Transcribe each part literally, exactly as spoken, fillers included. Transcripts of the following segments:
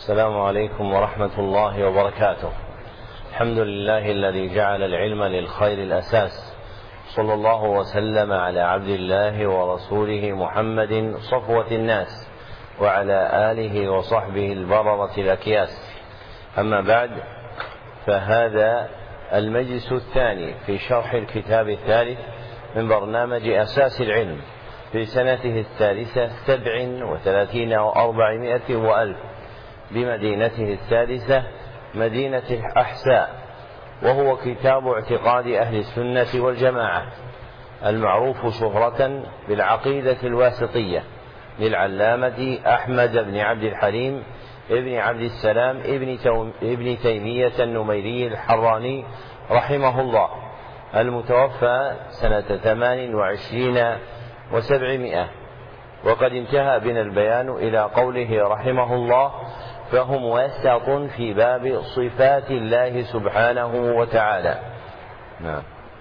السلام عليكم ورحمة الله وبركاته. الحمد لله الذي جعل العلم للخير الأساس، صلى الله وسلم على عبد الله ورسوله محمد صفوة الناس وعلى آله وصحبه البررة الأكياس. أما بعد، فهذا المجلس الثاني في شرح الكتاب الثالث من برنامج أساس العلم في سنته الثالثة سبع وثلاثين وأربعمائة وألف بمدينته الثالثة مدينة الأحساء، وهو كتاب اعتقاد أهل السنة والجماعة المعروف شهرة بالعقيدة الواسطية للعلامة أحمد بن عبد الحليم ابن عبد السلام ابن, ابن تيمية النميري الحراني رحمه الله، المتوفى سنة ثمان وعشرين وسبعمائة. وقد انتهى بنا البيان إلى قوله رحمه الله: فهم وسط في باب صفات الله سبحانه وتعالى. نعم.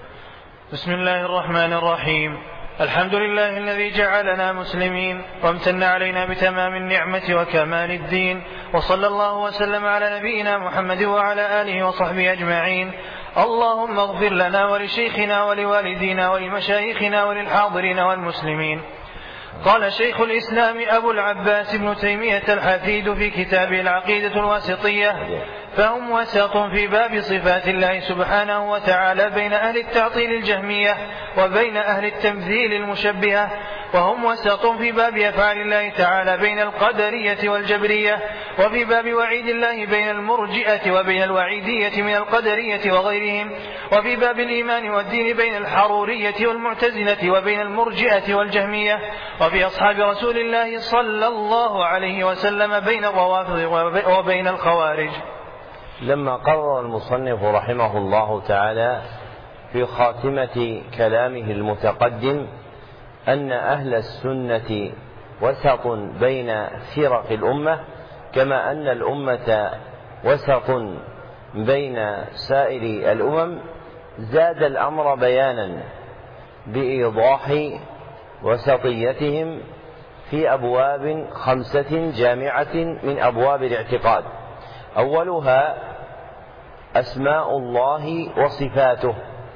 بسم الله الرحمن الرحيم. الحمد لله الذي جعلنا مسلمين وامتن علينا بتمام النعمة وكمال الدين، وصلى الله وسلم على نبينا محمد وعلى آله وصحبه أجمعين. اللهم اغفر لنا ولشيخنا ولوالدينا ولمشايخنا وللحاضرين والمسلمين. قال شيخ الإسلام أبو العباس ابن تيمية الحفيد في كتابه العقيدة الواسطية: فهم وسط في باب صفات الله سبحانه وتعالى بين أهل التعطيل الجهمية وبين أهل التمثيل المشبهة، وهم وسط في باب أفعال الله تعالى بين القدرية والجبرية، وفي باب وعيد الله بين المرجئة وبين الوعيدية من القدرية وغيرهم، وفي باب الإيمان والدين بين الحرورية والمعتزلة وبين المرجئة والجهمية، وفي أصحاب رسول الله صلى الله عليه وسلم بين الروافض وبين الخوارج. لما قرر المصنف رحمه الله تعالى في خاتمة كلامه المتقدم أن أهل السنة وسط بين فرق الأمة، كما أن الأمة وسط بين سائر الأمم، زاد الأمر بيانا بإيضاح وسطيتهم في أبواب خمسة جامعة من أبواب الاعتقاد. أولها أسماء الله وصفاته،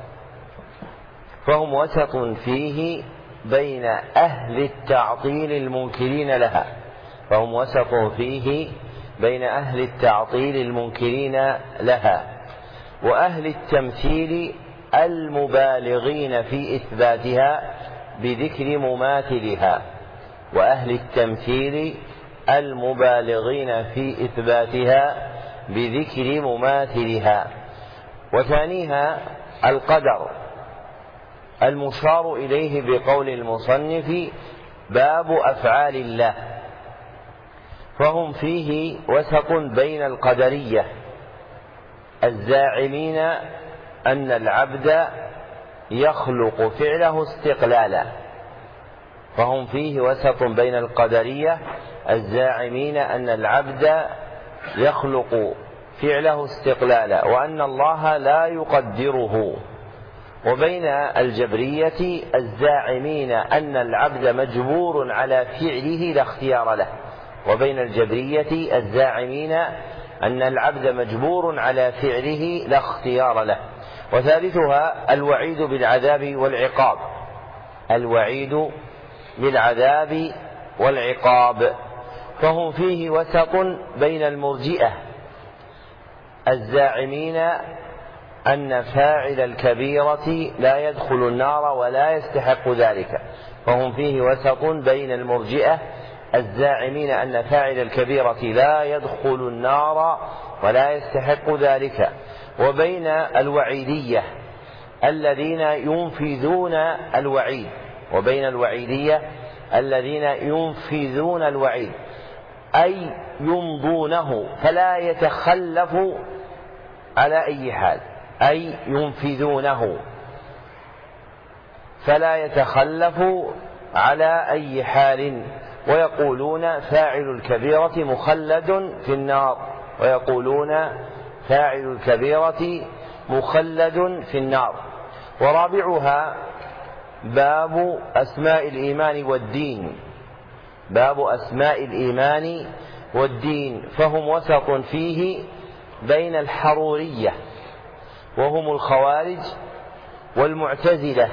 فهم وسط فيه بين أهل التعطيل المنكرين لها فهم وسط فيه بين أهل التعطيل المنكرين لها وأهل التمثيل المبالغين في إثباتها بذكر مماثلها وأهل التمثيل المبالغين في إثباتها بذكر مماثلها. وثانيها القدر المشار إليه بقول المصنف: باب أفعال الله، فهم فيه وسط بين القدرية الزاعمين أن العبد يخلق فعله استقلالا فهم فيه وسط بين القدرية الزاعمين أن العبد يخلق فعله استقلالا وأن الله لا يقدره، وبين الجبرية الزاعمين أن العبد مجبور على فعله لا اختيار له وبين الجبرية الزاعمين أن العبد مجبور على فعله لا اختيار له. وثالثها الوعيد بالعذاب والعقاب الوعيد بالعذاب والعقاب فهم فيه وسط بين المرجئة الزاعمين أن فاعل الكبيرة لا يدخل النار ولا يستحق ذلك فهم فيه وسط بين المرجئة الزاعمين أن فاعل الكبيرة لا يدخل النار ولا يستحق ذلك وبين الوعيدية الذين ينفذون الوعيد وبين الوعيدية الذين ينفذون الوعيد أي يمضونه فلا يتخلف على أي حال أي ينفذونه فلا يتخلف على أي حال ويقولون فاعل الكبيرة مخلد في النار ويقولون فاعل الكبيرة مخلد في النار. ورابعها باب أسماء الإيمان والدين باب أسماء الإيمان والدين، فهم وسط فيه بين الحرورية وهم الخوارج والمعتزلة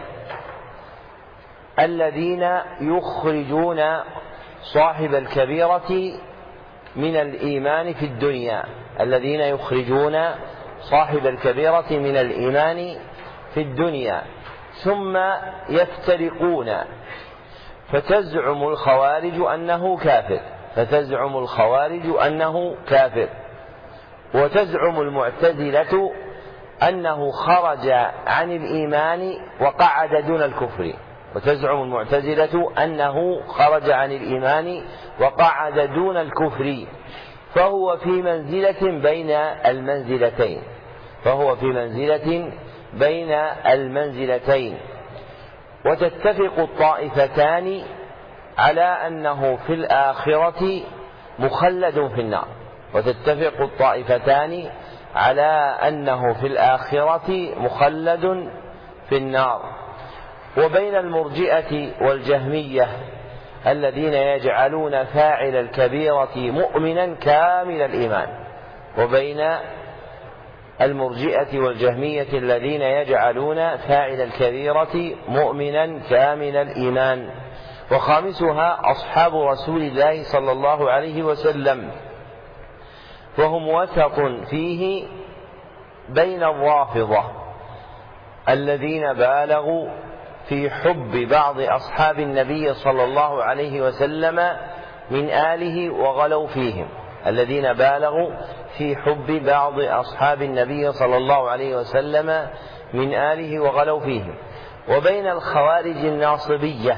الذين يخرجون صاحب الكبيرة من الإيمان في الدنيا الذين يخرجون صاحب الكبيرة من الإيمان في الدنيا ثم يفترقون، فتزعم الخوارج أنه كافر فتزعم الخوارج أنه كافر وتزعم المعتزلة أنه خرج عن الإيمان وقعد دون الكفر وتزعم المعتزلة أنه خرج عن الإيمان وقعد دون الكفر، فهو في منزلة بين المنزلتين فهو في منزلة بين المنزلتين وتتفق الطائفتان على أنه في الآخرة مخلد في النار وتتفق الطائفتان على أنه في الآخرة مخلد في النار وبين المرجئة والجهمية الذين يجعلون فاعل الكبيرة مؤمنا كامل الإيمان وبين المرجئة والجهمية الذين يجعلون فاعل الكبيرة مؤمنا كامل الإيمان. وخامسها أصحاب رسول الله صلى الله عليه وسلم، وهم وسط فيه بين الرافضة الذين بالغوا في حب بعض أصحاب النبي صلى الله عليه وسلم من آله وغلوا فيهم الذين بالغوا في حب بعض أصحاب النبي صلى الله عليه وسلم من آله وغلوا فيهم، وبين الخوارج الناصبية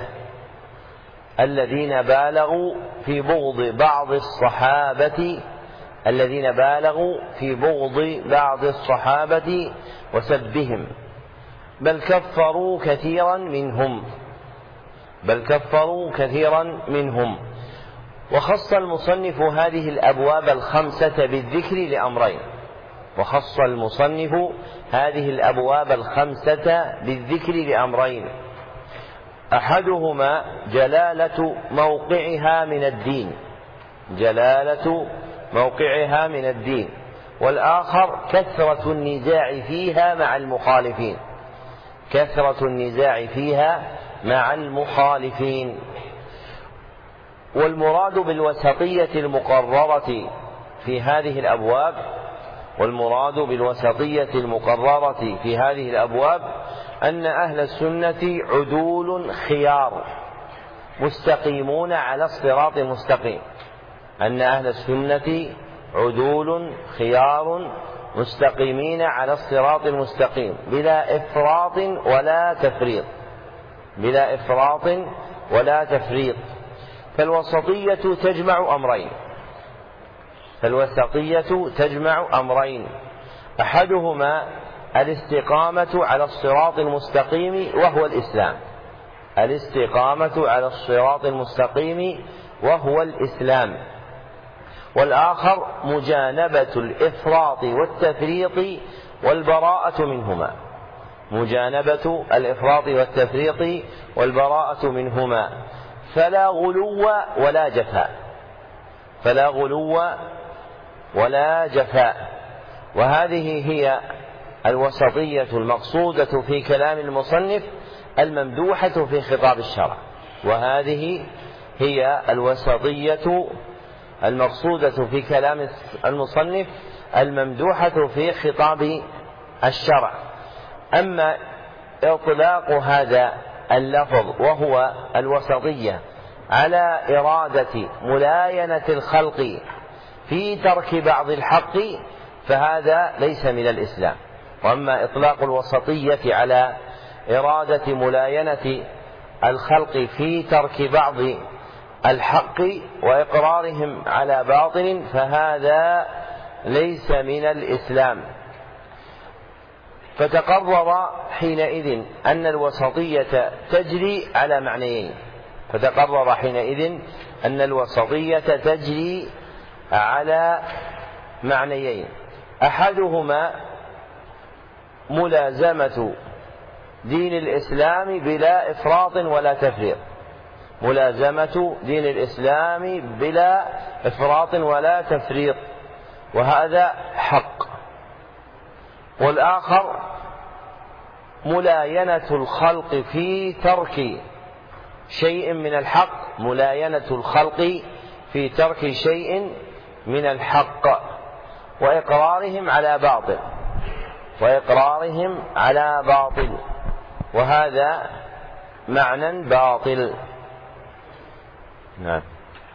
الذين بالغوا في بغض بعض الصحابة الذين بالغوا في بغض بعض الصحابة وسبهم، بل كفروا كثيرا منهم بل كفروا كثيرا منهم وخص المصنف هذه الأبواب الخمسة بالذكر لأمرين وخص المصنف هذه الأبواب الخمسة بالذكر لأمرين أحدهما جلالة موقعها من الدين جلالة موقعها من الدين والآخر كثرة النزاع فيها مع المخالفين كثرة النزاع فيها مع المخالفين. والمراد بالوسطية المقررة في هذه الأبواب والمراد بالوسطية المقررة في هذه الأبواب أن أهل السنة عدول خيار مستقيمون على الصراط المستقيم أن أهل السنة عدول خيار مستقيمين على الصراط المستقيم بلا إفراط ولا تفريط بلا إفراط ولا تفريط. فالوسطية تجمع أمرين فالوسطية تجمع أمرين أحدهما الاستقامة على الصراط المستقيم وهو الإسلام الاستقامة على الصراط المستقيم وهو الإسلام والآخر مجانبة الإفراط والتفريط والبراءة منهما مجانبة الإفراط والتفريط والبراءة منهما فلا غلو ولا جفاء فلا غلو ولا جفاء. وهذه هي الوسطية المقصودة في كلام المصنف الممدوحة في خطاب الشرع وهذه هي الوسطية المقصودة في كلام المصنف الممدوحة في خطاب الشرع. أما إطلاق هذا اللفظ وهو الوسطية على إرادة ملاينة الخلق في ترك بعض الحق فهذا ليس من الإسلام. وأما إطلاق الوسطية على إرادة ملاينة الخلق في ترك بعض الحق وإقرارهم على باطل فهذا ليس من الإسلام. فتقرر حينئذ أن الوسطية تجري على معنيين فتقرر حينئذ أن الوسطية تجري على معنيين أحدهما ملازمة دين الإسلام بلا إفراط ولا تفريط ملازمة دين الإسلام بلا إفراط ولا تفريط، وهذا حق. والآخر ملاينة الخلق في ترك شيء من الحق، ملاينة الخلق في ترك شيء من الحق وإقرارهم على باطل وإقرارهم على باطل وهذا معنى باطل. نعم.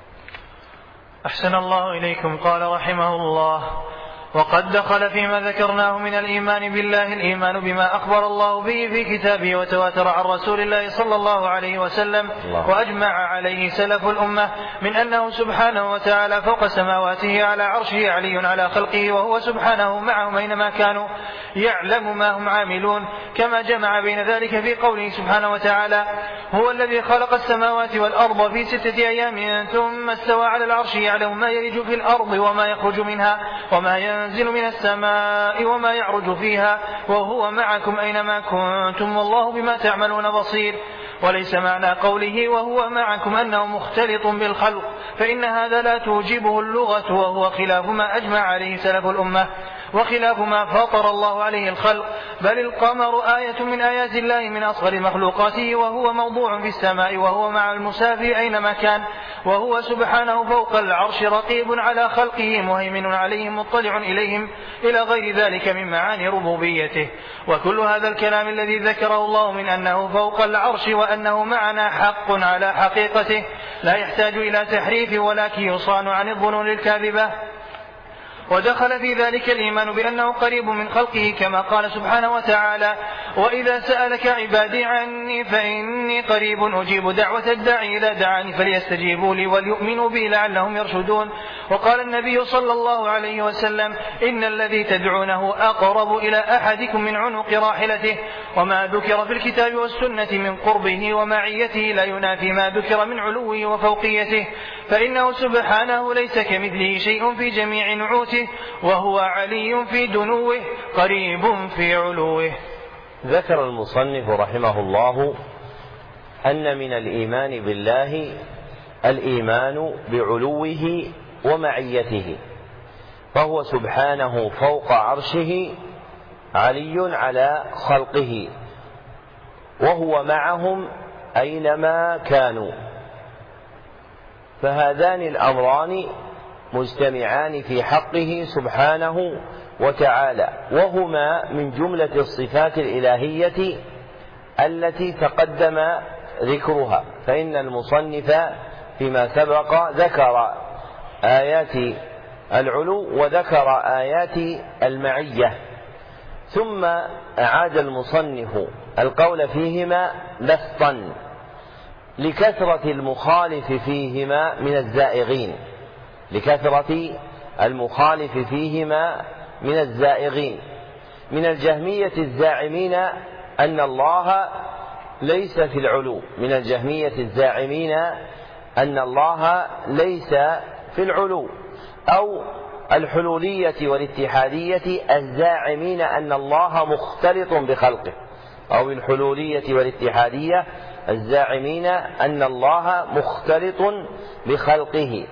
أحسن الله إليكم. قال رحمه الله: وقد دخل فيما ذكرناه من الإيمان بالله الإيمان بما أخبر الله به في كتابه وتواتر عن رسول الله صلى الله عليه وسلم الله. وأجمع عليه سلف الأمة من أنه سبحانه وتعالى فوق سماواته على عرشه علي على خلقه، وهو سبحانه معهم أينما كانوا يعلم ما هم عاملون، كما جمع بين ذلك في قوله سبحانه وتعالى: هو الذي خلق السماوات والأرض في ستة أيام ثم استوى على العرش يعلم ما يلج في الأرض وما يخرج منها وما ينزل من السماء وما يعرج فيها وهو معكم أينما كنتم والله بما تعملون بصير. وليس معنى قوله وهو معكم أنه مختلط بالخلق، فإن هذا لا توجبه اللغة، وهو خلاف ما أجمع عليه سلف الأمة وخلاف ما فطر الله عليه الخلق. بل القمر آية من آيات الله من أصغر مخلوقاته، وهو موضوع في السماء وهو مع المسافر أينما كان، وهو سبحانه فوق العرش رقيب على خلقه مهيمن عليهم مطلع إليهم، إلى غير ذلك من معاني ربوبيته. وكل هذا الكلام الذي ذكره الله من أنه فوق العرش وأنه معنا حق على حقيقته، لا يحتاج إلى تحريف ولكن يصان عن الظنون الكاذبة. ودخل في ذلك الإيمان بأنه قريب من خلقه، كما قال سبحانه وتعالى: وإذا سألك عبادي عني فإني قريب أجيب دعوة الداعي إذا دعاني فليستجيبوا لي وليؤمنوا بي لعلهم يرشدون. وقال النبي صلى الله عليه وسلم: إن الذي تدعونه أقرب إلى أحدكم من عنق راحلته. وما ذكر في الكتاب والسنة من قربه ومعيته لا ينافي ما ذكر من علوه وفوقيته، فإنه سبحانه ليس كمثله شيء في جميع نعوته، وهو علي في دنوه قريب في علوه. ذكر المصنف رحمه الله أن من الإيمان بالله الإيمان بعلوه ومعيته، فهو سبحانه فوق عرشه علي على خلقه، وهو معهم أينما كانوا. فهذان الأمران مجتمعان في حقه سبحانه وتعالى، وهما من جملة الصفات الإلهية التي تقدم ذكرها. فإن المصنف فيما سبق ذكر آيات العلو وذكر آيات المعية، ثم أعاد المصنف القول فيهما بسطا لكثرة المخالف فيهما من الزائغين لكثرة المخالف فيهما من الزائغين من الجهمية الزاعمين أن الله ليس في العلو من الجهمية الزاعمين أن الله ليس في العلو، أو الحلولية والاتحادية الزاعمين أن الله مختلط بخلقه، أو الحلولية والاتحادية الزاعمين أن الله مختلط بخلقه.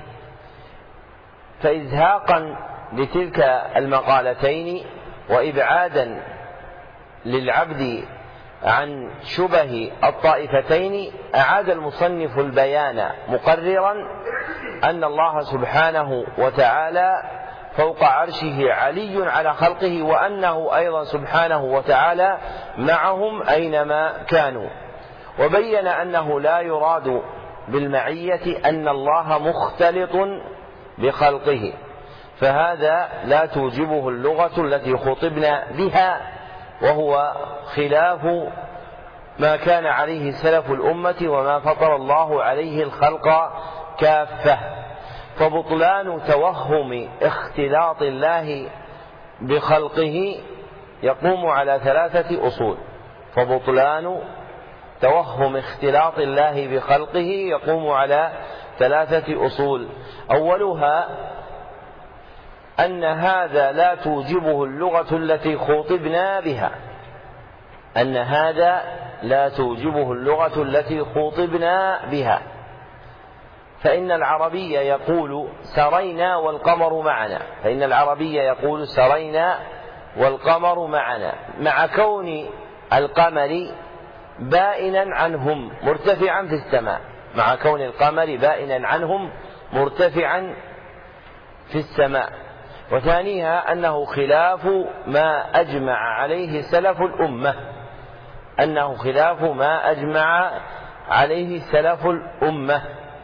فإزهاقا لتلك المقالتين وإبعادا للعبد عن شبه الطائفتين، أعاد المصنف البيان مقررا أن الله سبحانه وتعالى فوق عرشه علي على خلقه، وأنه أيضا سبحانه وتعالى معهم أينما كانوا. وبين أنه لا يراد بالمعية أن الله مختلط بخلقه، فهذا لا توجبه اللغة التي خطبنا بها، وهو خلاف ما كان عليه سلف الأمة وما فطر الله عليه الخلق كافة. فبطلان توهم اختلاط الله بخلقه يقوم على ثلاثة أصول. فبطلان توهم اختلاط الله بخلقه يقوم على ثلاثة أصول. أولها أن هذا لا توجبه اللغة التي خوطبنا بها أن هذا لا توجبه اللغة التي خوطبنا بها فإن العربي يقول سرينا والقمر معنا، فإن العربي يقول سرينا والقمر معنا، مع كون القمر بائنا عنهم مرتفعا في السماء، مع كون القمر بائنا عنهم مرتفعا في السماء. وثانيها أنه خلاف ما أجمع عليه سلف الأمة، أنه خلاف ما أجمع عليه سلف الأمة،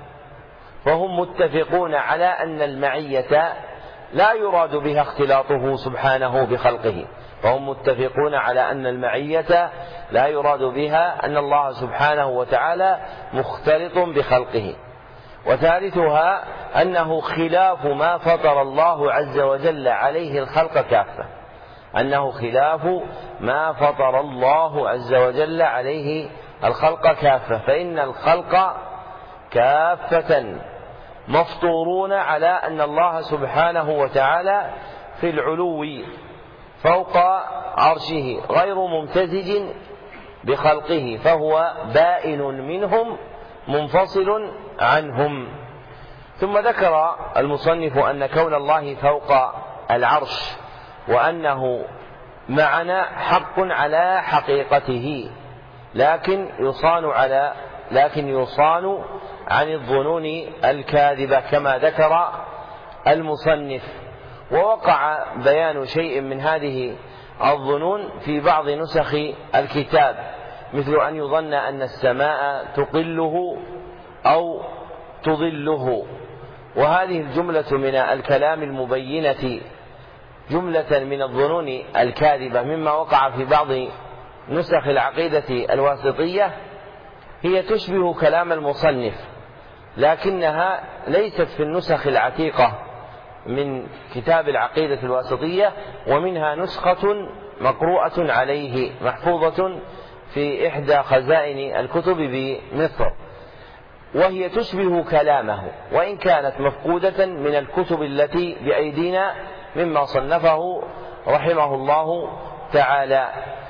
فهم متفقون على أن المعية لا يراد بها اختلاطه سبحانه بخلقه، فهم متفقون على أن المعية لا يراد بها أن الله سبحانه وتعالى مختلط بخلقه. وثالثها أنه خلاف ما فطر الله عز وجل عليه الخلق كافة، أنه خلاف ما فطر الله عز وجل عليه الخلق كافة، فإن الخلق كافة مفطورون على أن الله سبحانه وتعالى في العلو فوق عرشه غير ممتزج بخلقه، فهو بائن منهم منفصل عنهم. ثم ذكر المصنف أن كون الله فوق العرش وأنه معنا حق على حقيقته، لكن يصان على لكن يصان عن الظنون الكاذبة كما ذكر المصنف. ووقع بيان شيء من هذه الظنون في بعض نسخ الكتاب، مثل أن يظن أن السماء تقله أو تظله، وهذه الجملة من الكلام المبينة جملة من الظنون الكاذبة مما وقع في بعض نسخ العقيدة الواسطية، هي تشبه كلام المصنف، لكنها ليست في النسخ العتيقة من كتاب العقيدة الواسطية، ومنها نسخة مقروءة عليه محفوظة في إحدى خزائن الكتب بمصر، وهي تشبه كلامه وإن كانت مفقودة من الكتب التي بأيدينا مما صنفه رحمه الله تعالى.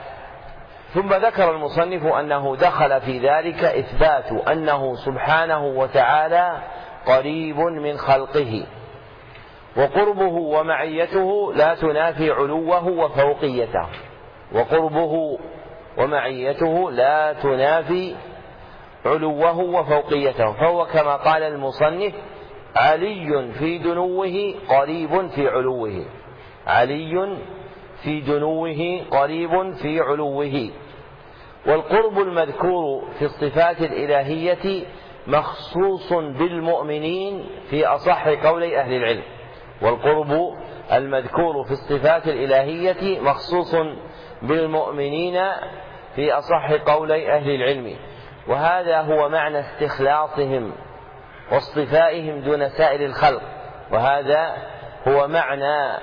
ثم ذكر المصنف أنه دخل في ذلك إثبات أنه سبحانه وتعالى قريب من خلقه، وقربه ومعيته لا تنافي علوه وفوقيته، وقربه ومعيته لا تنافي علوه وفوقيته، فهو كما قال المصنف علي في دنوه قريب في علوه، علي في دنوه قريب في علوه. والقرب المذكور في الصفات الإلهية مخصوص بالمؤمنين في أصح قولي أهل العلم، والقرب المذكور في الصفات الإلهية مخصوص بالمؤمنين في أصح قولي أهل العلم، وهذا هو معنى استخلاصهم واصطفائهم دون سائر الخلق، وهذا هو معنى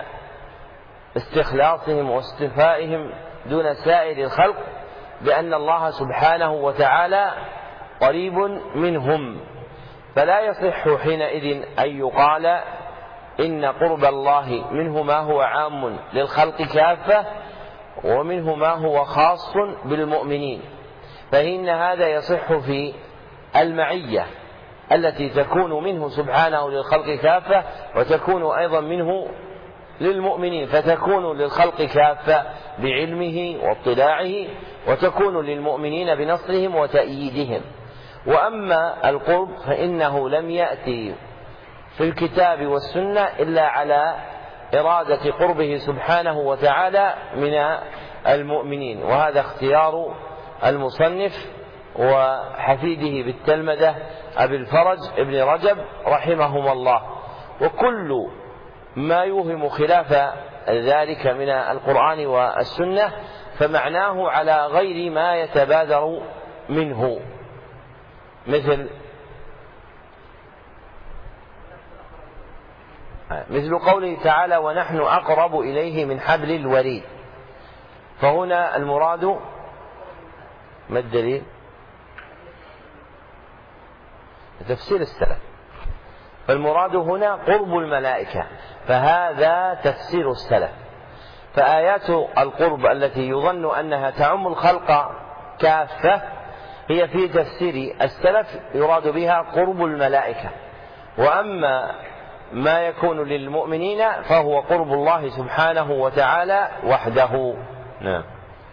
استخلاصهم واصطفائهم دون سائر الخلق، بأن الله سبحانه وتعالى قريب منهم، فلا يصح حينئذ أن يقال إن قرب الله منه ما هو عام للخلق كافة ومنه ما هو خاص بالمؤمنين، فإن هذا يصح في المعية التي تكون منه سبحانه للخلق كافة وتكون أيضا منه للمؤمنين، فتكون للخلق كافة بعلمه واطلاعه، وتكون للمؤمنين بنصرهم وتأييدهم. وأما القرب فإنه لم يأتي في الكتاب والسنة إلا على إرادة قربه سبحانه وتعالى من المؤمنين، وهذا اختيار المصنف وحفيده بالتلمذة أبي الفرج ابن رجب رحمهما الله. وكل ما يوهم خلاف ذلك من القرآن والسنة فمعناه على غير ما يتبادر منه، مثل مثل قوله تعالى ونحن أقرب إليه من حبل الوريد، فهنا المراد ما الدليل؟ تفسير السلف، فالمراد هنا قرب الملائكة، فهذا تفسير السلف. فآيات القرب التي يظن أنها تعم الخلق كافة هي في تفسير السلف يراد بها قرب الملائكة، وأما ما يكون للمؤمنين فهو قرب الله سبحانه وتعالى وحده. نعم.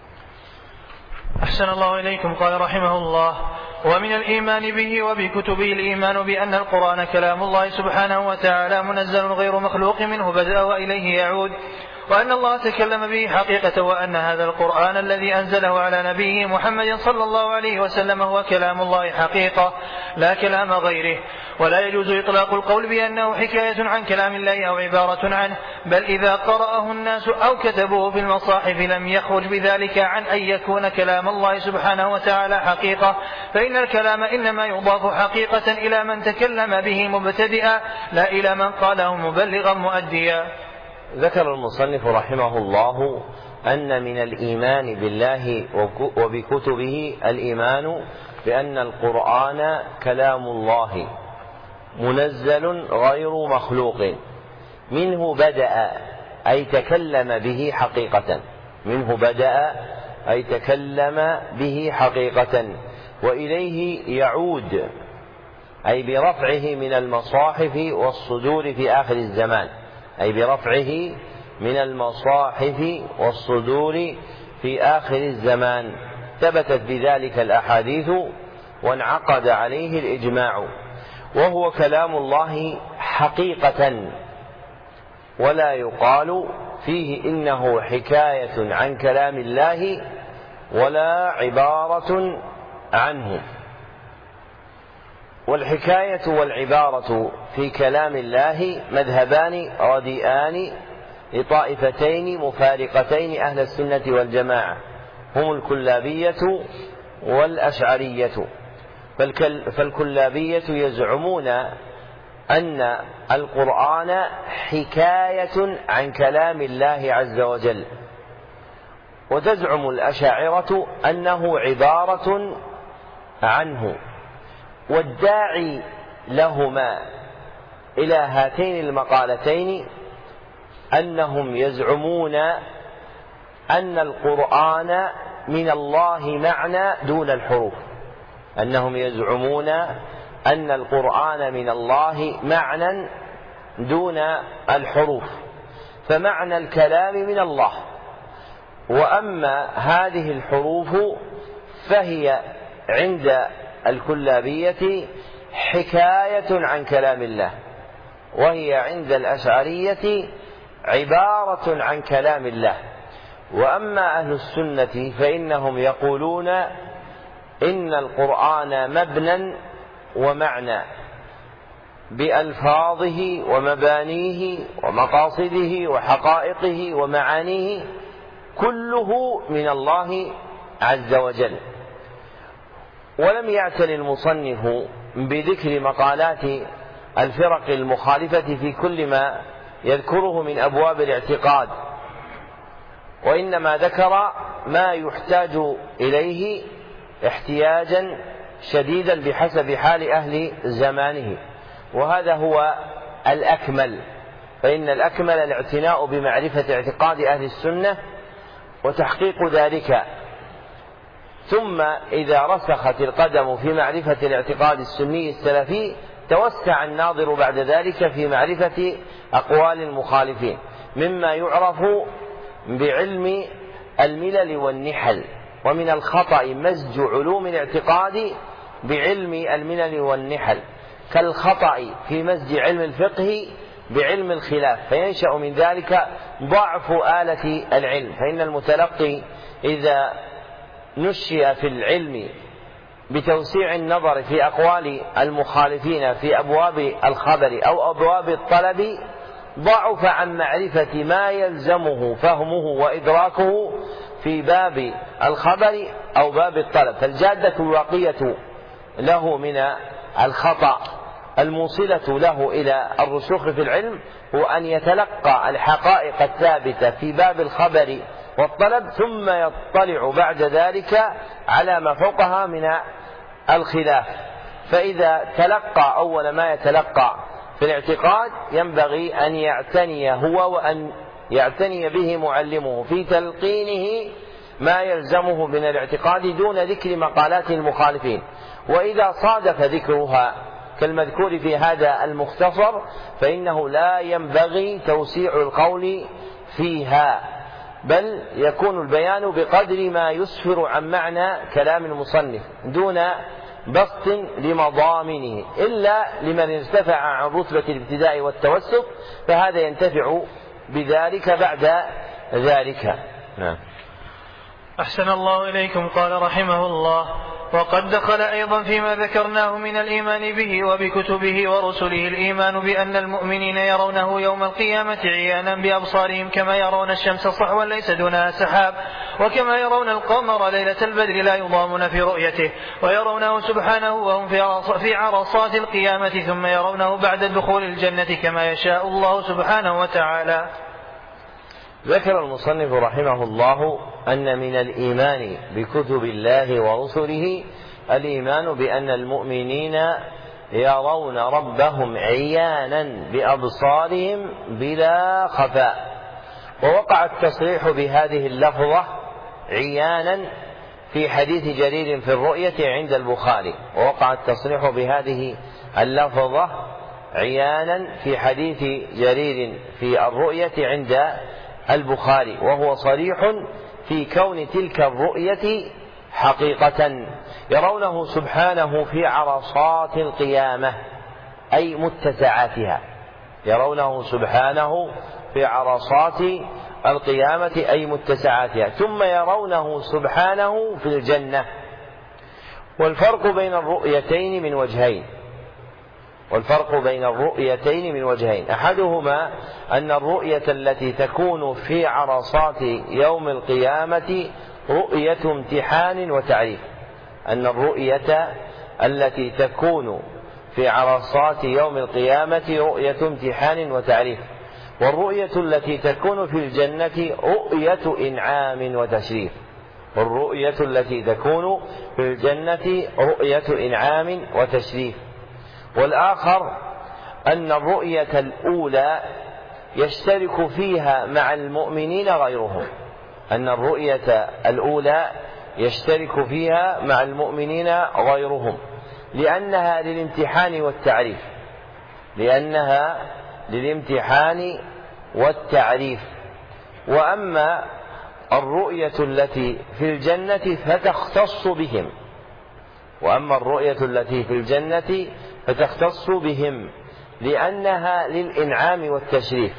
أحسن الله إليكم. قال رحمه الله: ومن الإيمان به وبكتبه الإيمان بأن القرآن كلام الله سبحانه وتعالى منزل غير مخلوق منه بدأ وإليه يعود، وأن الله تكلم به حقيقة، وأن هذا القرآن الذي أنزله على نبيه محمد صلى الله عليه وسلم هو كلام الله حقيقة لا كلام غيره. ولا يجوز إطلاق القول بأنه حكاية عن كلام الله أو عبارة عنه، بل إذا قرأه الناس أو كتبوه في المصاحف لم يخرج بذلك عن أن يكون كلام الله سبحانه وتعالى حقيقة، فإن الكلام إنما يضاف حقيقة إلى من تكلم به مبتدئا لا إلى من قاله مبلغا مؤديا. ذكر المصنف رحمه الله أن من الإيمان بالله وبكتبه الإيمان بأن القرآن كلام الله منزل غير مخلوق منه بدأ أي تكلم به حقيقة، منه بدأ أي تكلم به حقيقة، وإليه يعود أي برفعه من المصاحف والصدور في آخر الزمان، أي برفعه من المصاحف والصدور في آخر الزمان. ثبتت بذلك الأحاديث وانعقد عليه الإجماع، وهو كلام الله حقيقة، ولا يقال فيه إنه حكاية عن كلام الله ولا عبارة عنه. والحكاية والعبارة في كلام الله مذهبان رديئان لطائفتين مفارقتين أهل السنة والجماعة، هم الكلابية والأشعرية. فالكلابية يزعمون أن القرآن حكاية عن كلام الله عز وجل، وتزعم الأشاعرة أنه عبارة عنه. والداعي لهما إلى هاتين المقالتين أنهم يزعمون أن القرآن من الله معنى دون الحروف، أنهم يزعمون أن القرآن من الله معنى دون الحروف، فمعنى الكلام من الله، وأما هذه الحروف فهي عند الكلابية حكاية عن كلام الله، وهي عند الأشعرية عبارة عن كلام الله. وأما أهل السنة فإنهم يقولون إن القرآن مبنى ومعنى بألفاظه ومبانيه ومقاصده وحقائقه ومعانيه، كله من الله عز وجل. ولم يعتني المصنف بذكر مقالات الفرق المخالفة في كل ما يذكره من أبواب الاعتقاد، وإنما ذكر ما يحتاج إليه احتياجا شديدا بحسب حال أهل زمانه، وهذا هو الأكمل، فإن الأكمل الاعتناء بمعرفة اعتقاد أهل السنة وتحقيق ذلك، ثم إذا رسخت القدم في معرفة الاعتقاد السني السلفي توسع الناظر بعد ذلك في معرفة أقوال المخالفين، مما يعرف بعلم الملل والنحل. ومن الخطأ مزج علوم الاعتقاد بعلم الملل والنحل، كالخطأ في مزج علم الفقه بعلم الخلاف، فينشأ من ذلك ضعف آلة العلم. فإن المتلقي إذا نشئ في العلم بتوسيع النظر في أقوال المخالفين في أبواب الخبر أو أبواب الطلب ضعف عن معرفة ما يلزمه فهمه وإدراكه في باب الخبر أو باب الطلب. فالجادة الواقية له من الخطأ الموصلة له إلى الرسوخ في العلم هو أن يتلقى الحقائق الثابتة في باب الخبر والطلب، ثم يطلع بعد ذلك على ما فوقها من الخلاف. فإذا تلقى أول ما يتلقى في الاعتقاد ينبغي أن يعتني هو وأن يعتني به معلمه في تلقينه ما يلزمه من الاعتقاد دون ذكر مقالات المخالفين. وإذا صادف ذكرها كالمذكور في هذا المختصر فإنه لا ينبغي توسيع القول فيها، بل يكون البيان بقدر ما يسفر عن معنى كلام المصنف دون بسط لمضامنه، إلا لمن ارتفع عن رتبة الابتداء والتوسط فهذا ينتفع بذلك بعد ذلك. نعم. أحسن الله إليكم. قال رحمه الله: وقد دخل أيضا فيما ذكرناه من الإيمان به وبكتبه ورسله الإيمان بأن المؤمنين يرونه يوم القيامة عيانا بأبصارهم كما يرون الشمس صحوا ليس دونها سحاب، وكما يرون القمر ليلة البدر لا يضامون في رؤيته، ويرونه سبحانه وهم في عرصات القيامة، ثم يرونه بعد دخول الجنة كما يشاء الله سبحانه وتعالى. ذكر المصنف رحمه الله أن من الإيمان بكتب الله ورسله الإيمان بأن المؤمنين يرون ربهم عيانا بأبصارهم بلا خفاء، ووقع التصريح بهذه اللفظة عيانا في حديث جرير في الرؤية عند البخاري، ووقع التصريح بهذه اللفظة عيانا في حديث جرير في الرؤية عند البخاري، وهو صريح في كون تلك الرؤية حقيقة. يرونه سبحانه في عرصات القيامة أي متسعاتها، يرونه سبحانه في عرصات القيامة أي متسعاتها، ثم يرونه سبحانه في الجنة. والفرق بين الرؤيتين من وجهين والفرق بين الرؤيتين من وجهين أحدهما أن الرؤية التي تكون في عرصات يوم القيامة رؤية امتحان وتعريف أن الرؤية التي تكون في عرصات يوم القيامة رؤية امتحان وتعريف، والرؤية التي تكون في الجنة رؤية إنعام وتشريف والرؤية التي تكون في الجنة رؤية إنعام وتشريف. والآخر أن الرؤية الأولى يشترك فيها مع المؤمنين غيرهم أن الرؤية الأولى يشترك فيها مع المؤمنين غيرهم لأنها للامتحان والتعريف لأنها للامتحان والتعريف وأما الرؤية التي في الجنة فتختص بهم وأما الرؤية التي في الجنة فتختص بهم لأنها للإنعام والتشريف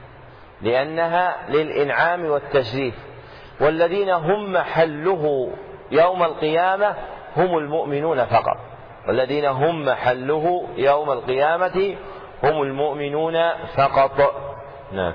لأنها للإنعام والتشريف والذين هم محله يوم القيامة هم المؤمنون فقط والذين هم محله يوم القيامة هم المؤمنون فقط. نعم.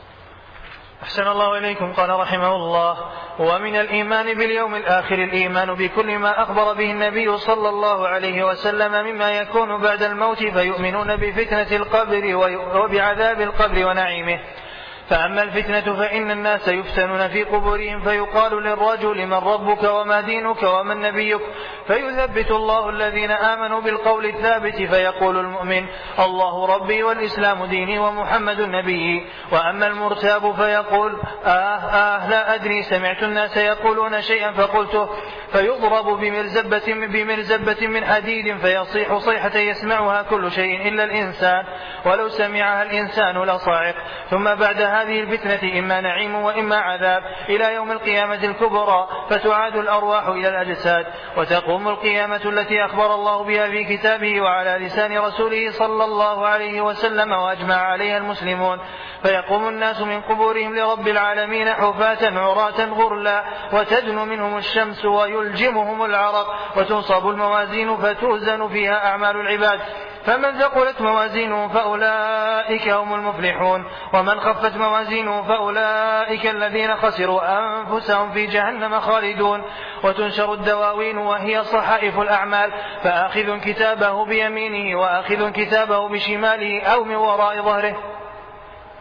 أحسن الله إليكم. قال رحمه الله: ومن الإيمان باليوم الآخر الإيمان بكل ما أخبر به النبي صلى الله عليه وسلم مما يكون بعد الموت، فيؤمنون بفتنة القبر وبعذاب القبر ونعيمه. فأما الفتنة فإن الناس يفتنون في قبورهم فيقال للرجل: من ربك وما دينك ومن نبيك؟ فيثبت الله الذين آمنوا بالقول الثابت فيقول المؤمن: الله ربي والإسلام ديني ومحمد نبيي. وأما المرتاب فيقول: آه آه لا أدري، سمعت الناس يقولون شيئا فقلته، فيضرب بمرزبة, بمرزبة من حديد فيصيح صيحة يسمعها كل شيء إلا الإنسان، ولو سمعها الإنسان لصاعق. ثم بعد هذه الفتنة إما نعيم وإما عذاب إلى يوم القيامة الكبرى، فتعاد الأرواح إلى الأجساد، وتقوم القيامة التي أخبر الله بها في كتابه وعلى لسان رسوله صلى الله عليه وسلم وأجمع عليها المسلمون. فيقوم الناس من قبورهم لرب العالمين حفاة عراة غرلا، وتدن منهم الشمس ويلجمهم العرق، وتنصب الموازين فتوزن فيها أعمال العباد، فمن ثقلت موازينه فأولئك هم المفلحون، ومن خفت موازينه فأولئك الذين خسروا أنفسهم في جهنم خالدون. وتنشر الدواوين وهي صحائف الأعمال، فآخذ كتابه بيمينه وآخذ كتابه بشماله أو من وراء ظهره.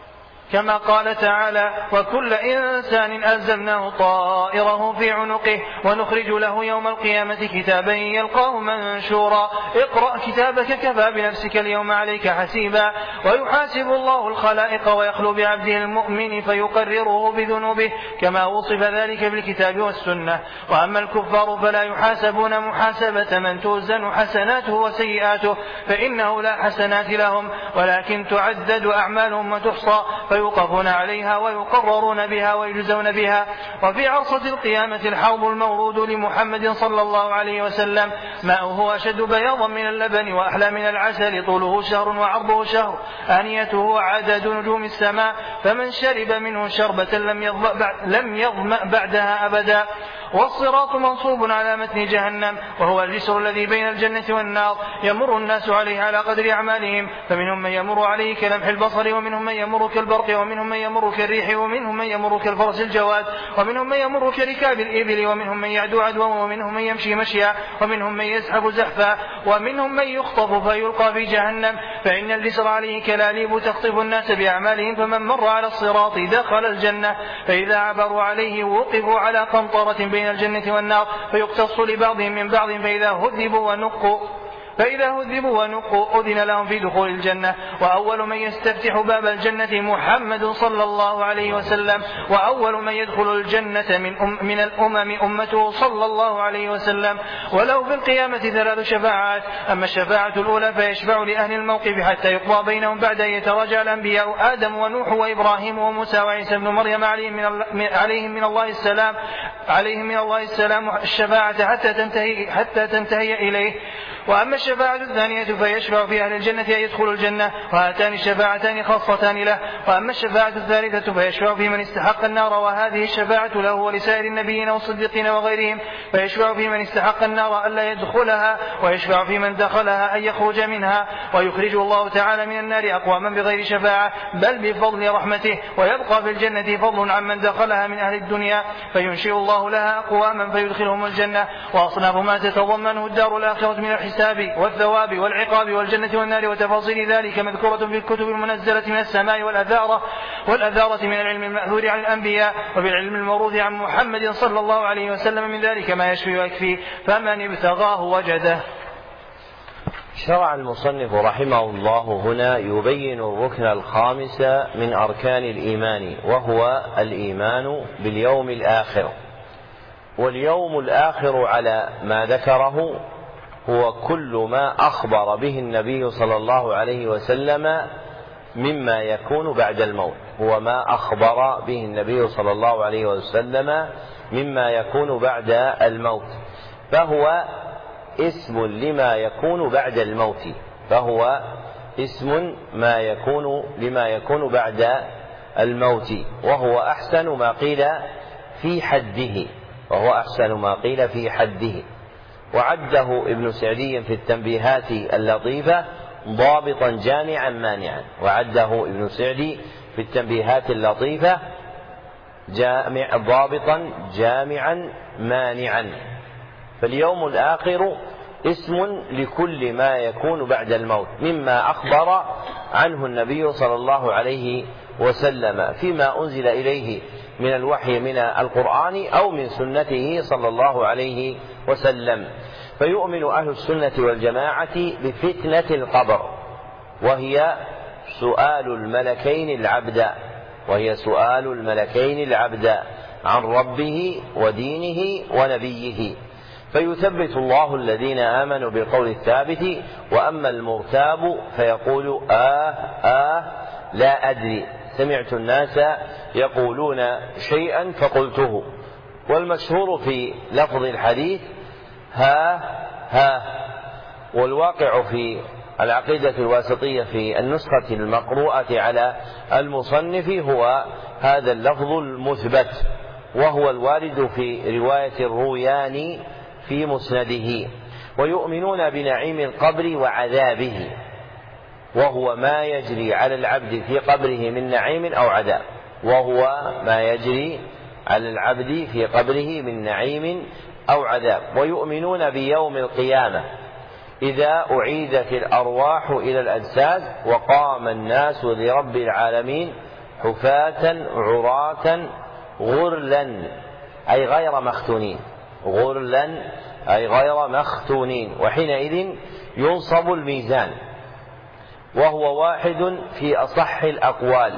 كما قال تعالى: وكل إنسان ألزمناه طائره في عنقه ونخرج له يوم القيامة كتابا يلقاه منشورا اقرأ كتابك كفى بنفسك اليوم عليك حسيبا. ويحاسب الله الخلائق ويخلو بعبده المؤمن فيقرره بذنوبه كما وصف ذلك بالكتاب والسنة. وأما الكفار فلا يحاسبون محاسبة من توزن حسناته وسيئاته، فإنه لا حسنات لهم ولكن تعدد أعمالهم وتحصى فيوقفون عليها ويقررون بها ويجزون بها. وفي عرصة القيامة الحوض المورود لمحمد صلى الله عليه وسلم ماؤه أشد بياضا من اللبن وأحلى من العسل، طوله شهر وعرضه شهر، آنيته عدد نجوم السماء، فمن شرب منه شربة لم يظمأ بعدها أبدا. والصراط منصوب على متن جهنم، وهو الجسر الذي بين الجنة والنار، يمر الناس عليه على قدر أعمالهم، فمنهم من يمر عليه كلمح البصر، ومنهم من يمر كالبرق، ومنهم من يمر كالريح، ومنهم من يمر كالفرس الجواد، ومنهم من يمر كركاب الإبل، ومنهم من يعدو عدوا، ومنهم من يمشي مشيا، ومنهم من يزحف زحفا، ومنهم من يخطف فيلقى في جهنم، فإن الجسر عليه كلاليب تخطف الناس بأعمالهم، فمن مر على الصراط دخل الجنة، فإذا عبروا عليه وقفوا على قنطرة بين الجنة والنار فيقتص لبعضهم من بعض، فإذا هذبوا ونقوا فإذا هذبوا ونقوا أذن لهم في دخول الجنة. وأول من يستفتح باب الجنة محمد صلى الله عليه وسلم، وأول من يدخل الجنة من, أم من الأمم أمته صلى الله عليه وسلم. وله في القيامة ثلاث شفاعات، أما الشفاعة الأولى فيشفع لأهل الموقف حتى يقضى بينهم بعد أن يتراجع الأنبياء آدم ونوح وإبراهيم وموسى وعيسى بن مريم عليهم من, عليهم من الله السلام عليهم من الله السلام الشفاعة حتى تنتهي, حتى تنتهي إليه. وأما الشفاعة الثانية فيشفع في أهل الجنة أن يدخلوا الجنة، وهاتان الشفاعتان خاصتان له. وأما الشفاعة الثالثة فيشفع في من استحق النار، وهذه الشفاعة له ولسائر النبيين والصديقين وغيرهم، فيشفع في من استحق النار ألا يدخلها، ويشفع في من دخلها أن يخرج منها. ويخرج الله تعالى من النار أقواما بغير شفاعة بل بفضل رحمته، ويبقى في الجنة فضل عمن دخلها من أهل الدنيا، فينشئ الله لها أقواما فيدخلهم الجنة. وأصناف ما تتضمنه الدار الآخرة من الحساب والثواب والعقاب والجنة والنار وتفاصيل ذلك مذكورة في الكتب المنزلة من السماء والأثارة والأثارة من العلم المأثور عن الأنبياء وبالعلم الموروث عن محمد صلى الله عليه وسلم، من ذلك ما يشفي ويكفي، فمن ابتغاه وجده. شرع المصنف رحمه الله هنا يبين الركن الخامس من أركان الإيمان، وهو الإيمان باليوم الآخر. واليوم الآخر على ما ذكره هو كل ما أخبر به النبي صلى الله عليه وسلم مما يكون بعد الموت، هو ما أخبر به النبي صلى الله عليه وسلم مما يكون بعد الموت، فهو اسم لما يكون بعد الموت، فهو اسم ما يكون لما يكون بعد الموت، وهو أحسن ما قيل في حده وهو أحسن ما قيل في حده. وعده ابن سعدي في التنبيهات اللطيفة ضابطا جامعا مانعا، وعده ابن سعدي في التنبيهات اللطيفة جامع ضابطا جامعا مانعا. فاليوم الآخر اسم لكل ما يكون بعد الموت مما أخبر عنه النبي صلى الله عليه وسلم فيما أنزل إليه من الوحي من القرآن أو من سنته صلى الله عليه وسلم. فيؤمن أهل السنة والجماعة بفتنة القبر، وهي سؤال الملكين العبد وهي سؤال الملكين العبد عن ربه ودينه ونبيه، فيثبت الله الذين آمنوا بالقول الثابت. وأما المرتاب فيقول آه آه لا أدري، سمعت الناس يقولون شيئا فقلته. والمشهور في لفظ الحديث ها ها. والواقع في العقيدة الواسطية في النسخة المقروءة على المصنف هو هذا اللفظ المثبت، وهو الوارد في رواية الروياني في مسنده. ويؤمنون بنعيم القبر وعذابه، وهو ما يجري على العبد في قبره من نعيم أو عذاب وهو ما يجري على العبد في قبره من نعيم أو عذاب. ويؤمنون بيوم القيامة إذا أعيدت الأرواح إلى الأجساد وقام الناس لرب العالمين حفاة عراة غرلا أي غير مختونين، غرلا أي غير مختونين. وحينئذ ينصب الميزان، وهو واحد في أصح الأقوال،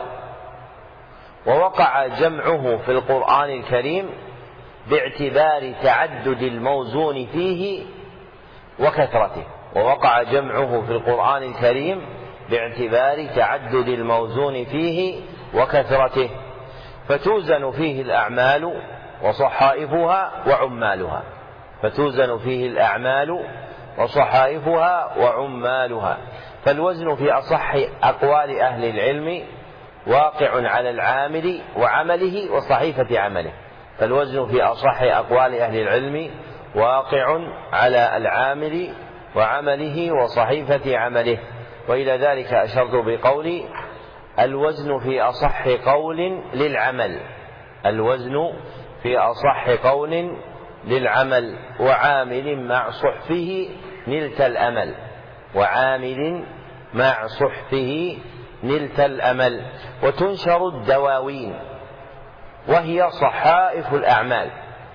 ووقع جمعه في القرآن الكريم باعتبار تعدد الموزون فيه وكثرته، ووقع جمعه في القرآن الكريم باعتبار تعدد الموزون فيه وكثرته، فتوزن فيه الأعمال وصحائفها وعمالها، فتوزن فيه الأعمال وصحائفها وعمالها. فالوزن في أصح أقوال أهل العلم واقع على العامل وعمله وصحيفة عمله، فالوزن في أصح أقوال أهل العلم واقع على العامل وعمله وصحيفة عمله. وإلى ذلك أشرت بقولي الوزن في أصح قول للعمل، الوزن في أصح قول للعمل، وعامل مع صحفه نلت الأمل، وعامل مع صحفه نلت الأمل. وتنشر الدواوين وهي صحائف الأعمال،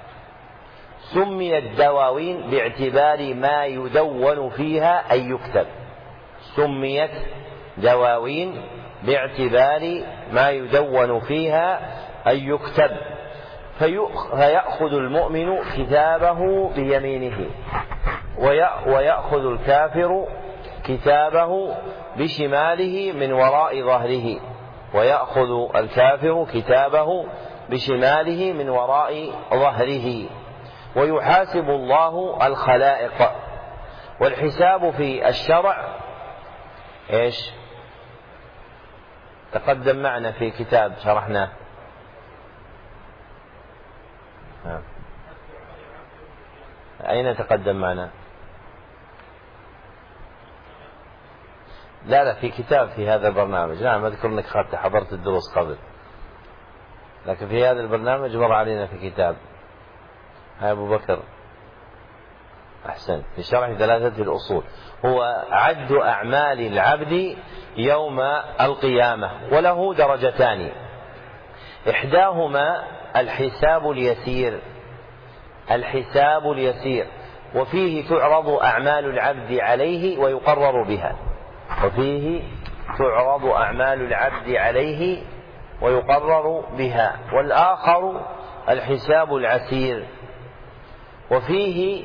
سميت دواوين باعتبار ما يدون فيها أي يكتب، سميت دواوين باعتبار ما يدون فيها أي يكتب. فيأخذ المؤمن كتابه بيمينه، ويأخذ الكافر كتابه بشماله من وراء ظهره، ويأخذ الكافر كتابه بشماله من وراء ظهره. ويحاسب الله الخلائق. والحساب في الشرع ايش؟ تقدم معنا في كتاب شرحناه. أين تقدم معنا؟ لا لا في كتاب في هذا البرنامج. نعم أذكر أنك حضرت الدروس قبل، لكن في هذا البرنامج مر علينا في كتاب. هاي أبو بكر أحسن، في شرح ثلاثة الأصول. هو عد أعمال العبد يوم القيامة، وله درجتان، إحداهما الحساب اليسير، الحساب اليسير وفيه تعرض أعمال العبد عليه ويقرر بها، وفيه تعرض أعمال العبد عليه ويقرر بها. والآخر الحساب العسير، وفيه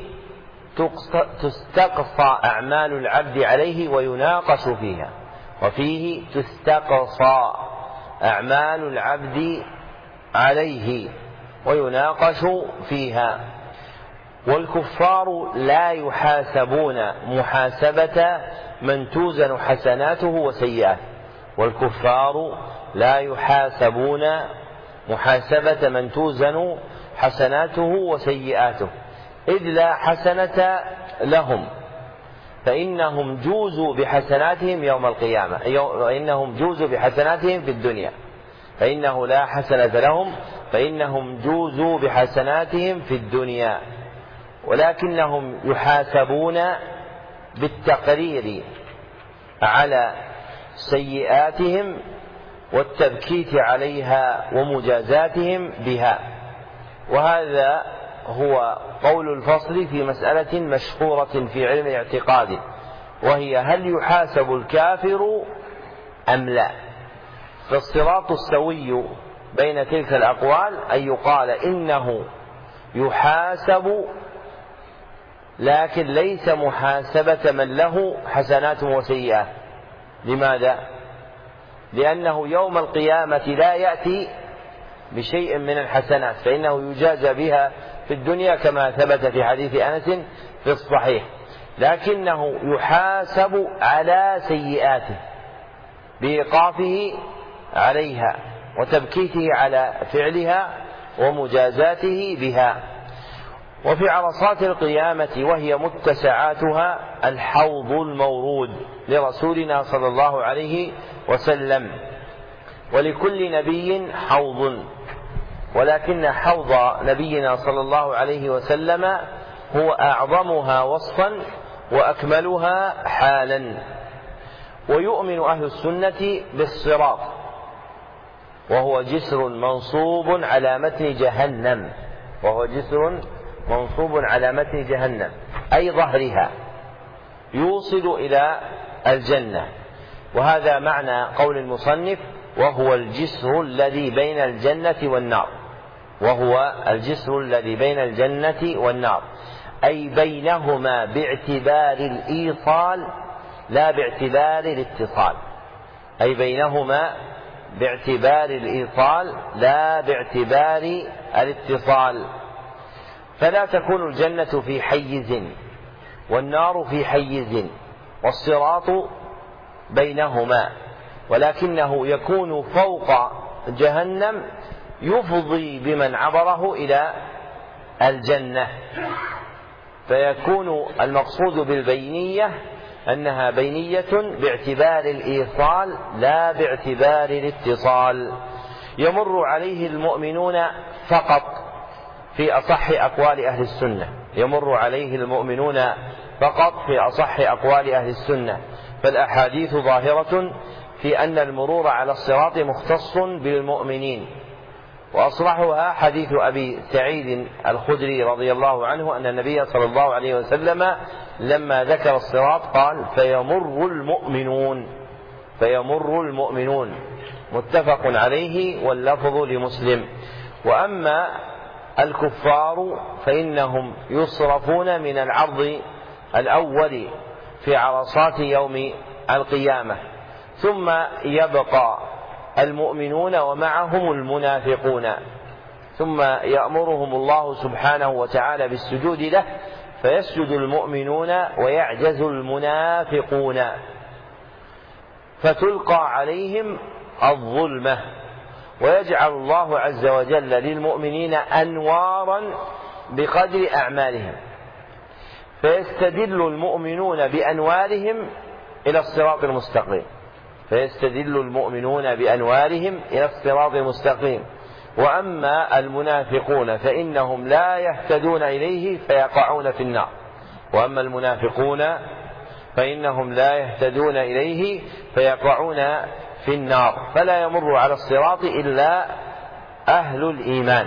تستقصى أعمال العبد عليه ويناقش فيها، وفيه تستقصى أعمال العبد عليه ويناقش فيها. والكفار لا يحاسبون محاسبة من توزن حسناته وسيئاته، والكفار لا يحاسبون محاسبة من توزن حسناته وسيئاته، إذ لا حسنة لهم، فإنهم جوزوا بحسناتهم يوم القيامة، فإنهم جوزوا بحسناتهم في الدنيا، فإنه لا حسنة لهم، فإنهم جوزوا بحسناتهم في الدنيا، ولكنهم يحاسبون بالتقرير على سيئاتهم والتبكيت عليها ومجازاتهم بها. وهذا هو قول الفصل في مسألة مشهورة في علم الاعتقاد، وهي هل يحاسب الكافر أم لا؟ فالصراط السوي بين تلك الأقوال أن يقال إنه يحاسب، لكن ليس محاسبة من له حسنات وسيئات. لماذا؟ لأنه يوم القيامة لا يأتي بشيء من الحسنات، فإنه يجازى بها في الدنيا كما ثبت في حديث أنس في الصحيح، لكنه يحاسب على سيئاته بإيقافه عليها وتبكيته على فعلها ومجازاته بها. وفي عرصات القيامة وهي متسعاتها الحوض المورود لرسولنا صلى الله عليه وسلم، ولكل نبي حوض، ولكن حوض نبينا صلى الله عليه وسلم هو أعظمها وصفا وأكملها حالا. ويؤمن أهل السنة بالصراط، وهو جسر منصوب على متن جهنم وهو جسر منصوب على متن جهنم أي ظهرها يوصل إلى الجنة. وهذا معنى قول المصنف وهو الجسر الذي بين الجنة والنار وهو الجسر الذي بين الجنة والنار أي بينهما باعتبار الإيصال لا باعتبار الاتصال أي بينهما باعتبار الإيصال لا باعتبار الاتصال. فلا تكون الجنة في حيز والنار في حيز والصراط بينهما، ولكنه يكون فوق جهنم يفضي بمن عبره إلى الجنة، فيكون المقصود بالبينية أنها بينية باعتبار الإيصال لا باعتبار الاتصال. يمر عليه المؤمنون فقط في أصح أقوال أهل السنة يمر عليه المؤمنون فقط في أصح أقوال أهل السنة، فالأحاديث ظاهرة في أن المرور على الصراط مختص بالمؤمنين، وأصرحها حديث أبي سعيد الخدري رضي الله عنه أن النبي صلى الله عليه وسلم لما ذكر الصراط قال فيمر المؤمنون فيمر المؤمنون متفق عليه واللفظ لمسلم. وأما الكفار فإنهم يصرفون من العرض الأول في عرصات يوم القيامة، ثم يبقى المؤمنون ومعهم المنافقون، ثم يأمرهم الله سبحانه وتعالى بالسجود له فيسجد المؤمنون ويعجز المنافقون، فتلقى عليهم الظلمة، ويجعل الله عز وجل للمؤمنين أنوارا بقدر أعمالهم، فيستدل المؤمنون بأنوارهم إلى الصراط المستقيم فيستدل المؤمنون بأنوارهم إلى الصراط المستقيم. وأما المنافقون فإنهم لا يهتدون إليه فيقعون في النار وأما المنافقون فإنهم لا يهتدون إليه فيقعون في النار، فلا يمر على الصراط إلا أهل الإيمان.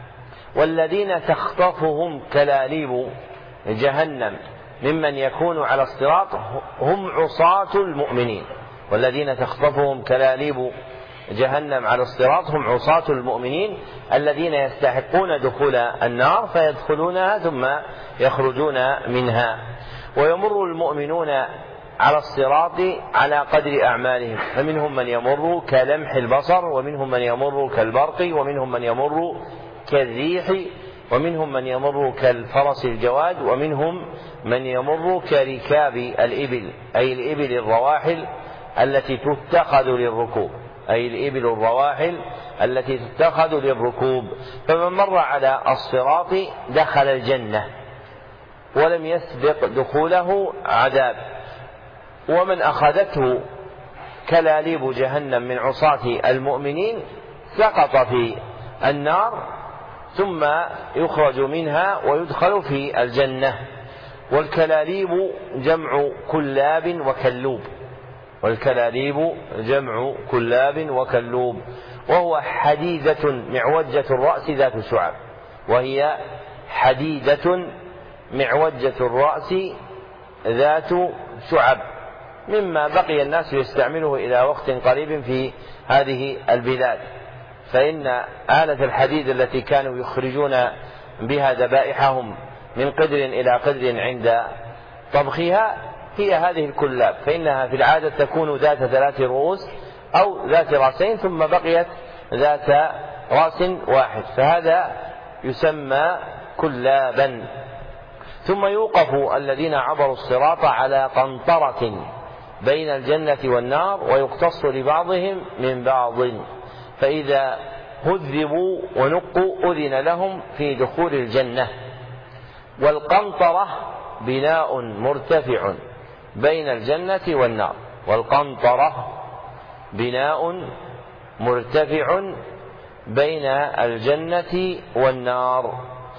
والذين تخطفهم كلاليب جهنم ممن يكون على الصراط هم عصاة المؤمنين والذين تخطفهم كلاليب جهنم على الصراط هم عصاة المؤمنين الذين يستحقون دخول النار فيدخلونها ثم يخرجون منها. ويمر المؤمنون على الصراط على قدر أعمالهم، فمنهم من يمر كلمح البصر ومنهم من يمر كالبرق ومنهم من يمر كالريح ومنهم من يمر كالفرس الجواد ومنهم من يمر كركاب الإبل أي الإبل الرواحل التي تتخذ للركوب أي الإبل الرواحل التي تتخذ للركوب. فمن مر على الصراط دخل الجنة ولم يسبق دخوله عذاب، ومن أخذته كلاليب جهنم من عصاة المؤمنين سقط في النار ثم يخرج منها ويدخل في الجنة. والكلاليب جمع كلاب وكلوب والكلاليب جمع كلاب وكلوب وهو حديدة معوجة الرأس ذات شعب وهي حديدة معوجة الرأس ذات شعب مما بقي الناس يستعمله إلى وقت قريب في هذه البلاد، فإن آلة الحديد التي كانوا يخرجون بها ذبائحهم من قدر إلى قدر عند طبخها هي هذه الكلاب، فإنها في العادة تكون ذات ثلاث رؤوس أو ذات رأسين ثم بقيت ذات رأس واحد، فهذا يسمى كلابا. ثم يوقف الذين عبروا الصراط على قنطرة بين الجنة والنار ويقتص لبعضهم من بعض، فإذا هذبوا ونقوا أذن لهم في دخول الجنة. والقنطرة بناء مرتفع بين الجنة والنار والقنطرة بناء مرتفع بين الجنة والنار.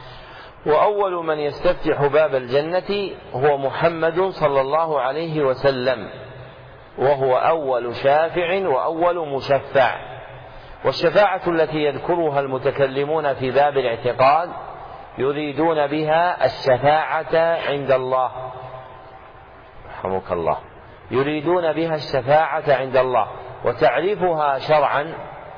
وأول من يستفتح باب الجنة هو محمد صلى الله عليه وسلم، وهو أول شافع وأول مشفع، والشفاعة التي يذكرها المتكلمون في باب الاعتقاد يريدون بها الشفاعة عند الله، رحمك الله، يريدون بها الشفاعة عند الله. وتعريفها شرعا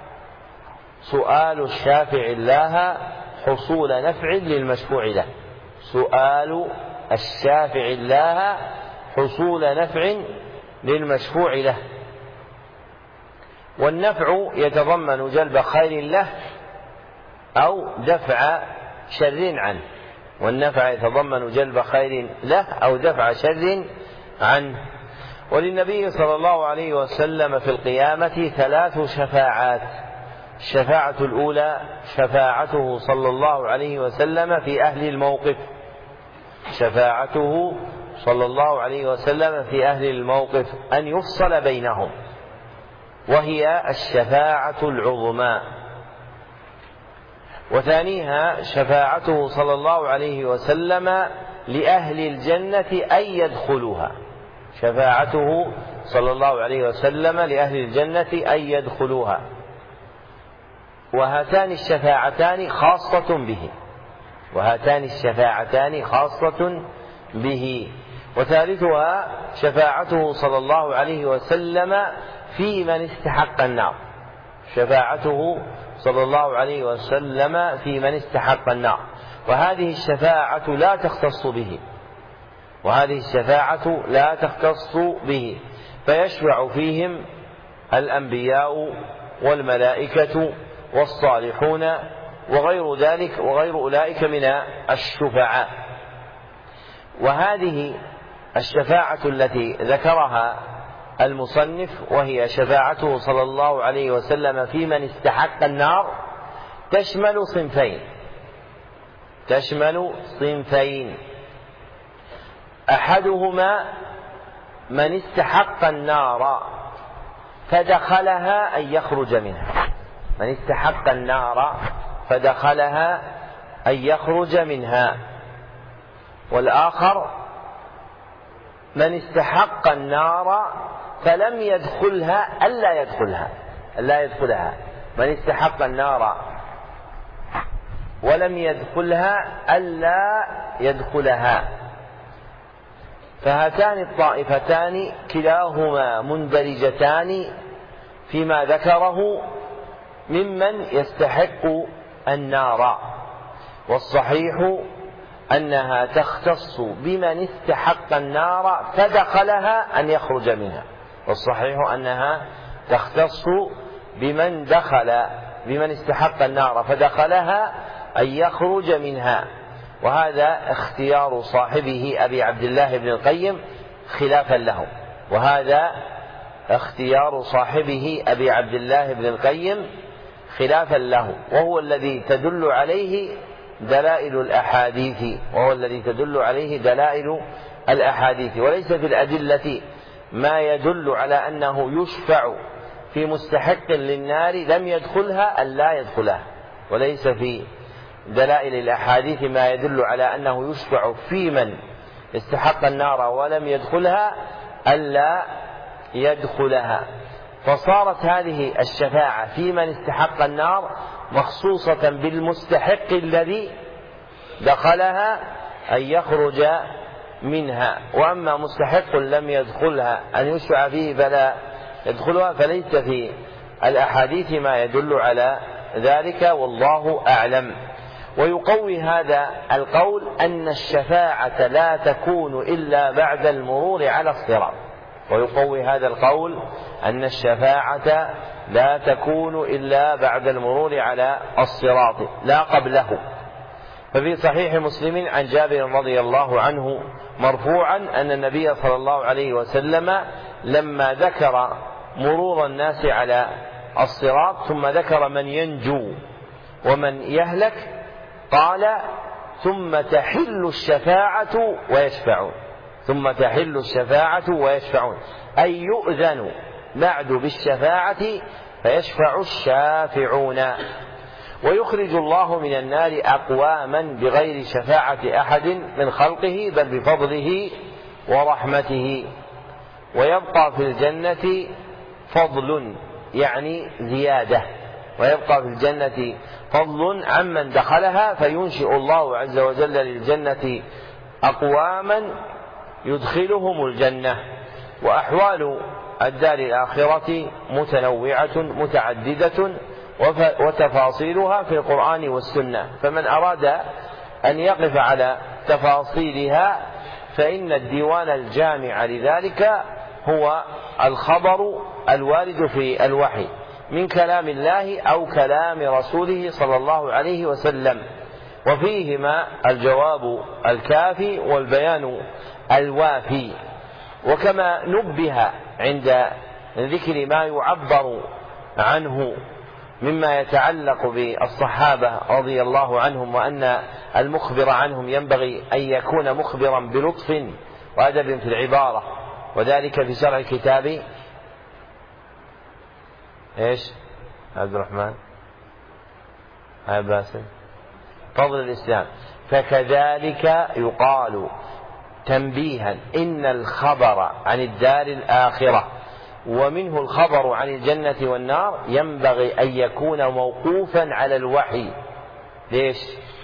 سؤال الشافع الله حصول نفع للمشفوع له، سؤال الشافع الله حصول نفع للمشفوع له. والنفع يتضمن جلب خير له أو دفع شر عنه، والنفع يتضمن جلب خير له أو دفع شر عنه. وللنبي صلى الله عليه وسلم في القيامة ثلاث شفاعات. الشفاعة الأولى شفاعته صلى الله عليه وسلم في أهل الموقف، شفاعته صلى الله عليه وسلم في أهل الموقف أن يفصل بينهم، وهي الشفاعة العظمى. وثانيها شفاعته صلى الله عليه وسلم لأهل الجنة أن يدخلوها، شفاعته صلى الله عليه وسلم لأهل الجنة أن يدخلوها. وهاتان الشفاعتان خاصة به، وهاتان الشفاعتان خاصة به. وثالثها شفاعته صلى الله عليه وسلم في من استحق النار، شفاعته صلى الله عليه وسلم في من استحق النار. وهذه الشفاعة لا تختص به، وهذه الشفاعة لا تختص به، فيشفع فيهم الأنبياء والملائكة والصالحون وغير ذلك وغير أولئك من الشفعاء. وهذه الشفاعة التي ذكرها المصنف وهي شفاعته صلى الله عليه وسلم في من استحق النار تشمل صنفين، تشمل صنفين أحدهما من استحق النار فدخلها أن يخرج منها، من استحق النار فدخلها أن يخرج منها. والآخر من استحق النار فلم يدخلها ألا يدخلها، ألا يدخلها، من استحق النار ولم يدخلها ألا يدخلها. فهاتان الطائفتان كلاهما مندرجتان فيما ذكره ممن يستحق النار، والصحيح أنها تختص بمن استحق النار فدخلها أن يخرج منها، والصحيح أنها تختص بمن دخل بمن استحق النار فدخلها أن يخرج منها. وهذا اختيار صاحبه أبي عبد الله بن القيم خلافا له، وهذا اختيار صاحبه أبي عبد الله بن القيم خلافا له، وهو الذي تدل عليه دلائل الأحاديث، وهو الذي تدل عليه دلائل الأحاديث. وليس في الأدلة ما يدل على أنه يشفع في مستحق للنار لم يدخلها أن لا يدخلها، وليس في دلائل الأحاديث ما يدل على أنه يشفع في من استحق النار ولم يدخلها ألا يدخلها. فصارت هذه الشفاعة في من استحق النار مخصوصة بالمستحق الذي دخلها أن يخرج منها، وأما مستحق لم يدخلها أن يشفع فيه فلا يدخلها فليس في الأحاديث ما يدل على ذلك، والله أعلم. ويقوي هذا القول أن الشفاعة لا تكون إلا بعد المرور على الصراط، ويقوي هذا القول أن الشفاعة لا تكون إلا بعد المرور على الصراط لا قبله. ففي صحيح مسلم عن جابر رضي الله عنه مرفوعا أن النبي صلى الله عليه وسلم لما ذكر مرور الناس على الصراط ثم ذكر من ينجو ومن يهلك قال ثم تحل الشفاعة ويشفعون، ثم تحل الشفاعة ويشفعون، أي يؤذن بعد بالشفاعة فيشفع الشافعون. ويخرج الله من النار أقواما بغير شفاعة أحد من خلقه بل بفضله ورحمته، ويبقى في الجنة فضل يعني زيادة، ويبقى في الجنة فضل عمن دخلها، فينشئ الله عز وجل للجنة أقواما يدخلهم الجنة. وأحوال الدار الآخرة متنوعة متعددة وتفاصيلها في القرآن والسنة، فمن أراد أن يقف على تفاصيلها فإن الديوان الجامع لذلك هو الخبر الوارد في الوحي من كلام الله أو كلام رسوله صلى الله عليه وسلم، وفيهما الجواب الكافي والبيان الوافي. وكما نبه عند ذكر ما يعبر عنه مما يتعلق بالصحابة رضي الله عنهم، وأن المخبر عنهم ينبغي أن يكون مخبرا بلطف وأدب في العبارة، وذلك في شرع الكتاب إيش عبد الرحمن هاي باسل فضل الإسلام. فكذلك يقال تنبيها إن الخبر عن الدار الآخرة ومنه الخبر عن الجنة والنار ينبغي أن يكون موقوفا على الوحي. ليش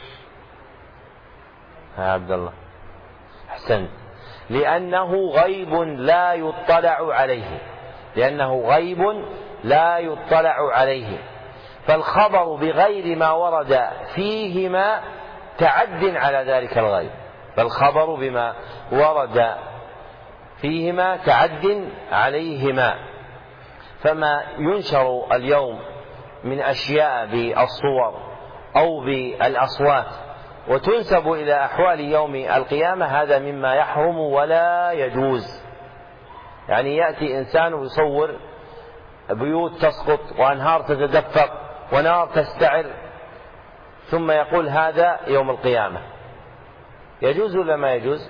يا عبد الله؟ أحسنت، لأنه غيب لا يطلع عليه، لأنه غيب لا يطلع عليه، فالخبر بغير ما ورد فيهما تعد على ذلك الغيب، فالخبر بما ورد فيهما تعد عليهما. فما ينشر اليوم من أشياء بالصور أو بالأصوات وتنسب إلى أحوال يوم القيامة هذا مما يحرم ولا يجوز. يعني يأتي إنسان يصور بيوت تسقط وأنهار تتدفق ونار تستعر ثم يقول هذا يوم القيامة، يجوز ولا ما يجوز؟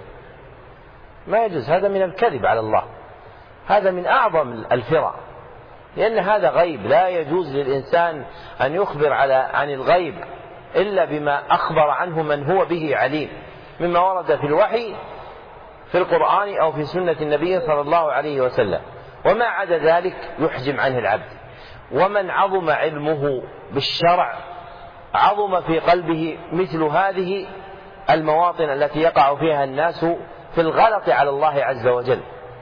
ما يجوز، هذا من الكذب على الله، هذا من أعظم الفرع، لأن هذا غيب لا يجوز للإنسان أن يخبر على عن الغيب إلا بما أخبر عنه من هو به عليم مما ورد في الوحي في القرآن أو في سنة النبي صلى الله عليه وسلم، وما عدا ذلك يحجم عنه العبد. ومن عظم علمه بالشرع عظم في قلبه مثل هذه المواطن التي يقع فيها الناس في الغلط على الله عز وجل.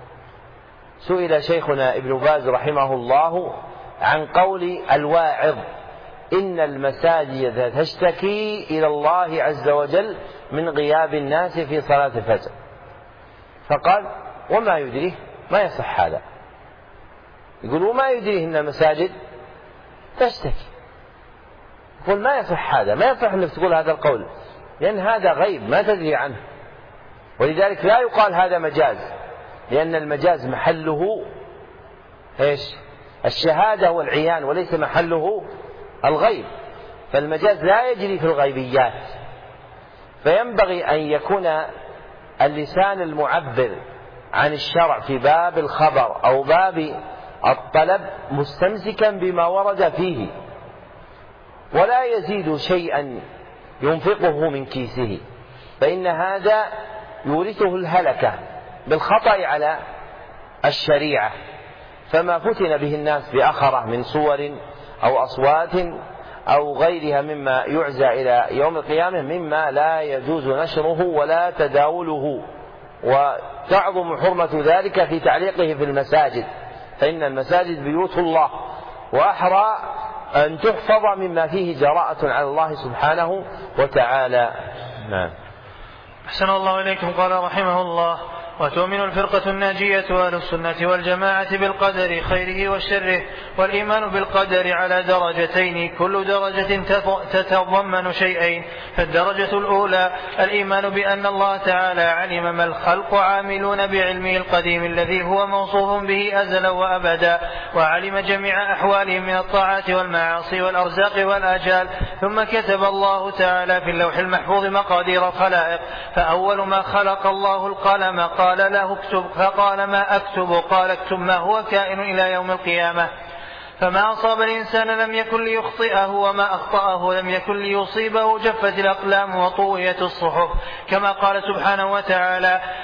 سئل شيخنا ابن باز رحمه الله عن قول الواعظ إن المساجد تشتكي إلى الله عز وجل من غياب الناس في صلاة الفجر، فقال وما يدريه، ما يصح هذا. يقول وما يدريه إن المساجد تشتكي، يقول ما يصح هذا، ما يصح أنك تقول هذا القول، لأن هذا غيب ما تدري عنه. ولذلك لا يقال هذا مجاز، لأن المجاز محله إيش؟ الشهادة والعيان، وليس محله الغيب، فالمجاز لا يجري في الغيبيات. فينبغي أن يكون اللسان المعبر عن الشرع في باب الخبر أو باب الطلب مستمسكا بما ورد فيه، ولا يزيد شيئا ينفقه من كيسه، فإن هذا يورثه الهلكة بالخطأ على الشريعة. فما فتن به الناس بأخرة من صور أو أصوات أو غيرها مما يعزى إلى يوم القيامة مما لا يجوز نشره ولا تداوله، وتعظم حرمة ذلك في تعليقه في المساجد، فإن المساجد بيوت الله، وأحرى أن تحفظ مما فيه جراءة على الله سبحانه وتعالى. نعم. أحسن الله إليكم. قال رحمه الله: وتؤمن الفرقة الناجية أهل السنة والجماعة بالقدر خيره وشره، والإيمان بالقدر على درجتين، كل درجة تتضمن شيئين. فالدرجة الأولى الإيمان بأن الله تعالى علم ما الخلق عاملون بعلمه القديم الذي هو موصوف به أزلا وأبدا، وعلم جميع أحوالهم من الطاعات والمعاصي والأرزاق والآجال، ثم كتب الله تعالى في اللوح المحفوظ مقادير الخلائق. فأول ما خلق الله القلم قال له اكتب، فقال ما أكتب؟ قال اكتب ما هو كائن إلى يوم القيامة. فما أصاب الإنسان لم يكن ليخطئه، وما أخطأه لم يكن ليصيبه، جفت الأقلام وطويت الصحف، كما قال سبحانه وتعالى: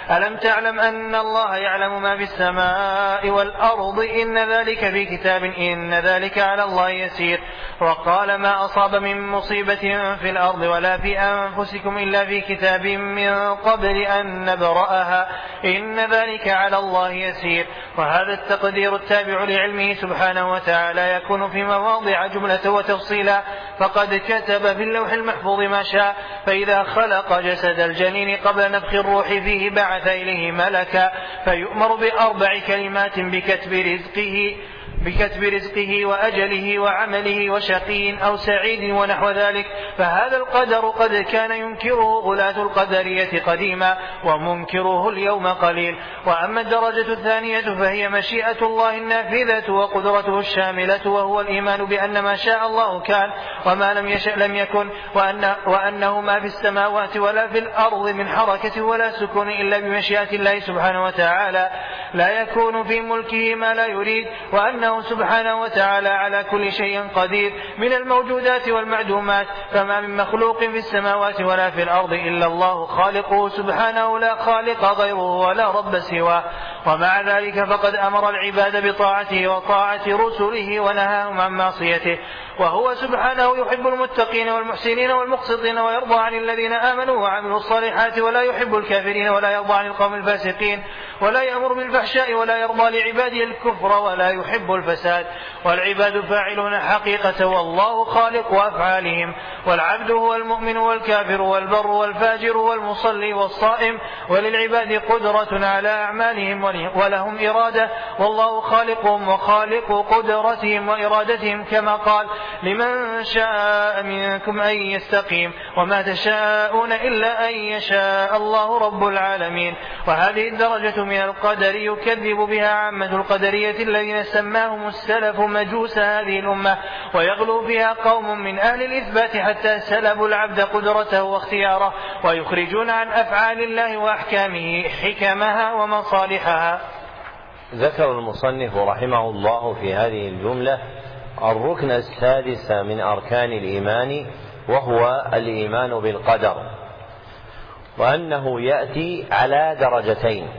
ألم تعلم أن الله يعلم ما في السماء والأرض إن ذلك في كتاب إن ذلك على الله يسير. وقال ما أصاب من مصيبة في الأرض ولا في أنفسكم إلا في كتاب من قبل أن نبرأها إن ذلك على الله يسير. وهذا التقدير التابع لعلمه سبحانه وتعالى يكون في مواضع جملة وتفصيلا، فقد كتب في اللوح المحفوظ ما شاء. فإذا خلق جسد الجنين قبل نفخ الروح فيه بعث إليه ملكا فيؤمر بأربع كلمات بكتب رزقه بكتب رزقه وأجله وعمله وشقي أو سعيد ونحو ذلك. فهذا القدر قد كان ينكره غلاة القدرية قديما ومنكره اليوم قليل. وأما الدرجة الثانية فهي مشيئة الله النافذة وقدرته الشاملة، وهو الإيمان بأن ما شاء الله كان وما لم يشأ لم يكن، وأن وأنه ما في السماوات ولا في الأرض من حركة ولا سكون إلا بمشيئة الله سبحانه وتعالى، لا يكون في ملكه ما لا يريد، وأنه سبحانه وتعالى على كل شيء قدير من الموجودات والمعدومات. فما من مخلوق في السماوات ولا في الأرض إلا الله خالقه سبحانه، لا خالق غيره ولا رب سواه. ومع ذلك فقد أمر العباد بطاعته وطاعة رسله ونهاهم عن معصيته، وهو سبحانه يحب المتقين والمحسنين والمقسطين ويرضى عن الذين آمنوا وعملوا الصالحات، ولا يحب الكافرين ولا يرضى عن القوم الفاسقين، ولا يأمر بالفحشاء ولا يرضى لعباده الكفر ولا يحب الفساد. والعباد فاعلون حقيقة والله خالق أفعالهم، والعبد هو المؤمن والكافر والبر والفاجر والمصلي والصائم، وللعباد قدرة على أعمالهم ولهم إرادة، والله خالقهم وخالق قدرتهم وإرادتهم، كما قال لمن شاء منكم أن يستقيم وما تشاءون إلا أن يشاء الله رب العالمين. وهذه الدرجة من القدر يكذب بها عامة القدرية الذين سماهم السلف مجوس هذه الأمة، ويغلو فيها قوم من أهل الإثبات حتى سلبوا العبد قدرته واختياره، ويخرجون عن أفعال الله وأحكامه حكمها ومصالحها. ذكر المصنف رحمه الله في هذه الجملة الركن السادس من أركان الإيمان، وهو الإيمان بالقدر، وأنه يأتي على درجتين.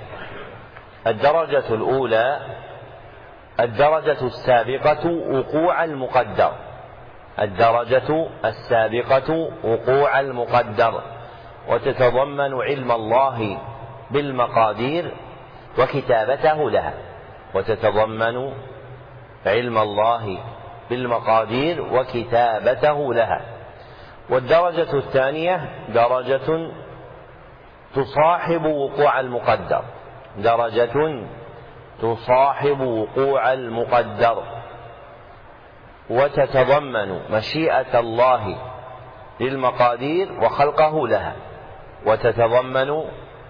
الدرجة الأولى الدرجة السابقة وقوع المقدر، الدرجة السابقة وقوع المقدر، وتتضمن علم الله بالمقادير وكتابته لها، وتتضمن علم الله بالمقادير وكتابته لها. والدرجة الثانية درجة تصاحب وقوع المقدر، درجة تصاحب وقوع المقدر، وتتضمن مشيئة الله للمقادير وخلقه لها، وتتضمن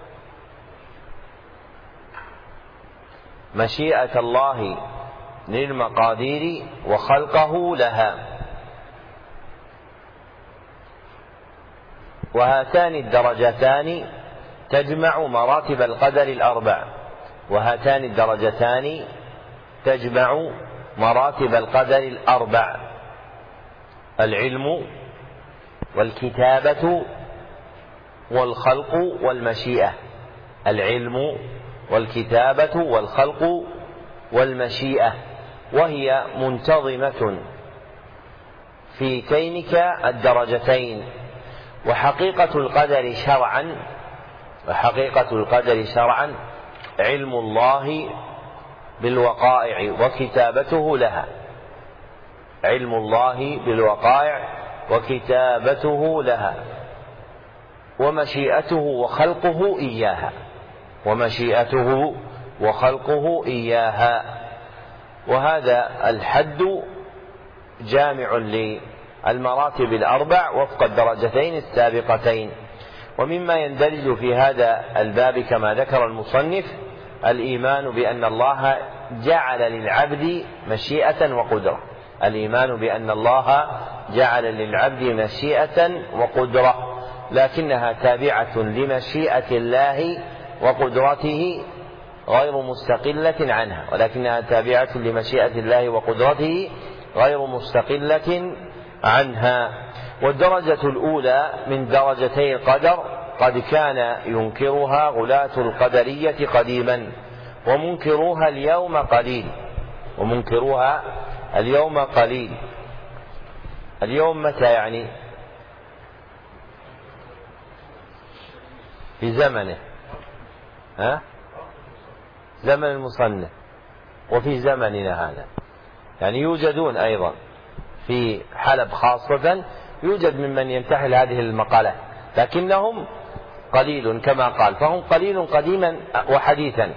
مشيئة الله للمقادير وخلقه لها. وهاتان الدرجتان تجمع مراتب القدر الأربع، وهاتان الدرجتان تجمع مراتب القدر الأربع: العلم والكتابة والخلق والمشيئة، العلم والكتابة والخلق والمشيئة، وهي منتظمة في تينك الدرجتين. وحقيقة القدر شرعا وحقيقة القدر شرعا علم الله بالوقائع وكتابته لها، علم الله بالوقائع وكتابته لها، ومشيئته وخلقه إياها، ومشيئته وخلقه إياها. وهذا الحد جامع للمراتب الأربع وفق الدرجتين السابقتين. ومما يندرج في هذا الباب كما ذكر المصنف الإيمان بأن الله جعل للعبد مشيئة وقدرة، الإيمان بأن الله جعل للعبد مشيئة وقدرة، لكنها تابعة لمشيئة الله وقدرته غير مستقلة عنها، ولكنها تابعة لمشيئة الله وقدرته غير مستقلة عنها. والدرجة الأولى من درجتي القدر قد كان ينكرها غلاة القدرية قديما، ومنكروها اليوم قليل ومنكروها اليوم قليل. اليوم متى يعني؟ في زمنه، ها؟ زمن المصنف، وفي زمننا هذا يعني يوجدون أيضا في حلب خاصة، يوجد ممن ينتحل هذه المقالات، لكنهم قليل كما قال، فهم قليل قديما وحديثا.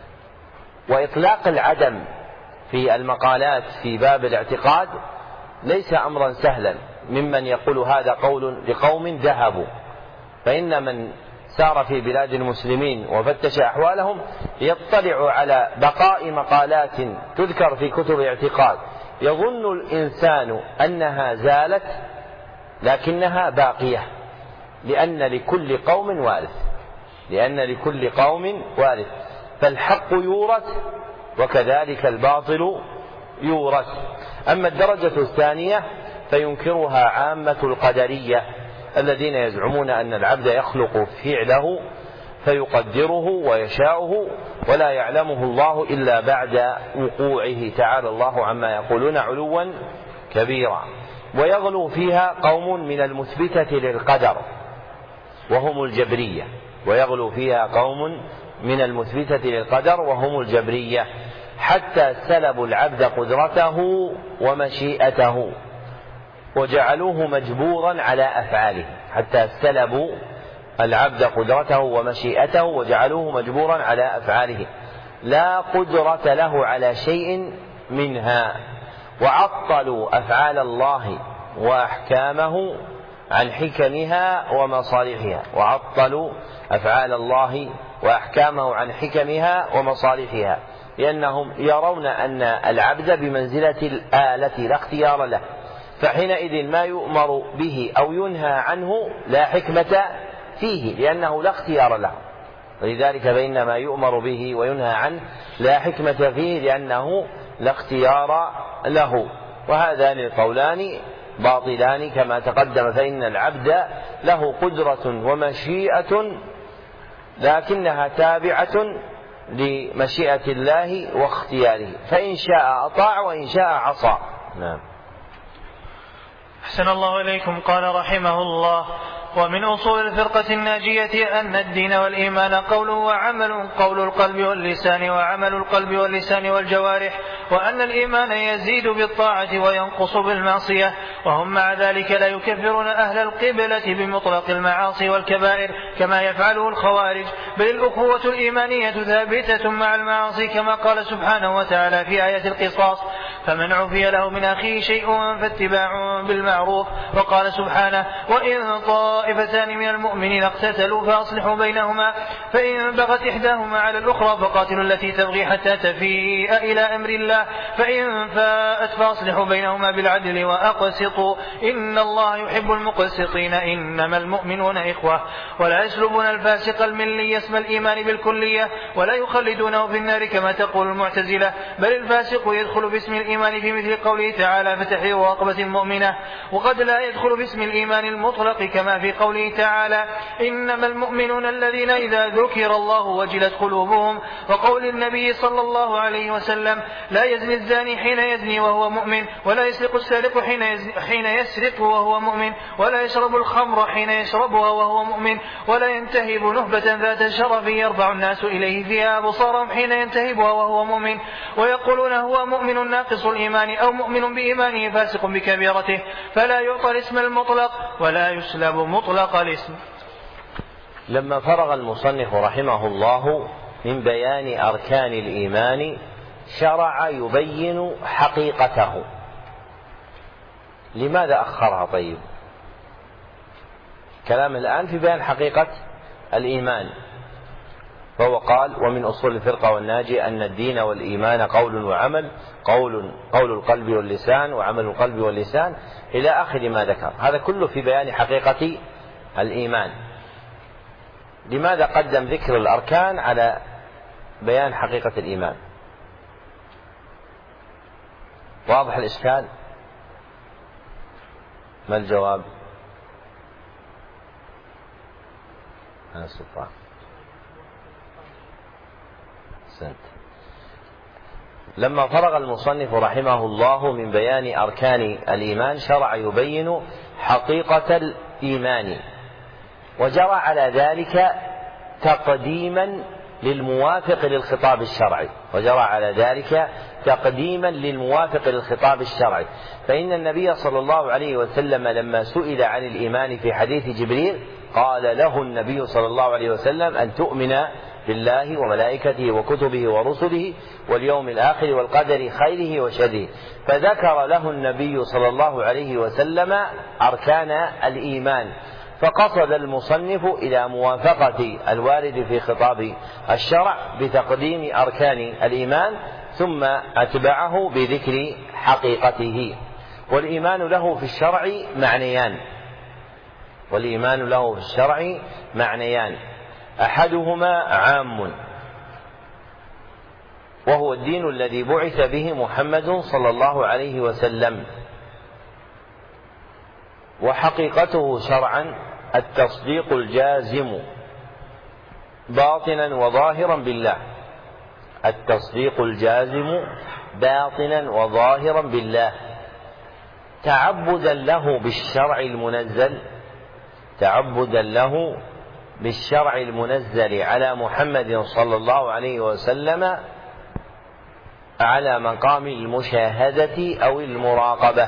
وإطلاق العدم في المقالات في باب الاعتقاد ليس أمرا سهلا ممن يقول هذا قول لقوم ذهبوا، فإن من سار في بلاد المسلمين وفتش أحوالهم يطلع على بقاء مقالات تذكر في كتب اعتقاد يظن الإنسان أنها زالت، لكنها باقية، لأن لكل قوم وارث لأن لكل قوم وارث فالحق يورث وكذلك الباطل يورث. أما الدرجة الثانية فينكرها عامة القدرية الذين يزعمون أن العبد يخلق فعله فيقدره ويشاؤه ولا يعلمه الله إلا بعد وقوعه، تعالى الله عما يقولون علوا كبيرا. ويغلو فيها قوم من المثبتة للقدر وهم الجبرية ويغلو فيها قوم من المثبتة للقدر وهم الجبرية حتى سلبوا العبد قدرته ومشيئته وجعلوه مجبورا على أفعاله حتى سلبوا العبد قدرته ومشيئته وجعلوه مجبورا على أفعاله، لا قدرة له على شيء منها، وعطلوا أفعال الله وأحكامه عن حكمها ومصالحها وعطلوا أفعال الله وأحكامه عن حكمها ومصالحها، لأنهم يرون أن العبد بمنزلة الآلة لا اختيار له، فحينئذ ما يؤمر به أو ينهى عنه لا حكمة فيه لأنه لا اختيار له، ولذلك فإن ما يؤمر به وينهى عنه لا حكمة فيه لأنه لا اختيار له. وهذان القولان باطلان كما تقدم، فإن العبد له قدرة ومشيئة لكنها تابعة لمشيئة الله واختياره، فإن شاء أطاع وإن شاء عصى. نعم. أحسن الله إليكم. قال رحمه الله: ومن أصول الفرقة الناجية أن الدين والإيمان قول وعمل، قول القلب واللسان وعمل القلب واللسان والجوارح، وأن الإيمان يزيد بالطاعة وينقص بالمعصية، وهم مع ذلك لا يكفرون أهل القبلة بمطلق المعاصي والكبائر كما يفعله الخوارج، بل الأخوة الإيمانية ثابتة مع المعاصي كما قال سبحانه وتعالى في آية القصاص: فمن عفي له من أخيه شيء فاتباع بالمعروف. وقال سبحانه: وإن طائفتان من المؤمنين اقتتلوا فأصلحوا بينهما، فإن بغت إحداهما على الأخرى فقاتلوا التي تبغي حتى تفيء إلى أمر الله، فإن فاءت فأصلحوا بينهما بالعدل وأقسطوا إن الله يحب المقسطين، إنما المؤمنون إخوة. ولا يسلبون الفاسق الملي اسم الإيمان بالكلية ولا يخلدونه في النار كما تقول المعتزلة، بل الفاسق يدخل باسم الإيمان في مثل قوله تعالى: فتحرير رقبة مؤمنة، وقد لا يدخل باسم الإيمان المطلق كما في قوله تعالى: إنما المؤمنون الذين إذا ذكر الله وجلت قلوبهم، وقول النبي صلى الله عليه وسلم: لا يزني الزاني حين يزني وهو مؤمن، ولا يسرق السارق حين يسرق وهو مؤمن، ولا يشرب الخمر حين يشربها وهو مؤمن، ولا ينتهب نهبة ذات شرف يرفع الناس إليه فيها أبصارهم حين ينتهبها وهو مؤمن، ويقولون هو مؤمن ناقص الإيمان أو مؤمن بإيمانه فاسق بكبيرته، فلا يعطى الاسم المطلق ولا يسلب مطلق الاسم. لما فرغ المصنف رحمه الله من بيان أركان الإيمان شرع يبين حقيقته. لماذا أخرها؟ طيب، كلام الآن في بيان حقيقة الإيمان، فهو قال: ومن أصول الفرقة والناجية أن الدين والإيمان قول وعمل، قول قول القلب واللسان وعمل القلب واللسان إلى آخر ما ذكر. هذا كله في بيان حقيقة الإيمان. لماذا قدم ذكر الأركان على بيان حقيقة الإيمان؟ واضح الإشكال؟ ما الجواب؟ السلطان. سنت. لما فرغ المصنف رحمه الله من بيان أركان الإيمان شرع يبين حقيقة الإيمان، وجرى على ذلك تقديما للموافق للخطاب الشرعي وجرى على ذلك تقديما للموافق للخطاب الشرعي فإن النبي صلى الله عليه وسلم لما سئل عن الإيمان في حديث جبريل قال له النبي صلى الله عليه وسلم أن تؤمن بالله وملائكته وكتبه ورسله واليوم الآخر والقدر خيره وشره، فذكر له النبي صلى الله عليه وسلم أركان الإيمان، فقصد المصنف إلى موافقة الوارد في خطاب الشرع بتقديم أركان الإيمان ثم أتبعه بذكر حقيقته. والإيمان له في الشرع معنيان والإيمان له في الشرع معنيان أحدهما عام وهو الدين الذي بعث به محمد صلى الله عليه وسلم، وحقيقته شرعا التصديق الجازم باطنا وظاهرا بالله التصديق الجازم باطنا وظاهرا بالله تعبدا له بالشرع المنزل تعبدا له بالشرع المنزل على محمد صلى الله عليه وسلم على مقام المشاهدة أو المراقبة.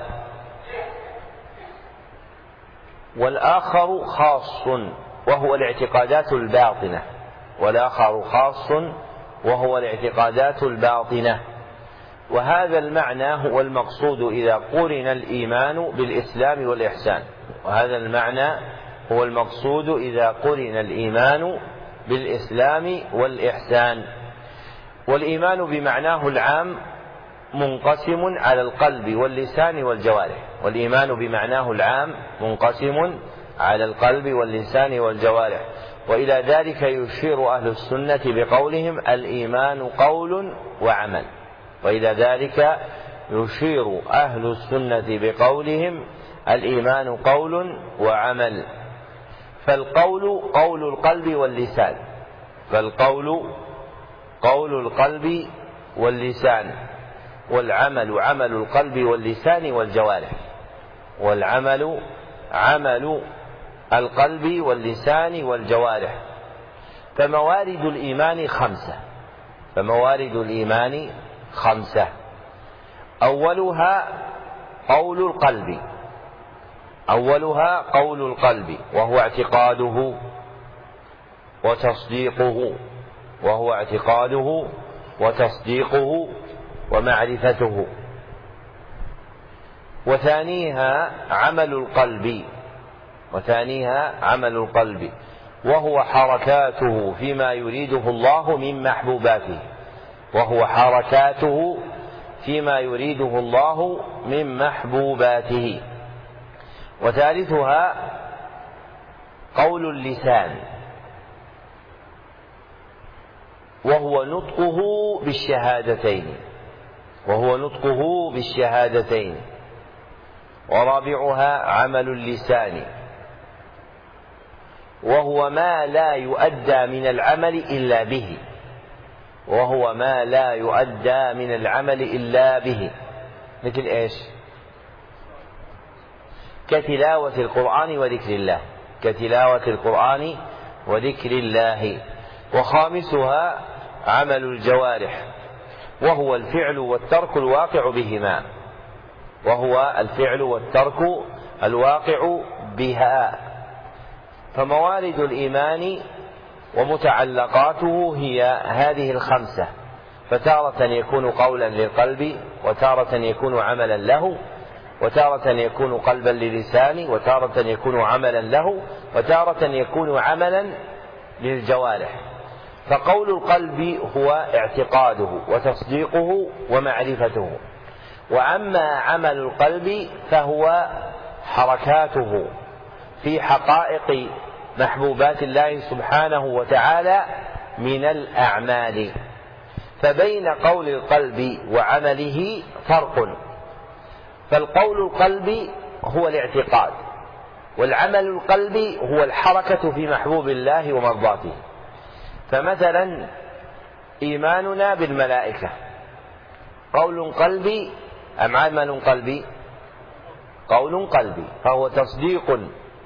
والآخر خاص وهو الاعتقادات الباطنة والآخر خاص وهو الاعتقادات الباطنة وهذا المعنى هو المقصود إذا قرن الإيمان بالإسلام والإحسان وهذا المعنى هو المقصود إذا قرن الإيمان بالإسلام والإحسان. والإيمان بمعناه العام منقسم على القلب واللسان والجوارح والإيمان بمعناه العام منقسم على القلب واللسان والجوارح وإلى ذلك يشير أهل السنة بقولهم الإيمان قول وعمل وإلى ذلك يشير أهل السنة بقولهم الإيمان قول وعمل. فالقول قول القلب واللسان فالقول قول القلب واللسان والعمل عمل القلب واللسان والجوارح والعمل عمل القلب واللسان والجوارح. فموارد الإيمان خمسة فموارد الإيمان خمسة أولها قول القلب أولها قول القلب وهو اعتقاده وتصديقه وهو اعتقاده وتصديقه ومعرفته. وثانيها عمل القلب وثانيها عمل القلب وهو حركاته فيما يريده الله من محبوباته وهو حركاته فيما يريده الله من محبوباته. وثالثها قول اللسان وهو نطقه بالشهادتين وهو نطقه بالشهادتين. ورابعها عمل اللسان وهو ما لا يؤدى من العمل إلا به وهو ما لا يؤدى من العمل إلا به مثل إيش؟ كتلاوة القرآن وذكر الله كتلاوة القرآن وذكر الله. وخامسها عمل الجوارح وهو الفعل والترك الواقع بهما وهو الفعل والترك الواقع بها. فموارد الإيمان ومتعلقاته هي هذه الخمسة، فتارة يكون قولا للقلب وتارة يكون عملا له وتارة يكون قلبا للسان وتارة يكون عملا له وتارة يكون عملا للجوارح. فقول القلب هو اعتقاده وتصديقه ومعرفته، وأما عمل القلب فهو حركاته في حقائق محبوبات الله سبحانه وتعالى من الأعمال. فبين قول القلب وعمله فرق. فالقول القلب هو الاعتقاد والعمل القلبي هو الحركة في محبوب الله ومرضاته. فمثلا إيماننا بالملائكة قول قلبي أم عمل قلبي؟ قول قلبي، فهو تصديق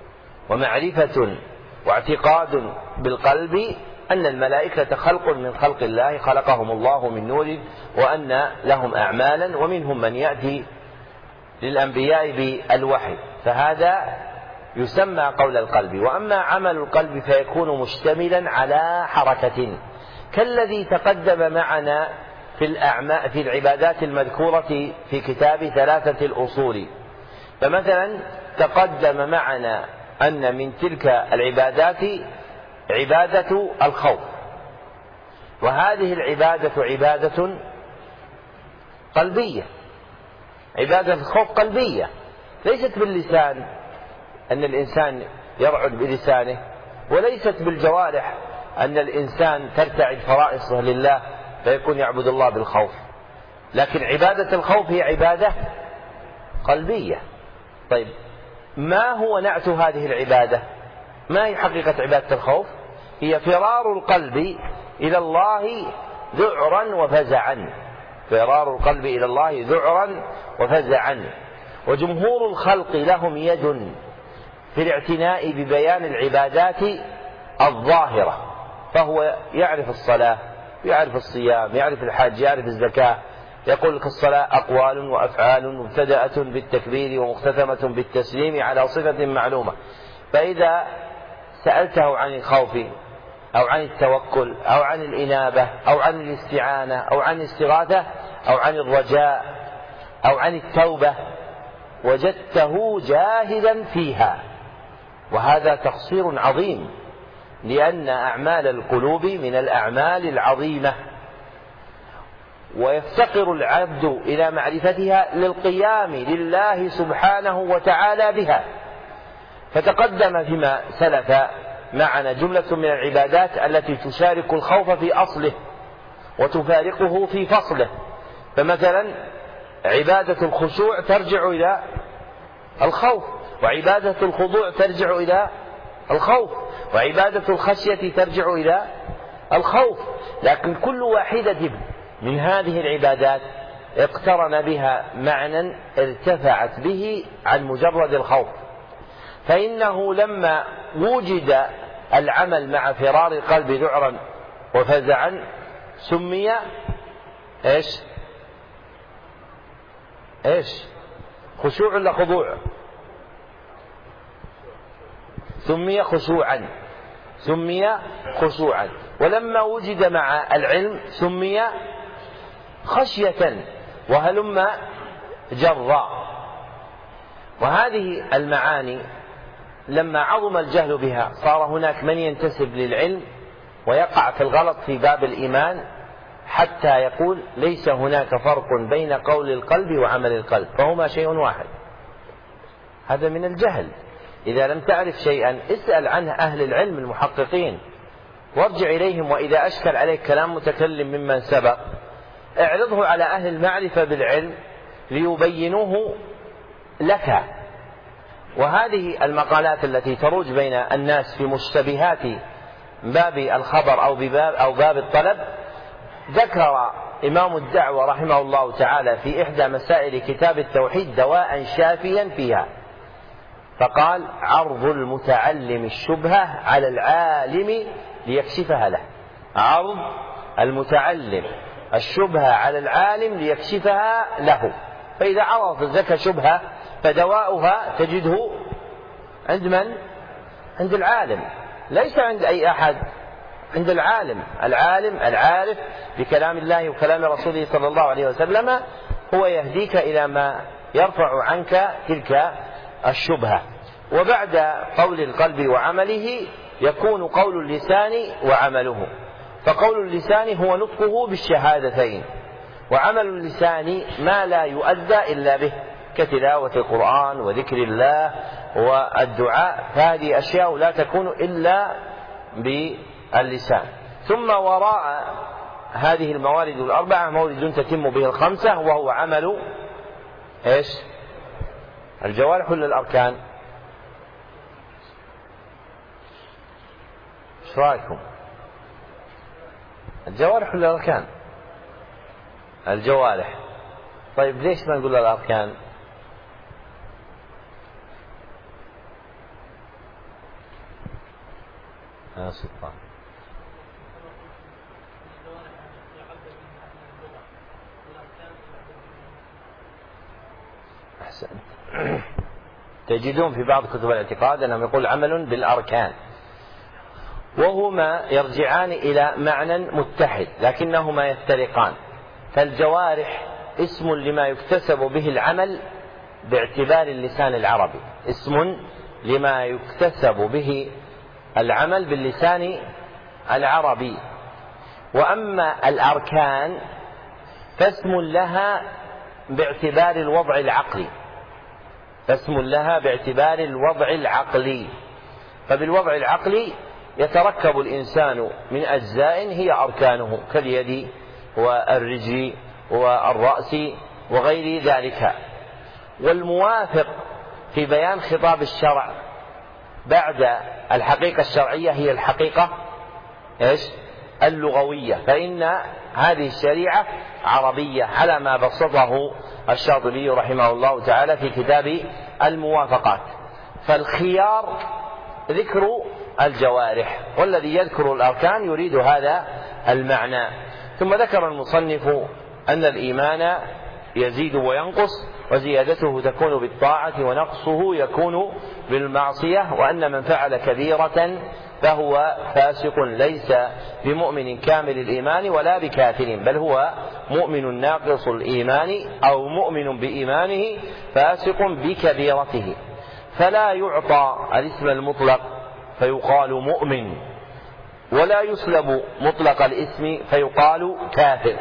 ومعرفة واعتقاد بالقلب أن الملائكة خلق من خلق الله خلقهم الله من نور، وأن لهم أعمالا، ومنهم من يأتي للأنبياء بالوحي، فهذا يسمى قول القلب. وأما عمل القلب فيكون مشتملا على حركة كالذي تقدم معنا في الأعمال في العبادات المذكورة في كتاب ثلاثة الأصول. فمثلا تقدم معنا أن من تلك العبادات عبادة الخوف، وهذه العبادة عبادة قلبية، عبادة الخوف قلبية ليست باللسان أن الإنسان يرعد بلسانه، وليست بالجوارح أن الإنسان ترتعد فرائصه لله فيكون يعبد الله بالخوف، لكن عبادة الخوف هي عبادة قلبية. طيب ما هو نعت هذه العبادة؟ ما هي حقيقة عبادة الخوف؟ هي فرار القلب إلى الله ذعرا وفزعا، فرار القلب إلى الله ذعرا وفزعا. وجمهور الخلق لهم يد في الاعتناء ببيان العبادات الظاهرة، فهو يعرف الصلاة، يعرف الصيام، يعرف الحج، يعرف الزكاة، يقول لك الصلاة أقوال وأفعال مبتدأة بالتكبير ومختتمة بالتسليم على صفة معلومة. فإذا سألته عن الخوف أو عن التوكل أو عن الإنابة أو عن الاستعانة أو عن الاستغاثة أو عن الرجاء أو عن التوبة وجدته جاهدا فيها، وهذا تقصير عظيم، لأن أعمال القلوب من الأعمال العظيمة، ويفتقر العبد إلى معرفتها للقيام لله سبحانه وتعالى بها. فتقدم فيما سلف معنا جملة من العبادات التي تشارك الخوف في أصله وتفارقه في فصله. فمثلا عبادة الخشوع ترجع إلى الخوف، وعبادة الخضوع ترجع إلى الخوف، وعبادة الخشية ترجع إلى الخوف، لكن كل واحدة من هذه العبادات اقترن بها معنى ارتفعت به عن مجرد الخوف. فإنه لما وجد العمل مع فرار القلب ذعرا وفزعا سمي ايش ايش خشوع ولا خضوع؟ سمي خشوعا، سمي خشوعا. ولما وجد مع العلم سمي خشية، وهلم جرا. وهذه المعاني لما عظم الجهل بها صار هناك من ينتسب للعلم ويقع في الغلط في باب الإيمان حتى يقول ليس هناك فرق بين قول القلب وعمل القلب، فهما شيء واحد. هذا من الجهل. إذا لم تعرف شيئا اسأل عنه أهل العلم المحققين وارجع إليهم، وإذا أشكل عليك كلام متكلم ممن سبق اعرضه على أهل المعرفة بالعلم ليبينوه لك. وهذه المقالات التي تروج بين الناس في مشتبهات باب الخبر أو بباب أو باب الطلب، ذكر إمام الدعوة رحمه الله تعالى في إحدى مسائل كتاب التوحيد دواء شافيا فيها، فقال: عرض المتعلم الشبهة على العالم ليكشفها له. عرض المتعلم الشبهة على العالم ليكشفها له. فإذا عرضت لك شبهة فدواؤها تجده عند من؟ عند العالم، ليس عند أي أحد، عند العالم. العالم العارف بكلام الله وكلام رسوله صلى الله عليه وسلم هو يهديك إلى ما يرفع عنك تلك الشبهة. وبعد قول القلب وعمله يكون قول اللسان وعمله. فقول اللسان هو نطقه بالشهادتين، وعمل اللسان ما لا يؤدى إلا به كتلاوة القرآن وذكر الله والدعاء، فهذه أشياء لا تكون إلا باللسان. ثم وراء هذه الموارد الأربعة مورد تتم به الخمسة، وهو عمل إيش؟ الجوارح ولا الأركان؟ ايش رايكم؟ الجوارح ولا الأركان؟ الجوارح. طيب ليش ما نقول الأركان؟ يا سلطان. أحسنت. تجدون في بعض كتب الاعتقاد أنهم يقول عمل بالأركان، وهما يرجعان إلى معنى متحد لكنهما يفترقان. فالجوارح اسم لما يكتسب به العمل باعتبار اللسان العربي، اسم لما يكتسب به العمل باللسان العربي. وأما الأركان فاسم لها باعتبار الوضع العقلي، فاسم لها باعتبار الوضع العقلي. فبالوضع العقلي يتركب الإنسان من أجزاء هي أركانه كاليد والرجل والرأس وغير ذلك. والموافق في بيان خطاب الشرع بعد الحقيقة الشرعية هي الحقيقة إيش؟ اللغوية، فإن هذه الشريعة عربية على ما بسطه الشاطبي رحمه الله تعالى في كتاب الموافقات. فالخيار ذكر الجوارح، والذي يذكر الأركان يريد هذا المعنى. ثم ذكر المصنف أن الإيمان يزيد وينقص، وزيادته تكون بالطاعة ونقصه يكون بالمعصية، وأن من فعل كبيرة فهو فاسق ليس بمؤمن كامل الإيمان ولا بكافر، بل هو مؤمن ناقص الإيمان أو مؤمن بإيمانه فاسق بكبيرته. فلا يعطى الاسم المطلق فيقال مؤمن، ولا يسلب مطلق الاسم فيقال كافر،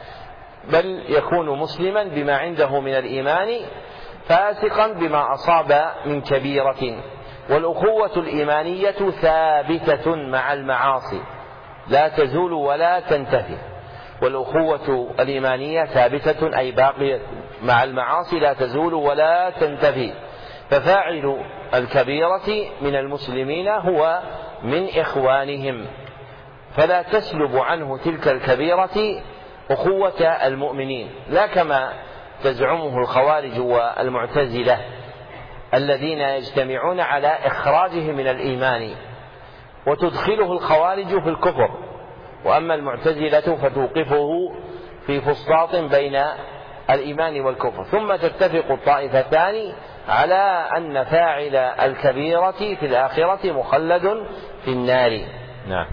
بل يكون مسلما بما عنده من الإيمان فاسقا بما أصاب من كبيرة. والأخوة الإيمانية ثابتة مع المعاصي لا تزول ولا تنتفي. والأخوة الإيمانية ثابتة أي باقية مع المعاصي لا تزول ولا تنتفي. ففاعل الكبيرة من المسلمين هو من إخوانهم، فلا تسلب عنه تلك الكبيرة أخوة المؤمنين، لا كما تزعمه الخوارج والمعتزلة الذين يجتمعون على إخراجه من الإيمان، وتدخله الخوارج في الكفر، وأما المعتزلة فتوقفه في فسطاط بين الإيمان والكفر. ثم تتفق الطائفتان على أن فاعل الكبيرة في الآخرة مخلد في النار. نعم.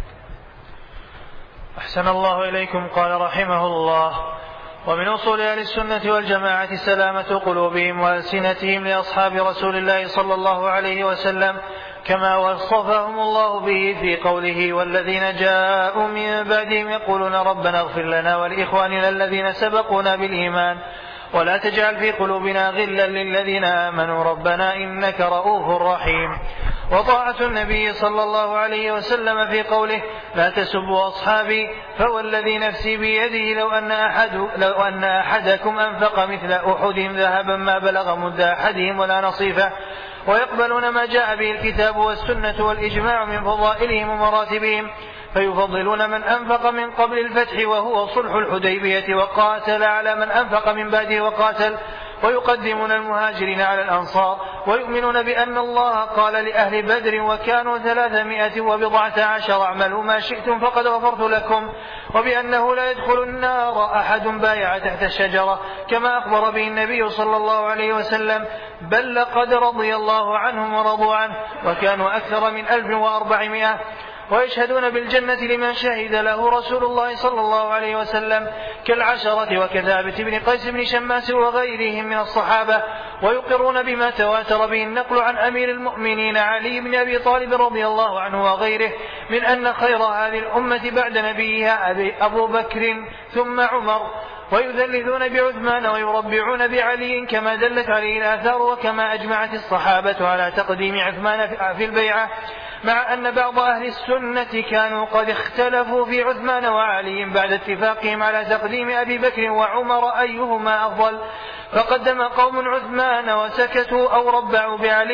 أحسن الله إليكم. قال رحمه الله: ومن أصول أهل السنة والجماعة سلامة قلوبهم وألسنتهم لأصحاب رسول الله صلى الله عليه وسلم، كما وصفهم الله به في قوله: والذين جاءوا من بعدهم يقولون ربنا اغفر لنا ولإخواننا الذين سبقونا بالإيمان ولا تجعل في قلوبنا غلا للذين آمنوا ربنا إنك رؤوف رحيم. وطاعة النبي صلى الله عليه وسلم في قوله: لا تسبوا أصحابي فوالذي نفسي بيده لو أن, أحد لو أن أحدكم أنفق مثل أحد ذهبا ما بلغ مد أحدهم ولا نصيفه. ويقبلون ما جاء به الكتاب والسنة والإجماع من فضائلهم ومراتبهم، فيفضلون من أنفق من قبل الفتح وهو صلح الحديبية وقاتل على من أنفق من بعده وقاتل، ويقدمون المهاجرين على الأنصار، ويؤمنون بأن الله قال لأهل بدر وكانوا ثلاثمائة وبضعة عشر اعملوا ما شئتم فقد غفرت لكم، وبأنه لا يدخل النار أحد بايع تحت الشجرة كما أخبر به النبي صلى الله عليه وسلم، بل لقد رضي الله عنهم ورضوا عنه وكانوا أكثر من ألف وأربعمائة. ويشهدون بالجنة لمن شهد له رسول الله صلى الله عليه وسلم كالعشرة وكثابت بن قيس بن شماس وغيرهم من الصحابة. ويقرون بما تواتر به النقل عن أمير المؤمنين علي بن أبي طالب رضي الله عنه وغيره من أن خير هذه الأمة بعد نبيها أبو بكر ثم عمر. ويذللون بعثمان ويربعون بعلي كما دلت عليه الآثار وكما أجمعت الصحابة على تقديم عثمان في البيعة، مع أن بعض أهل السنة كانوا قد اختلفوا في عثمان وعلي بعد اتفاقهم على تقديم أبي بكر وعمر أيهما أفضل، فقدم قوم عثمان وسكتوا أو ربعوا بعلي،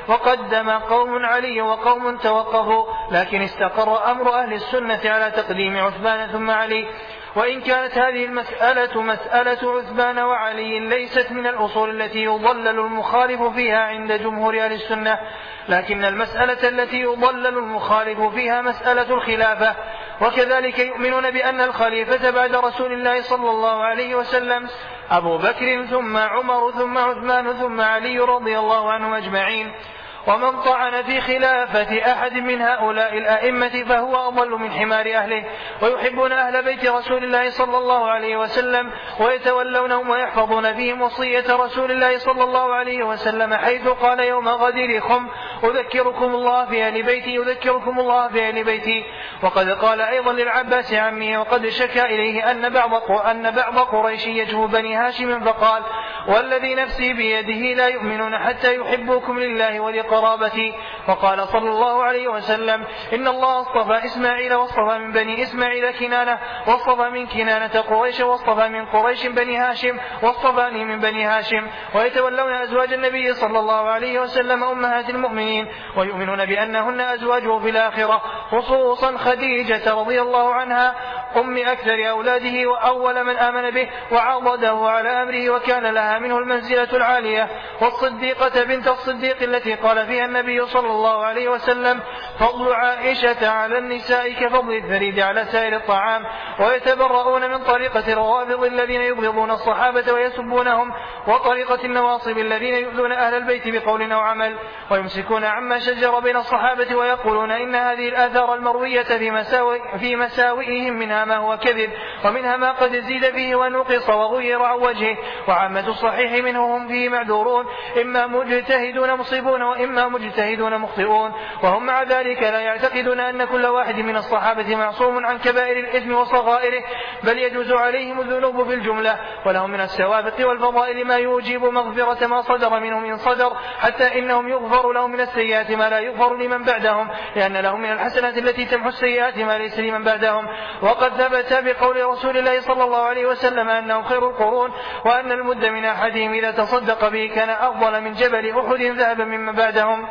وقدم قوم علي وقوم توقفوا، لكن استقر أمر أهل السنة على تقديم عثمان ثم علي. وإن كانت هذه المسألة مسألة عثمان وعلي ليست من الأصول التي يضلل المخالف فيها عند جمهور أهل السنة، لكن المسألة التي يضلل المخالف فيها مسألة الخلافة. وكذلك يؤمنون بأن الخليفة بعد رسول الله صلى الله عليه وسلم أبو بكر ثم عمر ثم عثمان ثم علي رضي الله عنهم أجمعين. ومن طعن في خلافة أحد من هؤلاء الأئمة فهو أضل من حمار أهله. ويحبون أهل بيت رسول الله صلى الله عليه وسلم ويتولونهم ويحفظون فيهم وصية رسول الله صلى الله عليه وسلم، حيث قال يوم غديركم أذكركم الله في أهل بيتي أذكركم الله في أهل بيتي. وقد قال أيضا للعباس عمه وقد شكى إليه أن بعض أن بعض قريش يجهو بني هاشم فقال والذي نفسي بيده لا يؤمنون حتى يحبوكم لله ولقرابتي. وقال صلى الله عليه وسلم إن الله اصطفى إسماعيل واصطفى من بني إسماعيل كنانة واصطفى من كنانة قريش واصطفى من قريش بني هاشم واصطفاني من بني هاشم. ويتولون أزواج النبي صلى الله عليه وسلم أمهات المؤمنين ويؤمنون بأنهن أزواجه في الآخرة، خصوصا خديجة رضي الله عنها أم أكثر أولاده وأول من آمن به وعضده على أمره وكان لها منه المنزلة العالية، والصديقة بنت الصديق التي قال فيها النبي صلى الله عليه وسلم فضل عائشة على النساء كفضل الثريد على سائر الطعام. ويتبرؤون من طريقة الروافض الذين يبغضون الصحابة ويسبونهم، وطريقة النواصب الذين يؤذون أهل البيت بقول أو عمل، ويمسكون عما شجر بين الصحابة ويقولون إن هذه الآثار المروية في, مساوئ في مساوئهم منها ما هو كذب ومنها ما قد زيد فيه ونقص وغير عن وجهه، وعامة الصحيح منهم هم فيه معذورون، إما مجتهدون مصيبون وإما مجتهدون مخطئون. وهم مع ذلك لا يعتقدون أن كل واحد من الصحابة معصوم عن كبائر الإثم وصغائره، بل يجوز عليهم الذنوب في الجملة، ولهم من السوابق والفضائل ما يوجب مغفرة ما صدر منهم إن صدر، حتى إنهم يغفر لهم من السيئات ما لا يغفر لمن بعدهم، لأن لهم من الحسنات التي تمحو السيئات ما ليس لمن بعدهم. وقد ثبت بقول رسول الله صلى الله عليه وسلم أنهم خير القرون، وأن المد من أحدهم إذا تصدق به كان أفضل من جبل أحد ذهبا ممن بعدهم.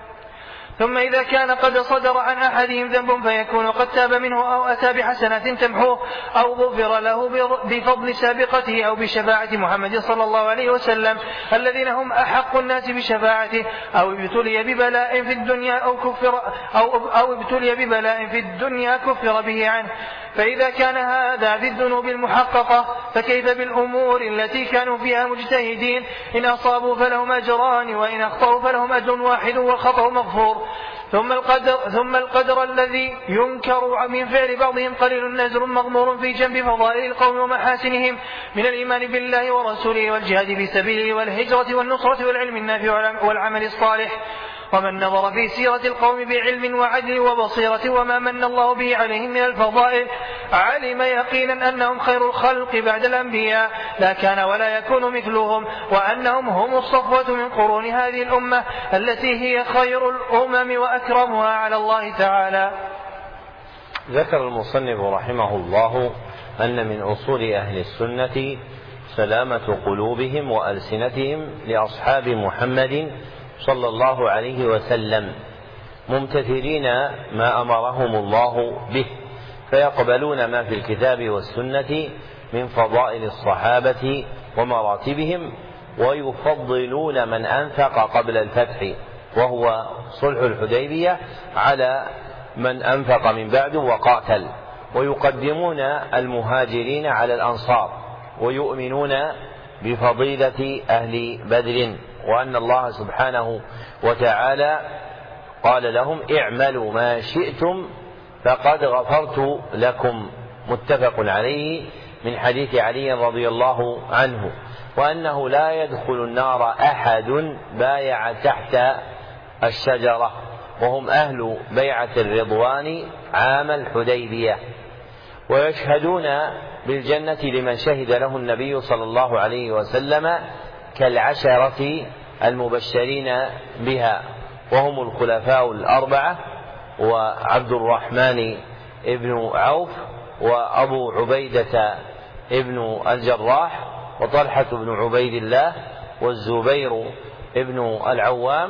ثم إذا كان قد صدر عن أحدهم ذنب فيكون قد تاب منه أو أتى بحسنات تمحوه أو غفر له بفضل سابقته أو بشفاعة محمد صلى الله عليه وسلم الذين هم أحق الناس بشفاعته، أو ابتلي ببلاء في الدنيا أو كفر أو, أو ابتلي ببلاء في الدنيا كفر به عنه. فإذا كان هذا في الذنوب المحققة فكيف بالأمور التي كانوا فيها مجتهدين؟ إن أصابوا فلهم أجران وإن أخطأوا فلهم أجر واحد والخطأ مغفور. ثم القدر, ثم القدر الذي ينكر من فعل بعضهم قليل نزر مغمور في جنب فضائل القوم ومحاسنهم من الإيمان بالله ورسوله والجهاد في سبيله والهجرة والنصرة والعلم النافع والعمل الصالح. ومن نظر في سيرة القوم بعلم وعدل وبصيرة وما من الله به عليهم من الفضائل علم يقينا أنهم خير الخلق بعد الأنبياء لا كان ولا يكون مثلهم، وأنهم هم الصفوة من قرون هذه الأمة التي هي خير الأمم وأكرمها على الله تعالى. ذكر المصنف رحمه الله أن من أصول أهل السنة سلامة قلوبهم وألسنتهم لأصحاب محمد صلى الله عليه وسلم، ممتثلين ما أمرهم الله به، فيقبلون ما في الكتاب والسنة من فضائل الصحابة ومراتبهم، ويفضلون من أنفق قبل الفتح وهو صلح الحديبية على من أنفق من بعد وقاتل، ويقدمون المهاجرين على الأنصار، ويؤمنون بفضيلة أهل بدر، وأن الله سبحانه وتعالى قال لهم اعملوا ما شئتم فقد غفرت لكم، متفق عليه من حديث علي رضي الله عنه، وأنه لا يدخل النار أحد بايع تحت الشجرة، وهم أهل بيعة الرضوان عام الحديبية، ويشهدون بالجنة لمن شهد له النبي صلى الله عليه وسلم كالعشرة المبشرين بها، وهم الخلفاء الأربعة وعبد الرحمن ابن عوف وأبو عبيدة ابن الجراح وطلحة بن عبيد الله والزبير ابن العوام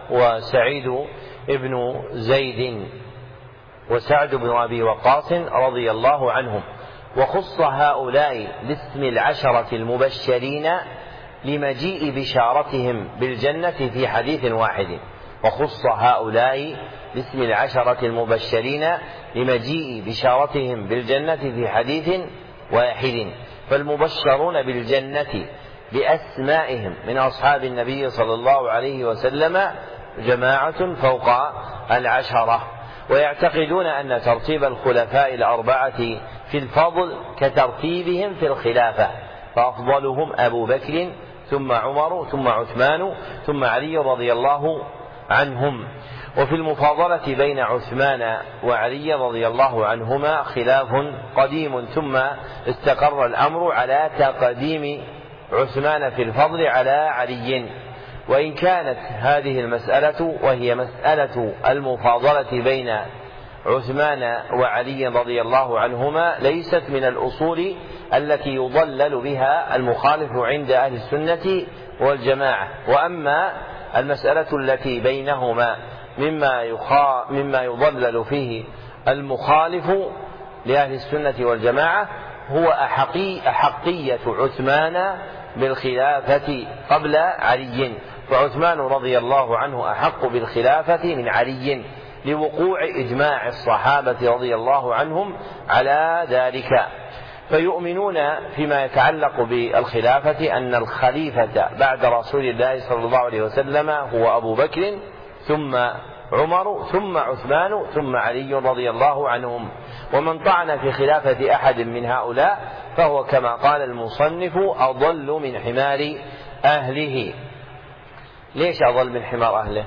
وسعيد بن زيد وسعد بن أبي وقاص رضي الله عنهم. وخص هؤلاء باسم العشرة المبشرين لمجيء بشارتهم بالجنة في حديث واحد. وخص هؤلاء باسم العشرة المبشرين لمجيء بشارتهم بالجنة في حديث واحد. فالمبشرون بالجنة بأسمائهم من أصحاب النبي صلى الله عليه وسلم جماعة فوق العشرة، ويعتقدون أن ترتيب الخلفاء الأربعة في الفضل كترتيبهم في الخلافة، فأفضلهم أبو بكر ثم عمر ثم عثمان ثم علي رضي الله عنهم. وفي المفاضلة بين عثمان وعلي رضي الله عنهما خلاف قديم، ثم استقر الأمر على تقديم عثمان في الفضل على علي. وإن كانت هذه المسألة وهي مسألة المفاضلة بين عثمان وعلي رضي الله عنهما ليست من الأصول التي يضلل بها المخالف عند أهل السنة والجماعة. وأما المسألة التي بينهما مما, يخا مما يضلل فيه المخالف لأهل السنة والجماعة هو أحقي أحقية عثمان بالخلافة قبل علي، فعثمان رضي الله عنه أحق بالخلافة من علي لوقوع إجماع الصحابة رضي الله عنهم على ذلك. فيؤمنون فيما يتعلق بالخلافة أن الخليفة بعد رسول الله صلى الله عليه وسلم هو أبو بكر ثم عمر ثم عثمان ثم علي رضي الله عنهم. ومن طعن في خلافة أحد من هؤلاء فهو كما قال المصنف أضل من حمار أهله. ليش أضل من حمار أهله؟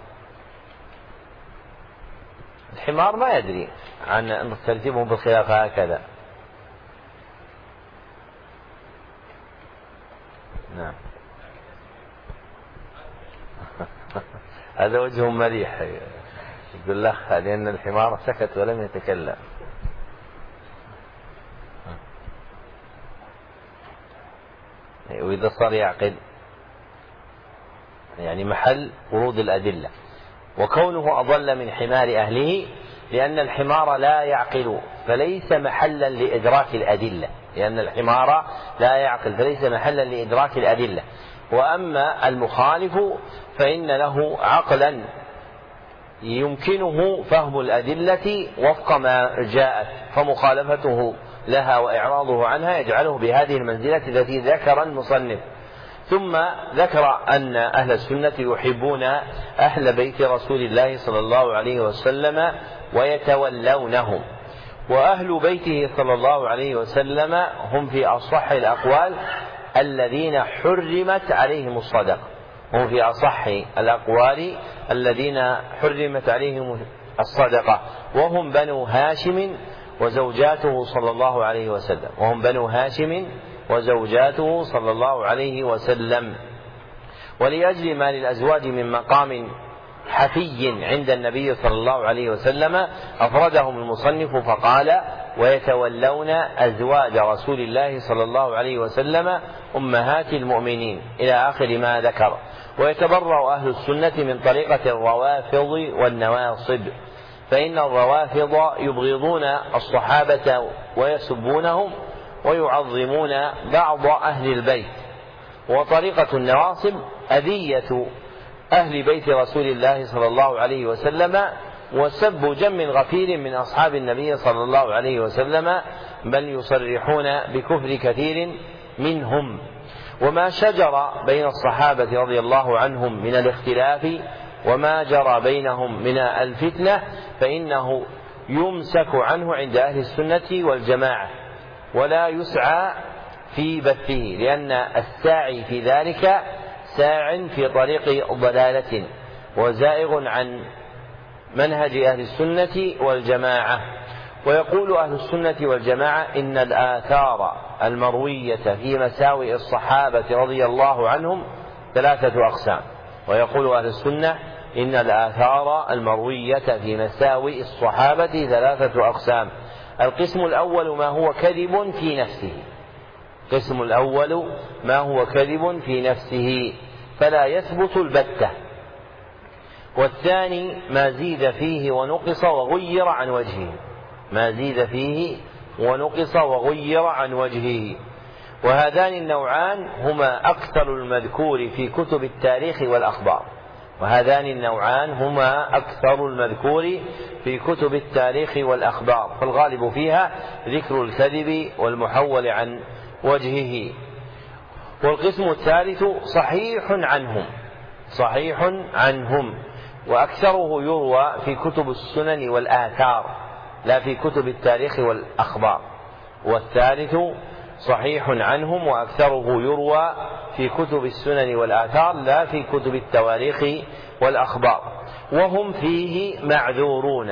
الحمار ما يدري عن ترتيبهم بالخلافة هكذا. نعم. هذا وجه مليح يقول له لأن الحمار سكت ولم يتكلم. وإذا صار يعقل يعني محل ورود الأدلة. وكونه أضل من حمار أهله لأن الحمار لا يعقل فليس محلا لإدراك الأدلة، لأن الحمار لا يعقل فليس محلا لإدراك الأدلة. وأما المخالف فإن له عقلا يمكنه فهم الأدلة وفق ما جاءت، فمخالفته لها وإعراضه عنها يجعله بهذه المنزلة التي ذكر المصنف. ثم ذكر أن أهل السنة يحبون أهل بيت رسول الله صلى الله عليه وسلم ويتولونهم، وأهل بيته صلى الله عليه وسلم هم في أصح الأقوال الذين حرمت عليهم الصدقة، هم في أصح الأقوال الذين حرمت عليهم الصدقة، وهم بنو هاشم وزوجاته صلى الله عليه وسلم، وهم بنو هاشم وزوجاته صلى الله عليه وسلم. ولأجل ما للأزواج من مقام حفي عند النبي صلى الله عليه وسلم أفردهم المصنف فقال ويتولون أزواج رسول الله صلى الله عليه وسلم أمهات المؤمنين إلى آخر ما ذكر. ويتبرأ أهل السنة من طريقة الروافض والنواصب، فإن الروافض يبغضون الصحابة ويسبونهم ويعظمون بعض أهل البيت، وطريقة النواصب أذية أهل بيت رسول الله صلى الله عليه وسلم وسب جم غفير من أصحاب النبي صلى الله عليه وسلم، بل يصرحون بكفر كثير منهم. وما شجر بين الصحابة رضي الله عنهم من الاختلاف وما جرى بينهم من الفتنة فإنه يمسك عنه عند أهل السنة والجماعة ولا يسعى في بثه، لأن الساعي في ذلك ساع في طريق ضلالة وزائغ عن منهج أهل السنة والجماعة. ويقول أهل السنة والجماعة إن الآثار المروية في مساوئ الصحابة رضي الله عنهم ثلاثة أقسام. ويقول أهل السنة إن الآثار المروية في مساوئ الصحابة ثلاثة أقسام. القسم الأول ما هو كذب في نفسه، القسم الأول ما هو كذب في نفسه فلا يثبت البتة، والثاني ما زيد فيه ونقص وغير عن وجهه، ما زيد فيه ونقص وغير عن وجهه. وهذان النوعان هما أكثر المذكور في كتب التاريخ والأخبار، وهذان النوعان هما أكثر المذكور في كتب التاريخ والأخبار، فالغالب فيها ذكر الكذب والمحول عن وجهه. والقسم الثالث صحيح عنهم، صحيح عنهم، وأكثره يروى في كتب السنن والآثار لا في كتب التاريخ والأخبار. والثالث صحيح عنهم وأكثره يروى في كتب السنن والآثار لا في كتب التواريخ والأخبار. وهم فيه معذورون،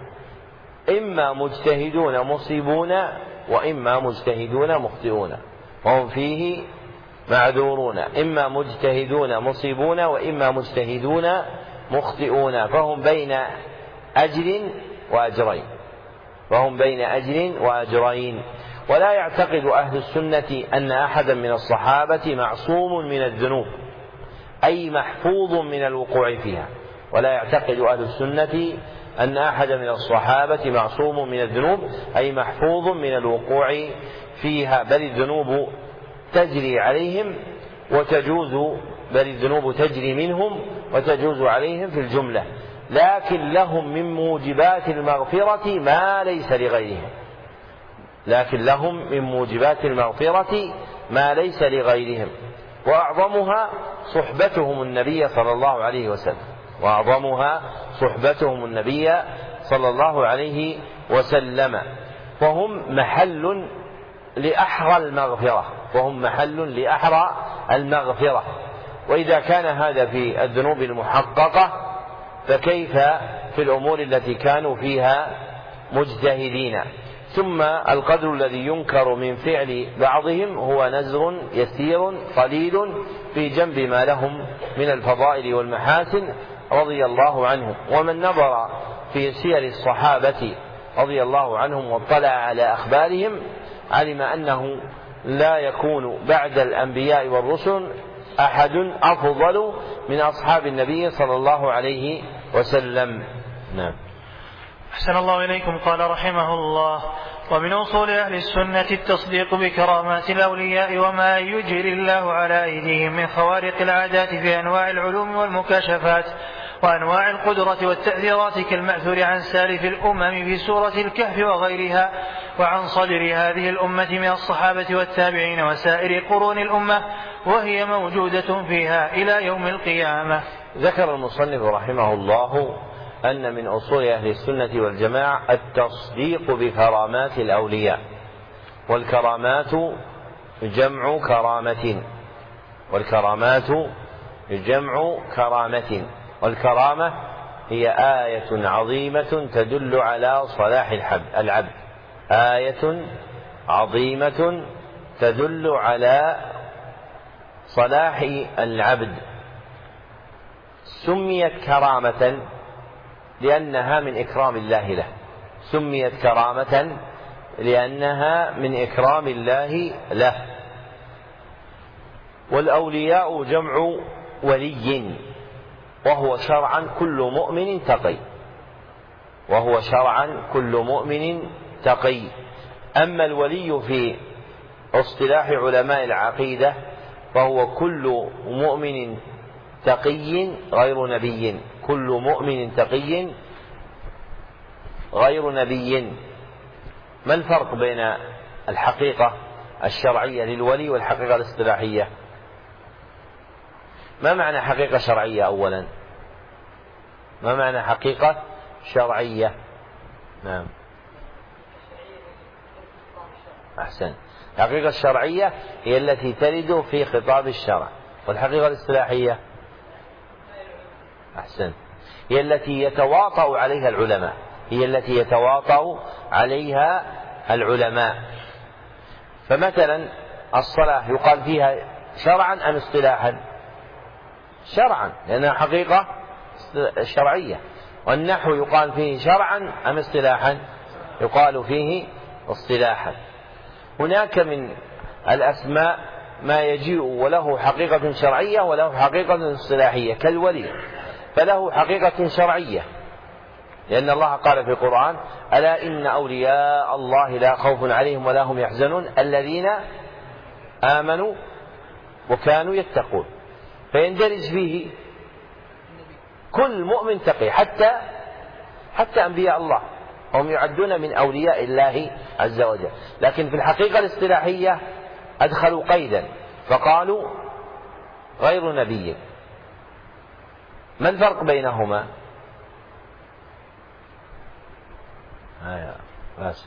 إما مجتهدون مصيبون وإما مجتهدون مخطئون. وهم فيه معذورون إما مجتهدون مصيبون وإما مجتهدون مخطئون، فهم بين أجر وأجرين، فهم بين أجر وأجرين. ولا يعتقد أهل السنة أن أحدا من الصحابة معصوم من الذنوب، أي محفوظ من الوقوع فيها. ولا يعتقد أهل السنة أن أحدا من الصحابة معصوم من الذنوب، أي محفوظ من الوقوع فيها، بل الذنوب تجري عليهم وتجوز، بل الذنوب تجري منهم وتجوز عليهم في الجملة، لكن لهم من موجبات المغفرة ما ليس لغيرهم، لكن لهم من موجبات المغفرة ما ليس لغيرهم. وأعظمها صحبتهم النبي صلى الله عليه وسلم، وأعظمها صحبتهم النبي صلى الله عليه وسلم، فهم محل لأحرى المغفرة، وهم محل لأحرى المغفرة. وإذا كان هذا في الذنوب المحققة فكيف في الأمور التي كانوا فيها مجتهدين. ثم القدر الذي ينكر من فعل بعضهم هو نزر يسير قليل في جنب ما لهم من الفضائل والمحاسن رضي الله عنهم. ومن نظر في سير الصحابة رضي الله عنهم واطلع على أخبارهم علم أنه لا يكون بعد الأنبياء والرسل أحد أفضل من أصحاب النبي صلى الله عليه وسلم. نعم. أحسن الله إليكم. قال رحمه الله: ومن أصول أهل السنة التصديق بكرامات الأولياء وما يجري الله على أيديهم من خوارق العادات في أنواع العلوم والمكاشفات وأنواع القدرة والتأثيرات كالمأثور عن سالف الأمم في سورة الكهف وغيرها، وعن صدر هذه الأمة من الصحابة والتابعين وسائر قرون الأمة، وهي موجودة فيها إلى يوم القيامة. ذكر المصنف رحمه الله أن من أصول أهل السنة والجماعة التصديق بكرامات الأولياء. والكرامات جمع كرامة، والكرامات جمع كرامة، والكرامة هي آية عظيمة تدل على صلاح العبد، آية عظيمة تدل على صلاح العبد. سميت كرامة لأنها من إكرام الله له، سميت كرامة لأنها من إكرام الله له. والأولياء جمع ولي، وهو شرعا كل مؤمن تقي، وهو شرعا كل مؤمن تقي. أما الولي في اصطلاح علماء العقيدة فهو كل مؤمن تقي غير نبي، كل مؤمن تقي غير نبي. ما الفرق بين الحقيقة الشرعية للولي والحقيقة الاصطلاحية؟ ما معنى حقيقة شرعية أولا؟ ما معنى حقيقة شرعية؟ نعم أحسن. الحقيقة الشرعية هي التي ترد في خطاب الشرع، والحقيقة الاصطلاحية أحسن هي التي يتواطأ عليها العلماء، هي التي يتواطأ عليها العلماء. فمثلا الصلاة يقال فيها شرعا أم اصطلاحا؟ شرعا لأنها حقيقة شرعية. والنحو يقال فيه شرعا أم اصطلاحا؟ يقال فيه اصطلاحا. هناك من الأسماء ما يجيء وله حقيقة شرعية وله حقيقة اصطلاحية كالولي، فله حقيقة شرعية، لأن الله قال في القرآن: ألا إن أولياء الله لا خوف عليهم ولا هم يحزنون الذين آمنوا وكانوا يتقون. فيندرج فيه كل مؤمن تقي، حتى حتى أنبياء الله هم يعدون من أولياء الله عز وجل. لكن في الحقيقة الاصطلاحية أدخلوا قيدا فقالوا غير نبي. ما الفرق بينهما؟ آه بس.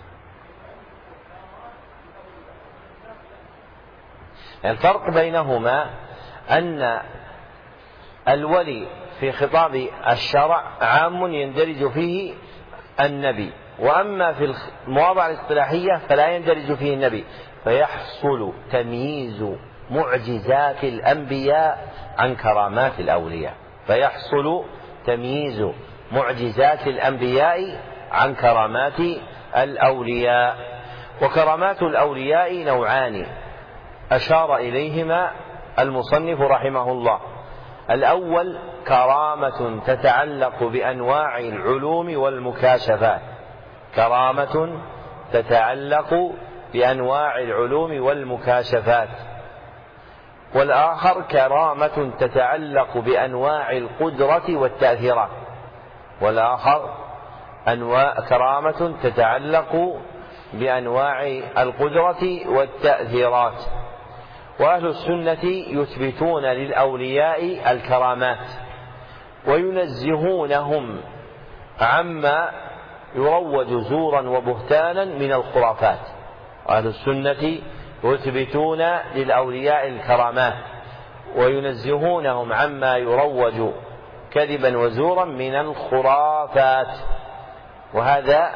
الفرق بينهما أن الولي في خطاب الشرع عام يندرج فيه النبي، وأما في المواضع الاصطلاحية فلا يندرج فيه النبي، فيحصل تمييز معجزات الأنبياء عن كرامات الأولياء فيحصل تمييز معجزات الأنبياء عن كرامات الأولياء. وكرامات الأولياء نوعان أشار إليهما المصنف رحمه الله: الأول كرامة تتعلق بأنواع العلوم والمكاشفات، كرامة تتعلق بأنواع العلوم والمكاشفات. والآخر كرامة تتعلق بأنواع القدرة والتأثيرات، والآخر أنواع كرامة تتعلق بأنواع القدرة والتأثيرات. وأهل السنة يثبتون للأولياء الكرامات وينزهونهم عما يروج زورا وبهتانا من الخرافات. أهل السنة يثبتون للأولياء الكرامات وينزهونهم عما يروج كذبا وزورا من الخرافات، وهذا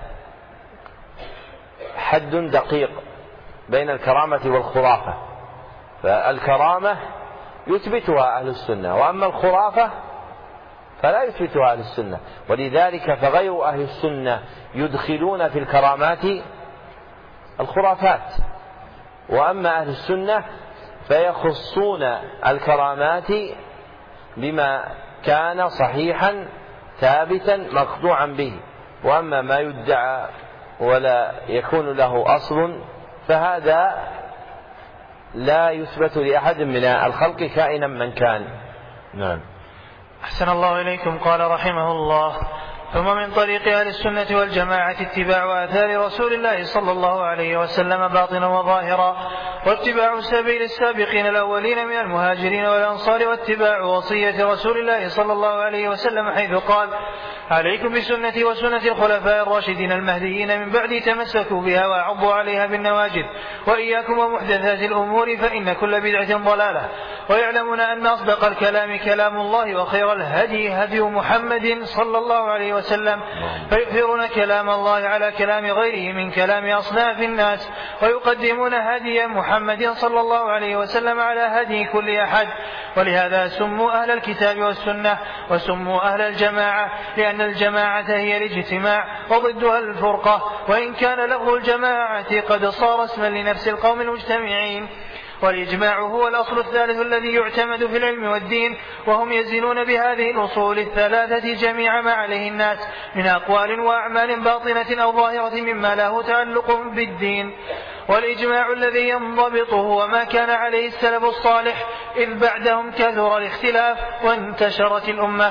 حد دقيق بين الكرامة والخرافة. فالكرامة يثبتها أهل السنة، وأما الخرافة فلا يثبتها أهل السنة. ولذلك فغير أهل السنة يدخلون في الكرامات الخرافات، وأما أهل السنة فيخصون الكرامات بما كان صحيحا ثابتا مقطوعا به، وأما ما يدعى ولا يكون له أصل فهذا لا يثبت لأحد من الخلق كائنا من كان. نعم. أحسن الله إليكم. قال رحمه الله: ثم من طريق أهل السنة والجماعة اتباع آثار رسول الله صلى الله عليه وسلم باطنا وظاهرا، واتباع سبيل السابقين الأولين من المهاجرين والأنصار، واتباع وصية رسول الله صلى الله عليه وسلم حيث قال: عليكم بسنتي وسنة الخلفاء الراشدين المهديين من بعدي تمسكوا بها وعضوا عليها بالنواجذ، وإياكم ومحدثات الأمور فإن كل بدعة ضلالة. ويعلمون أن أصدق الكلام كلام الله، وخير الهدي هدي محمد صلى الله عليه وسلم، فيؤثرون كلام الله على كلام غيره من كلام أصناف الناس، ويقدمون هدي محمد صلى الله عليه وسلم على هدي كل أحد. ولهذا سموا أهل الكتاب والسنة وسموا أهل الجماعة، لأن الجماعة هي الاجتماع وضدها الفرقة، وإن كان لفظ الجماعة قد صار اسما لنفس القوم المجتمعين. والإجماع هو الأصل الثالث الذي يعتمد في العلم والدين، وهم يزنون بهذه الأصول الثلاثة جميع ما عليه الناس من أقوال وأعمال باطنة أو ظاهرة مما له تعلق بالدين. والإجماع الذي ينضبط هو ما كان عليه السلف الصالح، إذ بعدهم كثر الاختلاف وانتشرت الأمة.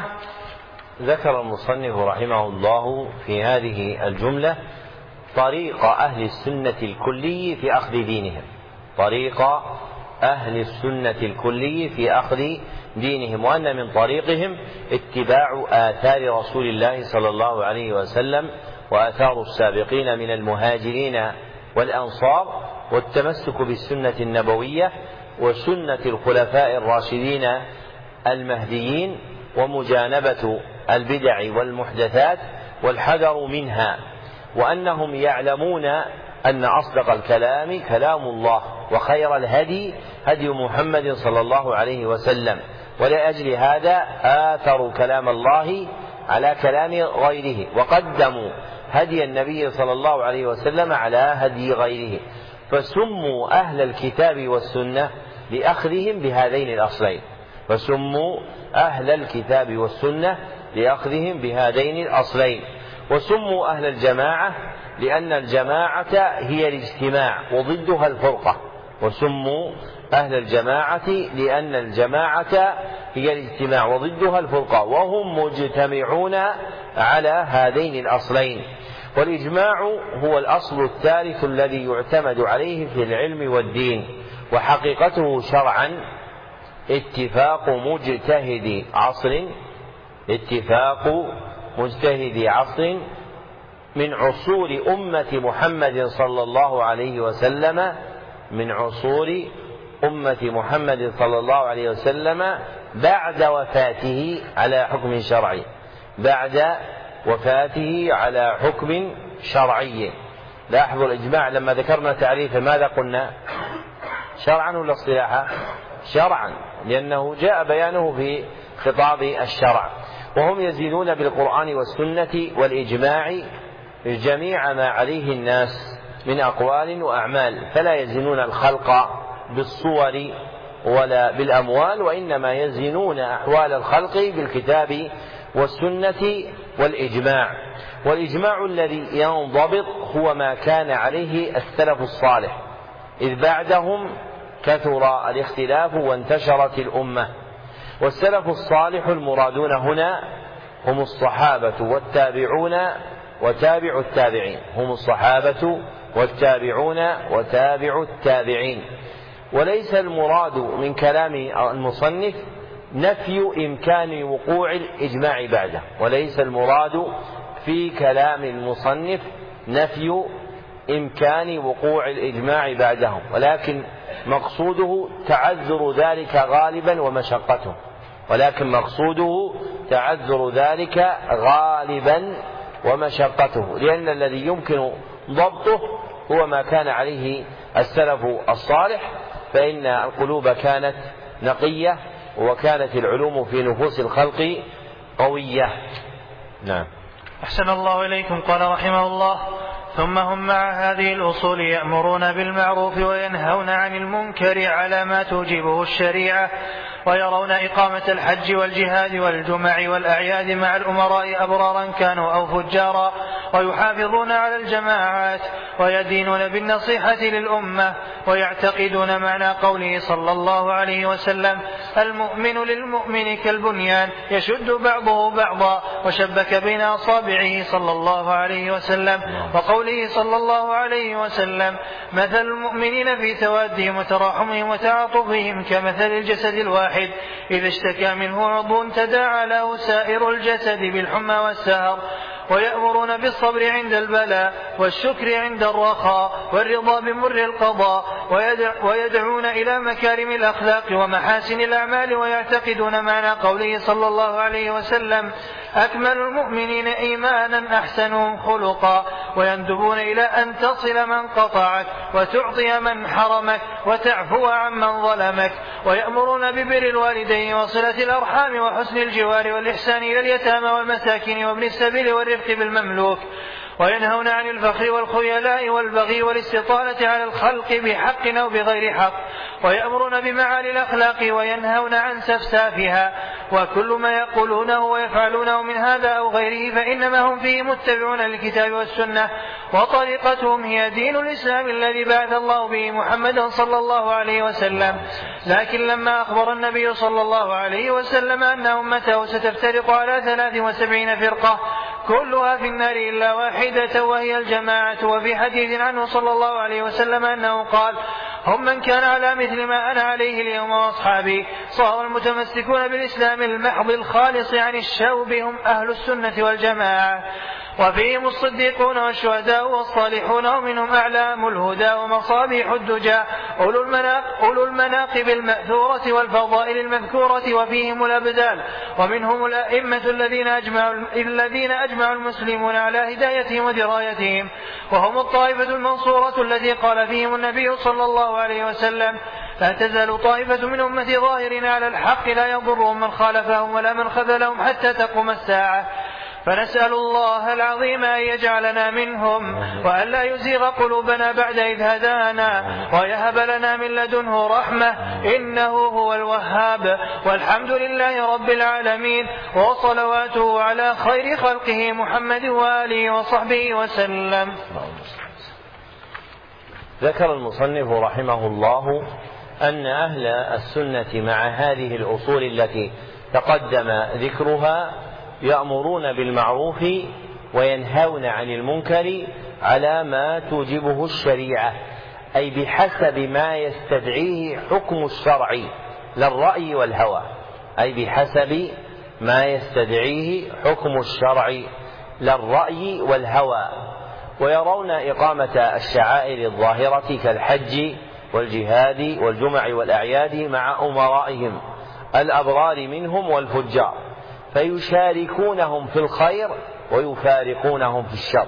ذكر المصنف رحمه الله في هذه الجملة طريق أهل السنة الكلي في أخذ دينهم، طريق أهل السنة الكلي في أخذ دينهم، وأن من طريقهم اتباع آثار رسول الله صلى الله عليه وسلم وآثار السابقين من المهاجرين والأنصار، والتمسك بالسنة النبوية وسنة الخلفاء الراشدين المهديين، ومجانبة البدع والمحدثات والحذر منها، وأنهم يعلمون أن أصدق الكلام كلام الله، وخير الهدي هدي محمد صلى الله عليه وسلم، ولأجل هذا آثروا كلام الله على كلام غيره، وقدموا هدي النبي صلى الله عليه وسلم على هدي غيره، فسموا أهل الكتاب والسنة لأخذهم بهذين الأصلين. فسموا أهل الكتاب والسنة لأخذهم بهذين الأصلين. وسموا أهل الجماعة لأن الجماعة هي الاجتماع وضدها الفرقة. وسموا أهل الجماعة لأن الجماعة هي الاجتماع وضدها الفرقة، وهم مجتمعون على هذين الأصلين. والإجماع هو الأصل الثالث الذي يعتمد عليه في العلم والدين، وحقيقته شرعا اتفاق مجتهد عصر اتفاق مجتهد عصر من عصور أمة محمد صلى الله عليه وسلم من عصور أمة محمد صلى الله عليه وسلم بعد وفاته على حكم شرعي بعد وفاته على حكم شرعي. لاحظوا الإجماع لما ذكرنا تعريفه ماذا قلنا؟ شرعا ولا اصطلاحا؟ شرعا، لأنه جاء بيانه في خطاب الشرع. وهم يزيدون بالقرآن والسنة والإجماع جميع ما عليه الناس من أقوال وأعمال، فلا يزنون الخلق بالصور ولا بالأموال، وإنما يزنون أحوال الخلق بالكتاب والسنة والإجماع. والإجماع الذي ينضبط هو ما كان عليه السلف الصالح، إذ بعدهم كثر الاختلاف وانتشرت الأمة. والسلف الصالح المرادون هنا هم الصحابة والتابعون وتابع التابعين هم الصحابة والتابعون وتابع التابعين. وليس المراد من كلام المصنف نفي إمكان وقوع الإجماع بعده، وليس المراد في كلام المصنف نفي إمكان وقوع الإجماع بعدهم، ولكن مقصوده تعذر ذلك غالبا ومشقته ولكن مقصوده تعذر ذلك غالبا ومشقته لأن الذي يمكن ضبطه هو ما كان عليه السلف الصالح، فإن القلوب كانت نقية وكانت العلوم في نفوس الخلق قوية. نعم. أحسن الله إليكم. قال رحمه الله: ثم هم مع هذه الأصول يأمرون بالمعروف وينهون عن المنكر على ما توجبه الشريعة، ويرون إقامة الحج والجهاد والجمع والأعياد مع الأمراء أبرارا كانوا أو فجارا، ويحافظون على الجماعات ويدينون بالنصيحة للأمة، ويعتقدون معنى قوله صلى الله عليه وسلم: المؤمن للمؤمن كالبنيان يشد بعضه بعضا، وشبك بين أصابعه صلى الله عليه وسلم، وقوله صلى الله عليه وسلم: مثل المؤمنين في توادهم وتراحمهم وتعاطفهم كمثل الجسد الواحد إذا اشتكى منه عضو تداعى له سائر الجسد بالحمى والسهر. ويأمرون بالصبر عند البلاء والشكر عند الرخاء والرضا بمر القضاء، ويدعون إلى مكارم الأخلاق ومحاسن الأعمال، ويعتقدون معنى قوله صلى الله عليه وسلم: أكمل المؤمنين إيمانا أحسنهم خلقا، ويندبون إلى أن تصل من قطعك وتعطي من حرمك وتعفو عمن ظلمك. ويأمرون ببر الوالدين وصلة الأرحام وحسن الجوار والإحسان إلى اليتامى والمساكين وابن السبيل والرفق بالمملوك. وينهون عن الفخر والخيلاء والبغي والاستطالة على الخلق بحق أو بغير حق. ويأمرون بمعالي الأخلاق وينهون عن سفسافها. وكل ما يقولونه ويفعلونه من هذا أو غيره فإنما هم فيه متبعون للكتاب والسنة، وطريقتهم هي دين الإسلام الذي بعث الله به محمدا صلى الله عليه وسلم. لكن لما أخبر النبي صلى الله عليه وسلم أن أمته ستفترق على ثلاث وسبعين فرقة كلها في النار إلا واحدة وهي الجماعة، وفي حديث عنه صلى الله عليه وسلم أنه قال: هم من كان على مثل ما أنا عليه اليوم وأصحابي. صار المتمسكون بالإسلام المحض الخالص عن الشوب هم أهل السنة والجماعة، وفيهم الصديقون والشهداء والصالحون، ومنهم أعلام الهدى ومصابيح الدجى أولو المناقب المأثورة والفضائل المذكورة، وفيهم الأبدال، ومنهم الأئمة الذين أجمع, الذين أجمع المسلمون على هدايتهم ودرايتهم، وهم الطائفة المنصورة التي قال فيهم النبي صلى الله عليه وسلم: لا تزال طائفة من أمتي ظاهرين على الحق لا يضرهم من خالفهم ولا من خذلهم حتى تقوم الساعة. فنسأل الله العظيم أن يجعلنا منهم وأن لا يزيغ قلوبنا بعد إذ هدانا ويهب لنا من لدنه رحمة إنه هو الوهاب. والحمد لله رب العالمين وصلواته على خير خلقه محمد وآله وصحبه وسلم. ذكر المصنف رحمه الله أن أهل السنة مع هذه الأصول التي تقدم ذكرها يأمرون بالمعروف وينهون عن المنكر على ما توجبه الشريعة، أي بحسب ما يستدعيه حكم الشرع لا الرأي والهوى، أي بحسب ما يستدعيه حكم الشرع لا الرأي والهوى. ويرون إقامة الشعائر الظاهرة كالحج والجهاد والجمع والأعياد مع أمرائهم الأبرار منهم والفجار، فيشاركونهم في الخير ويفارقونهم في الشر،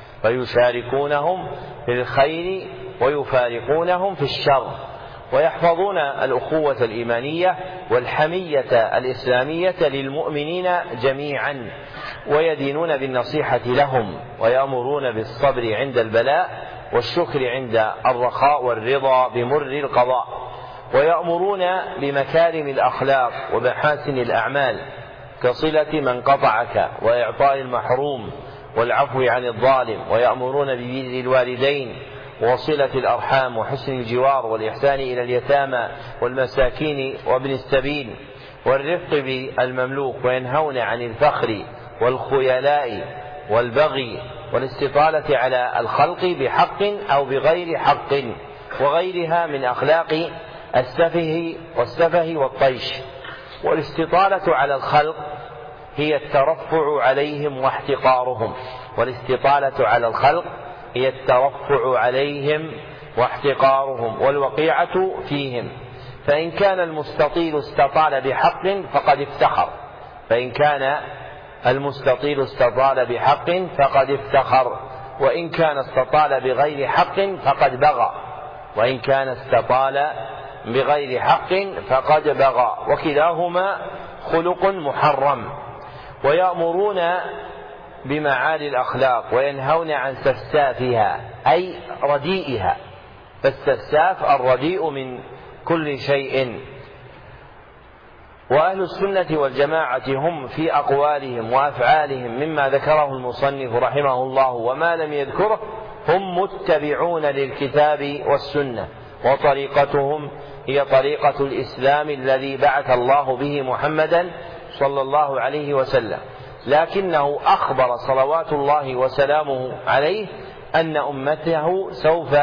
فيشاركونهم في الخير ويفارقونهم في الشر، ويحفظون الأخوة الإيمانية والحمية الإسلامية للمؤمنين جميعا، ويدينون بالنصيحة لهم، ويأمرون بالصبر عند البلاء والشكر عند الرخاء والرضا بمر القضاء، ويأمرون بمكارم الأخلاق ومحاسن الأعمال كصلة من قطعك وإعطاء المحروم والعفو عن الظالم، ويأمرون ببر الوالدين وصلة الأرحام وحسن الجوار والإحسان إلى اليتامى والمساكين وابن السبيل والرفق بالمملوك، وينهون عن الفخر والخيلاء والبغي والاستطالة على الخلق بحق أو بغير حق وغيرها من أخلاق السفه والسفه والطيش. والاستطالة على الخلق هي الترفع عليهم واحتقارهم، والاستطالة على الخلق هي الترفع عليهم واحتقارهم والوقيعة فيهم. فإن كان المستطيل استطال بحق فقد افتخر، فإن كان المستطيل استطال بحق فقد افتخر، وإن كان استطال بغير حق فقد بغى، وإن كان استطال بغير حق فقد بغى، وكلاهما خلق محرم. ويأمرون بمعالي الأخلاق وينهون عن سفسافها أي رديئها، فالسفساف الرديء من كل شيء. وأهل السنة والجماعة هم في أقوالهم وأفعالهم مما ذكره المصنف رحمه الله وما لم يذكره هم متبعون للكتاب والسنة، وطريقتهم هي طريقة الإسلام الذي بعث الله به محمدا صلى الله عليه وسلم، لكنه أخبر صلوات الله وسلامه عليه أن أمته سوف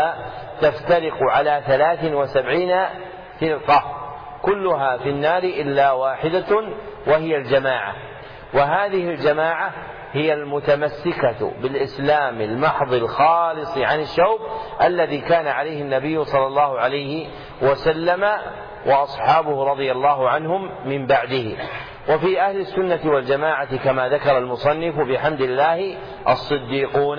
تفترق على ثلاث وسبعين فرقة كلها في النار إلا واحدة وهي الجماعة. وهذه الجماعة هي المتمسكة بالإسلام المحض الخالص عن الشوب الذي كان عليه النبي صلى الله عليه وسلم وأصحابه رضي الله عنهم من بعده. وفي أهل السنة والجماعة كما ذكر المصنف بحمد الله الصديقون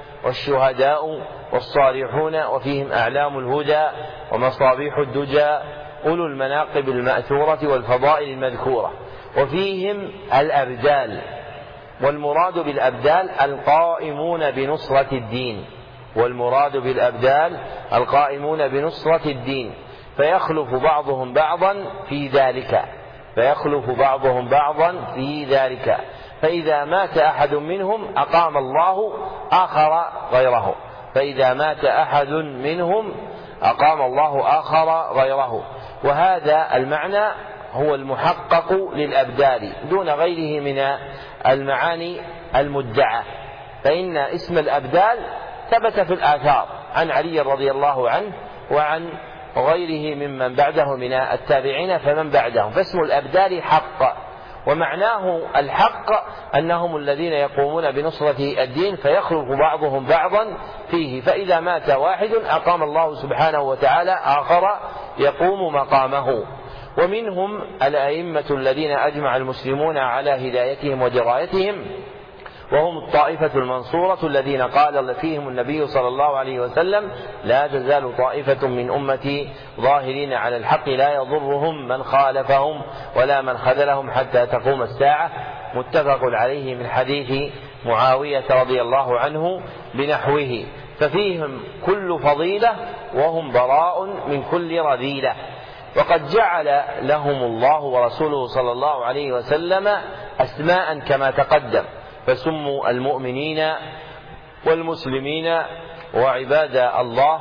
والشهداء والصالحون، وفيهم أعلام الهدى ومصابيح الدجى أولو المناقب المأثورة والفضائل المذكورة، وفيهم الأبدال، والمراد بالأبدال القائمون بنصرة الدين، والمراد بالأبدال القائمون بنصرة الدين، فيخلف بعضهم بعضا في ذلك، فيخلف بعضهم بعضا في ذلك، فإذا مات أحد منهم أقام الله آخر غيره، فإذا مات أحد منهم أقام الله آخر غيره. وهذا المعنى هو المحقق للأبدال دون غيره من المعاني المدعى، فإن اسم الأبدال ثبت في الآثار عن علي رضي الله عنه وعن وغيره ممن بعده من التابعين فمن بعدهم، فاسم الأبدال حق، ومعناه الحق أنهم الذين يقومون بنصرة الدين فيخلف بعضهم بعضا فيه، فإذا مات واحد أقام الله سبحانه وتعالى آخر يقوم مقامه. ومنهم الأئمة الذين أجمع المسلمون على هدايتهم ودرايتهم، وهم الطائفة المنصورة الذين قال فيهم النبي صلى الله عليه وسلم: لا تزال طائفة من أمتي ظاهرين على الحق لا يضرهم من خالفهم ولا من خذلهم حتى تقوم الساعة. متفق عليه من حديث معاوية رضي الله عنه بنحوه، ففيهم كل فضيلة وهم براء من كل رذيلة. وقد جعل لهم الله ورسوله صلى الله عليه وسلم أسماء كما تقدم، فسموا المؤمنين والمسلمين وعباد الله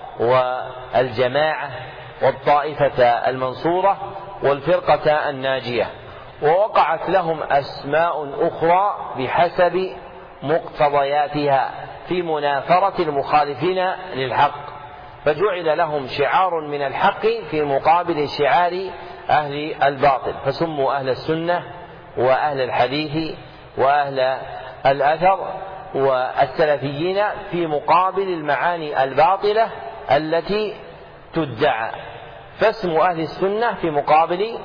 والجماعة والطائفة المنصورة والفرقة الناجية. ووقعت لهم أسماء أخرى بحسب مقتضياتها في منافرة المخالفين للحق، فجعل لهم شعار من الحق في مقابل شعار أهل الباطل، فسموا أهل السنة وأهل الحديث وأهل الأثر والسلفيين في مقابل المعاني الباطلة التي تدعى، فاسم أهل السنة في مقابل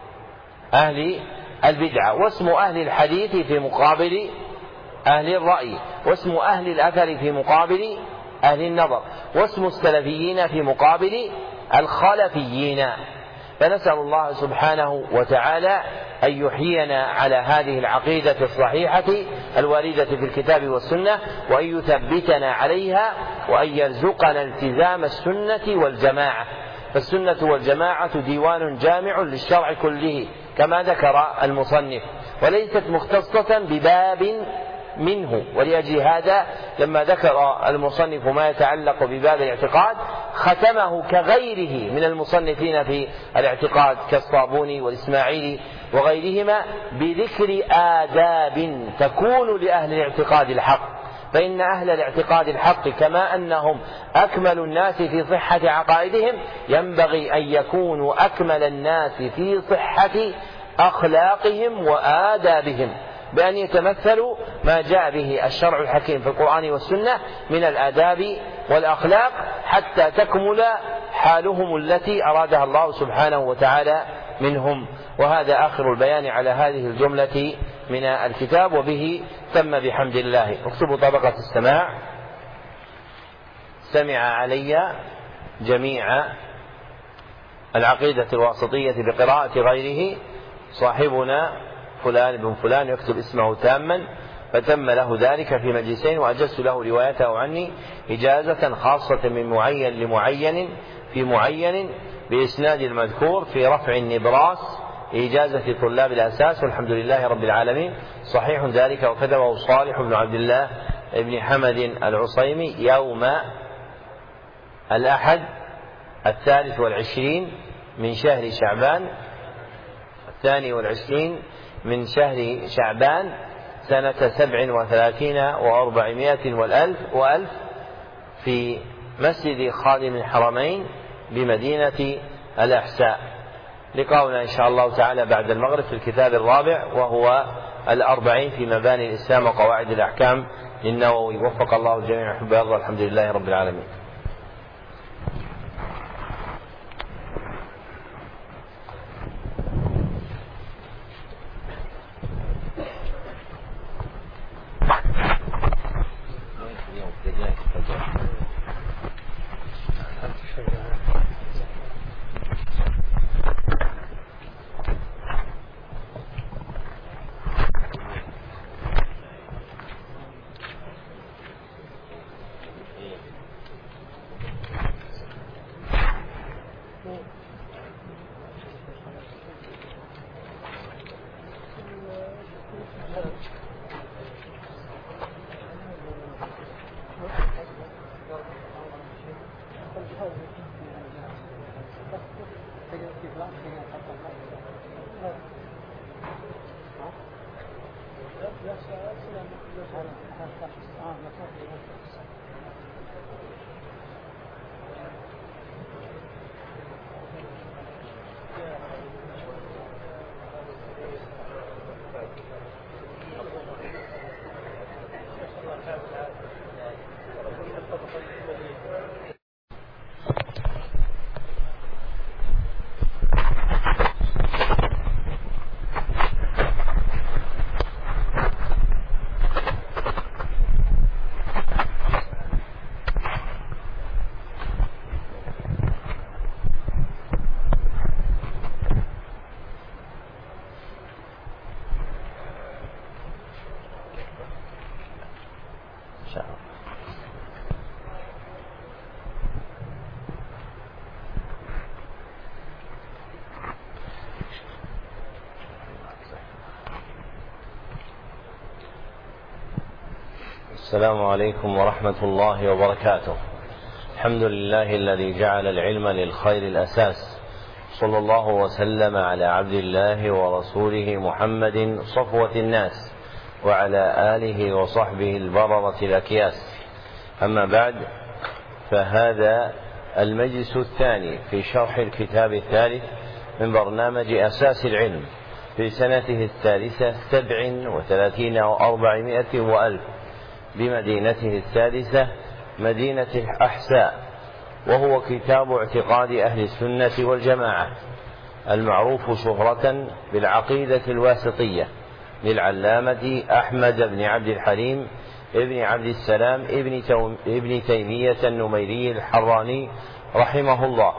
أهل البدعة، واسم أهل الحديث في مقابل أهل الرأي، واسم أهل الأثر في مقابل أهل النظر، واسم السلفيين في مقابل الخلفيين. فنسأل الله سبحانه وتعالى أن يحيينا على هذه العقيدة الصحيحة الواردة في الكتاب والسنة، وأن يثبتنا عليها، وأن يرزقنا التزام السنة والجماعة، فالسنة والجماعة ديوان جامع للشرع كله كما ذكر المصنف، وليست مختصة بباب منه. ولأجل هذا لما ذكر المصنف ما يتعلق بباب الاعتقاد ختمه كغيره من المصنفين في الاعتقاد كالصابوني والإسماعيلي وغيرهما بذكر آداب تكون لأهل الاعتقاد الحق، فإن أهل الاعتقاد الحق كما أنهم أكمل الناس في صحة عقائدهم ينبغي أن يكونوا أكمل الناس في صحة أخلاقهم وآدابهم، بأن يتمثلوا ما جاء به الشرع الحكيم في القرآن والسنة من الآداب والأخلاق حتى تكمل حالهم التي أرادها الله سبحانه وتعالى منهم. وهذا آخر البيان على هذه الجملة من الكتاب، وبه تم بحمد الله. اكتبوا طبقة السماع. سمع علي جميع العقيدة الواسطية بقراءة غيره صاحبنا فلان بن فلان، يكتب اسمه تاما، فتم له ذلك في مجلسين، وأجزت له روايته عني إجازة خاصة من معين لمعين في معين بإسناد المذكور في رفع النبراس إجازة طلاب الأساس، والحمد لله رب العالمين. صحيح ذلك وكتبه صالح بن عبد الله بن حمد العصيمي يوم الأحد الثالث والعشرين من شهر شعبان الثاني والعشرين من شهر شعبان سنة سبع وثلاثين وأربعمائة والألف وألف في مسجد خادم الحرمين بمدينة الأحساء. لقاؤنا إن شاء الله تعالى بعد المغرب في الكتاب الرابع وهو الأربعين في مباني الإسلام وقواعد الأحكام للنووي. وفق الله الجميع وحب الله، الحمد لله رب العالمين. السلام عليكم ورحمة الله وبركاته. الحمد لله الذي جعل العلم للخير الأساس، صلى الله وسلم على عبد الله ورسوله محمد صفوة الناس وعلى آله وصحبه البررة الأكياس. أما بعد، فهذا المجلس الثاني في شرح الكتاب الثالث من برنامج أساس العلم في سنته الثالثة سبع وثلاثين وأربعمائة وألف بمدينته الثالثة مدينة الأحساء، وهو كتاب اعتقاد أهل السنة والجماعة المعروف شهرة بالعقيدة الواسطية للعلامة أحمد بن عبد الحليم ابن عبد السلام ابن, ابن تيمية النميري الحراني رحمه الله،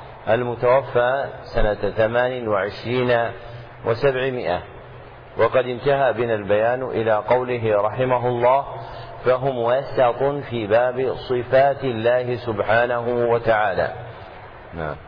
المتوفى سنة ثمان وعشرين وسبعمائة. وقد انتهى بنا البيان إلى قوله رحمه الله: فهم وسط في باب صفات الله سبحانه وتعالى. نعم.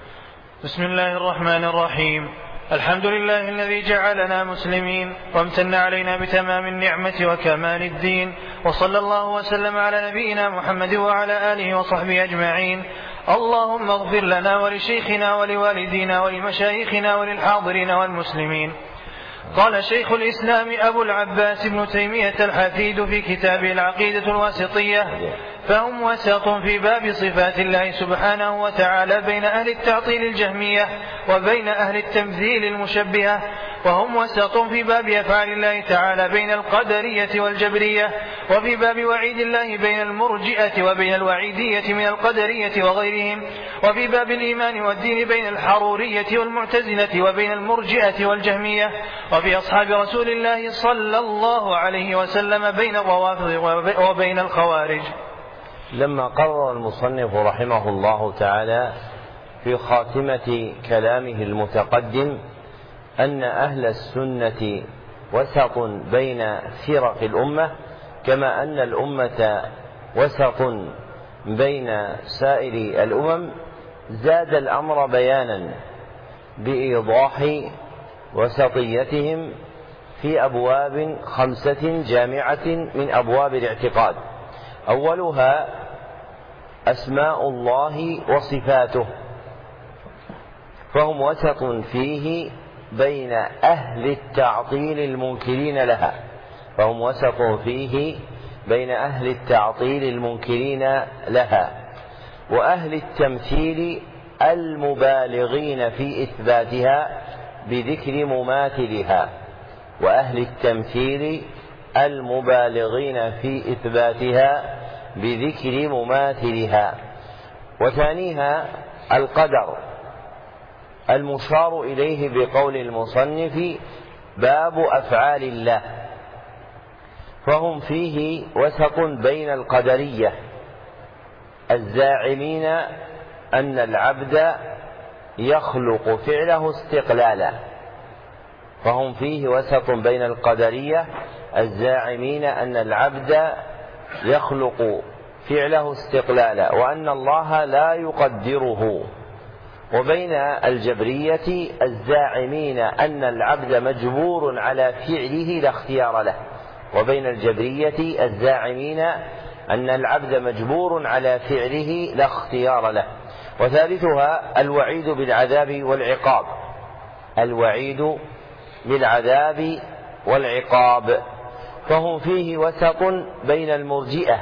بسم الله الرحمن الرحيم. الحمد لله الذي جعلنا مسلمين وامتن علينا بتمام النعمة وكمال الدين، وصلى الله وسلم على نبينا محمد وعلى آله وصحبه أجمعين. اللهم اغفر لنا ولشيخنا ولوالدينا ولمشايخنا وللحاضرين والمسلمين. قال شيخ الإسلام أبو العباس ابن تيمية الحفيد في كتابه العقيدة الواسطية: فهم وسط في باب صفات الله سبحانه وتعالى بين أهل التعطيل الجهمية وبين أهل التمثيل المشبهة، وهم وسط في باب أفعال الله تعالى بين القدرية والجبرية، وفي باب وعيد الله بين المرجئة وبين الوعيدية من القدرية وغيرهم، وفي باب الإيمان والدين بين الحرورية والمعتزلة وبين المرجئة والجهمية، وفي أصحاب رسول الله صلى الله عليه وسلم بين الروافض وبين الخوارج. لما قرر المصنف رحمه الله تعالى في خاتمة كلامه المتقدم أن أهل السنة وسط بين فرق الأمة، كما أن الأمة وسط بين سائر الأمم، زاد الأمر بيانا بإيضاح وسطيتهم في أبواب خمسة جامعة من أبواب الاعتقاد. أولها أسماء الله وصفاته، فهم وسط فيه بين أهل التعطيل المنكرين لها فهم وسط فيه بين أهل التعطيل المنكرين لها وأهل التمثيل المبالغين في إثباتها بذكر مماثلها وأهل التمثيل المبالغين في إثباتها بذكر مماثلها. وثانيها القدر المشار إليه بقول المصنف: باب أفعال الله، فهم فيه وسط بين القدرية الزاعمين أن العبد يخلق فعله استقلالا فهم فيه وسط بين القدرية الزاعمين أن العبد يخلق فعله استقلالا وأن الله لا يقدره، وبين الجبرية الزاعمين أن العبد مجبور على فعله لا اختيار له وبين الجبرية الزاعمين أن العبد مجبور على فعله لا اختيار له. وثالثها الوعيد بالعذاب والعقاب الوعيد بالعذاب والعقاب فهم فيه وسط بين المرجئة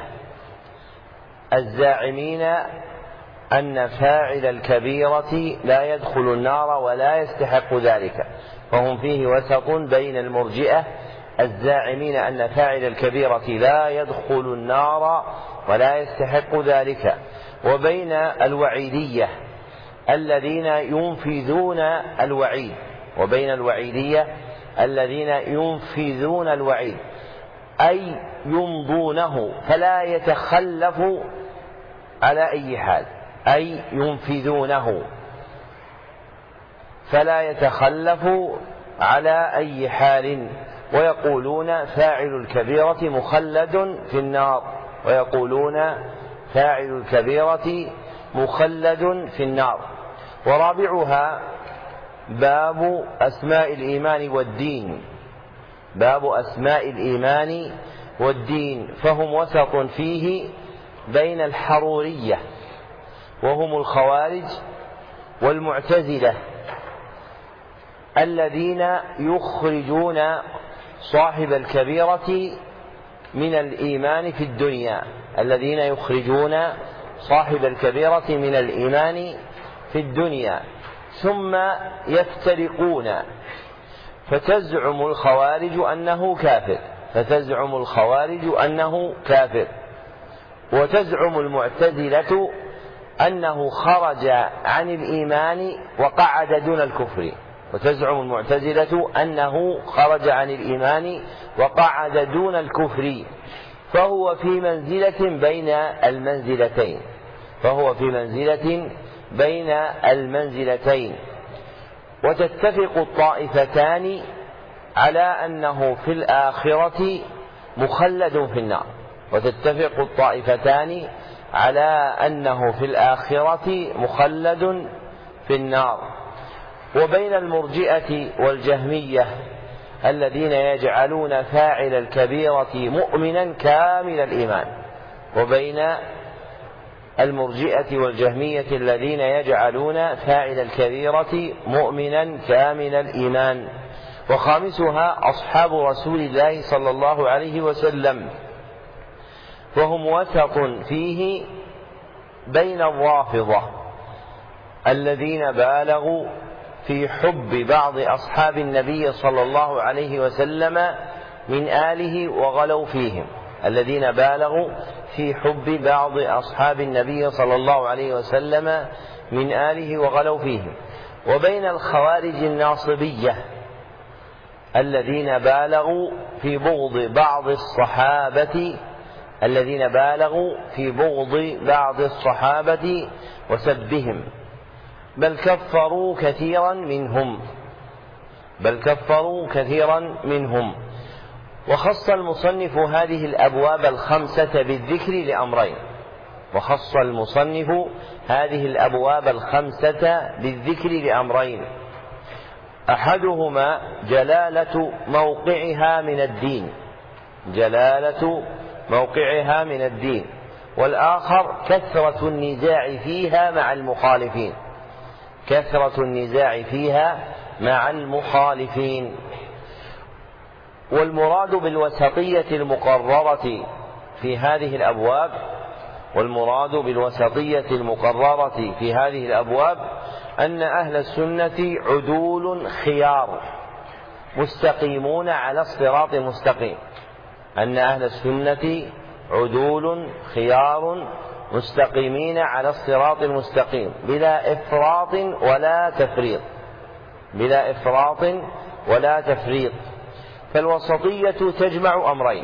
الزاعمين أن فاعل الكبيرة لا يدخل النار ولا يستحق ذلك فهم فيه وسط بين المرجئة الزاعمين أن فاعل الكبيرة لا يدخل النار ولا يستحق ذلك وبين الوعيدية الذين ينفذون الوعيد وبين الوعيدية الذين ينفذون الوعيد أي يمضونه فلا يتخلف على أي حال أي ينفذونه فلا يتخلف على أي حال ويقولون فاعل الكبيرة مخلد في النار ويقولون فاعل الكبيرة مخلد في النار. ورابعها باب أسماء الإيمان والدين باب أسماء الإيمان والدين، فهم وسط فيه بين الحرورية وهم الخوارج والمعتزلة الذين يخرجون صاحب الكبيرة من الإيمان في الدنيا الذين يخرجون صاحب الكبيرة من الإيمان في الدنيا ثم يفترقون، فتزعم الخوارج أنه كافر فتزعم الخوارج أنه كافر وتزعم المعتزلة أنه خرج عن الإيمان وقعد دون الكفر وتزعم المعتزلة أنه خرج عن الإيمان وقعد دون الكفر فهو في منزلة بين المنزلتين فهو في منزلة بين المنزلتين وتتفق الطائفتان على أنه في الآخرة مخلد في النار وتتفق الطائفتان على أنه في الآخرة مخلد في النار وبين المرجئة والجهمية الذين يجعلون فاعل الكبيرة مؤمنا كامل الإيمان وبين المرجئة والجهمية الذين يجعلون فاعل الكبيرة مؤمنا كامل الإيمان. وخامسها أصحاب رسول الله صلى الله عليه وسلم وهم وسط فيه بين الرافضة الذين بالغوا في حب بعض أصحاب النبي صلى الله عليه وسلم من آله وغلوا فيهم الذين بالغوا في حب بعض أصحاب النبي صلى الله عليه وسلم من آله وغلوا فيهم وبين الخوارج الناصبية الذين بالغوا في بغض بعض الصحابة الذين بالغوا في بغض بعض الصحابة وسبهم بل كفروا كثيرا منهم بل كفروا كثيرا منهم. وخص المصنف هذه الأبواب الخمسة بالذكر لأمرين وخص المصنف هذه الأبواب الخمسة بالذكر لأمرين أحدهما جلالة موقعها من الدين جلالة موقعها من الدين والآخر كثرة النزاع فيها مع المخالفين كثرة النزاع فيها مع المخالفين. والمراد بالوسطية المقررة في هذه الأبواب والمراد بالوسطية المقررة في هذه الأبواب أن أهل السنة عدول خيار مستقيمون على الصراط المستقيم أن أهل السنة عدول خيار مستقيمين على الصراط المستقيم بلا إفراط ولا تفريط بلا إفراط ولا تفريط. فالوسطية تجمع أمرين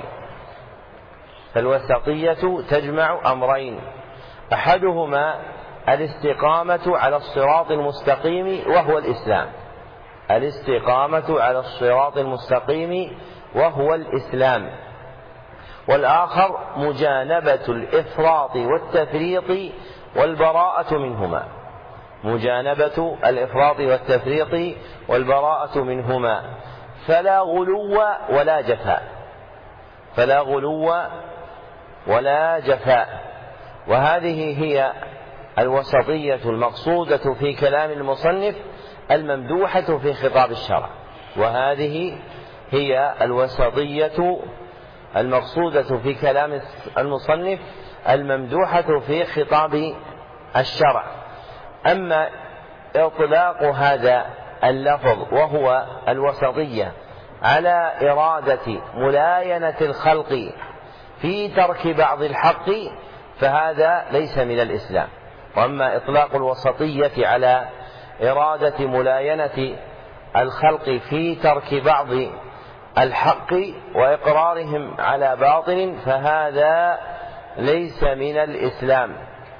فالوسطية تجمع أمرين أحدهما الاستقامة على الصراط المستقيم وهو الإسلام الاستقامة على الصراط المستقيم وهو الإسلام والآخر مجانبة الإفراط والتفريط والبراءة منهما مجانبة الإفراط والتفريط والبراءة منهما فلا غلو ولا جفاء فلا غلو ولا جفاء. وهذه هي الوسطية المقصودة في كلام المصنف الممدوحة في خطاب الشرع وهذه هي الوسطية المقصودة في كلام المصنف الممدوحة في خطاب الشرع. أما إطلاق هذا اللفظ وهو الوسطية على إرادة ملاينة الخلق في ترك بعض الحق فهذا ليس من الإسلام. وأما إطلاق الوسطية على إرادة ملاينة الخلق في ترك بعض الحق وإقرارهم على باطل فهذا ليس من الإسلام.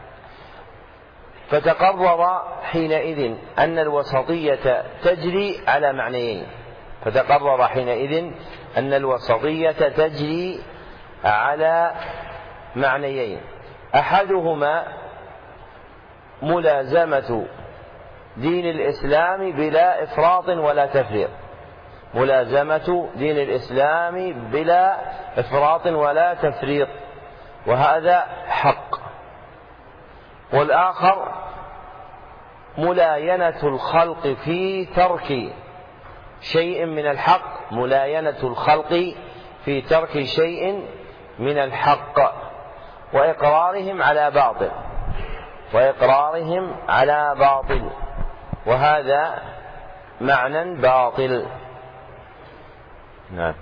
فتقرر حينئذ أن الوسطية تجري على معنيين فتقرر حينئذ أن الوسطية تجري على معنيين أحدهما ملازمة دين الإسلام بلا إفراط ولا تفريط ملازمة دين الإسلام بلا إفراط ولا تفريط، وهذا حق. والآخر ملاينة الخلق في ترك شيء من الحق، ملاينة الخلق في ترك شيء من الحق وإقرارهم على باطل وإقرارهم على باطل وهذا معنى باطل. نعم.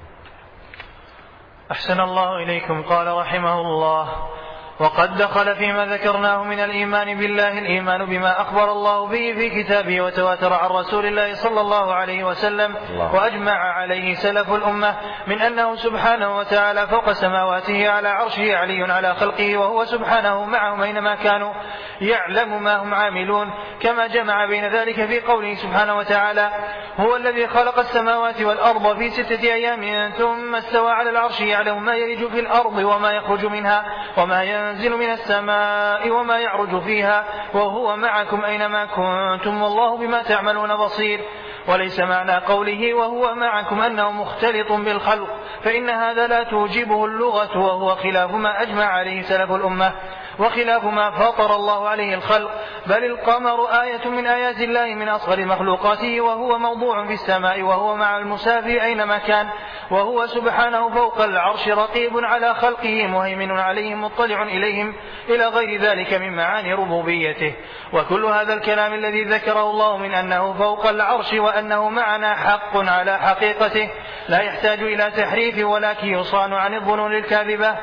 أحسن الله إليكم. قال رحمه الله: وقد دخل فيما ذكرناه من الإيمان بالله الإيمان بما أخبر الله به في كتابه وتواتر عن رسول الله صلى الله عليه وسلم الله. وأجمع عليه سلف الأمة من أنه سبحانه وتعالى فوق سماواته على عرشه علي على خلقه، وهو سبحانه معهم أينما كانوا يعلم ما هم عاملون، كما جمع بين ذلك في قوله سبحانه وتعالى: هو الذي خلق السماوات والأرض في ستة أيام ثم استوى على العرش يعلم ما يلج في الأرض وما يخرج منها وما ينزل من السماء وما يعرج فيها وهو معكم أينما كنتم والله بما تعملون بصير. وليس معنى قوله وهو معكم أنه مختلط بالخلق، فإن هذا لا توجبه اللغة، وهو خلاف ما أجمع عليه سلف الأمة وخلاف ما فطر الله عليه الخلق. بل القمر آية من آيات الله من أصغر مخلوقاته، وهو موضوع في السماء وهو مع المسافر أينما كان، وهو سبحانه فوق العرش رقيب على خلقه مهيمن عليهم مطلع إليهم، إلى غير ذلك من معاني ربوبيته. وكل هذا الكلام الذي ذكره الله من أنه فوق العرش وأنه معنا حق على حقيقته، لا يحتاج إلى تحريف ولكن يصان عن الظنون الكاذبة.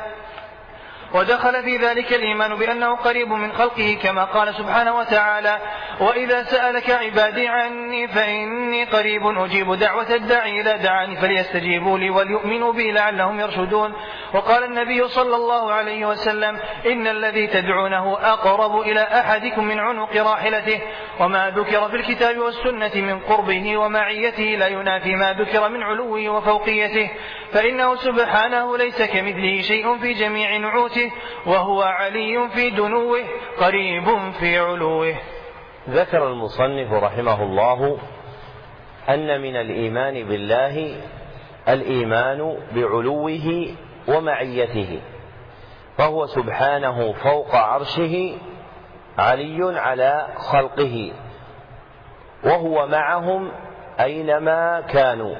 ودخل في ذلك الإيمان بأنه قريب من خلقه، كما قال سبحانه وتعالى: وإذا سألك عبادي عني فإني قريب أجيب دعوة الداعي إذا دعاني فليستجيبوا لي وليؤمنوا بي لعلهم يرشدون. وقال النبي صلى الله عليه وسلم: إن الذي تدعونه أقرب إلى أحدكم من عنق راحلته. وما ذكر في الكتاب والسنة من قربه ومعيته لا ينافي ما ذكر من علوه وفوقيته، فإنه سبحانه ليس كمثله شيء في جميع نعوته، وهو علي في دنوه قريب في علوه. ذكر المصنف رحمه الله أن من الإيمان بالله الإيمان بعلوه ومعيته، فهو سبحانه فوق عرشه علي على خلقه، وهو معهم أينما كانوا.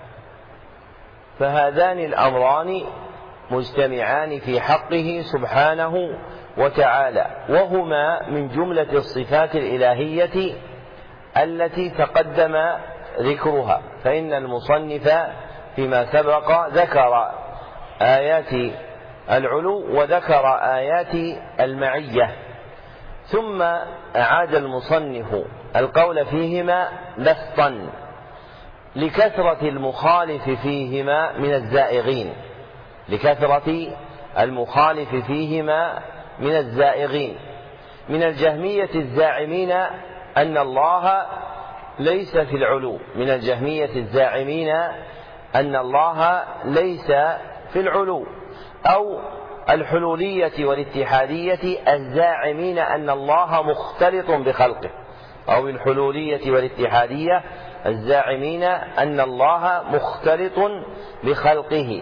فهذان الأمران مجتمعان في حقه سبحانه وتعالى، وهما من جملة الصفات الإلهية التي تقدم ذكرها. فإن المصنف فيما سبق ذكر آيات العلو وذكر آيات المعية، ثم أعاد المصنف القول فيهما بسطا لكثرة المخالف فيهما من الزائغين لكثرة المخالف فيهما من الزائغين من الجهمية الزاعمين أن الله ليس في العلو من الجهمية الزاعمين أن الله ليس في العلو، أو الحلولية والاتحادية الزاعمين أن الله مختلط بخلقه، أو الحلولية والاتحادية الزاعمين أن الله مختلط بخلقه.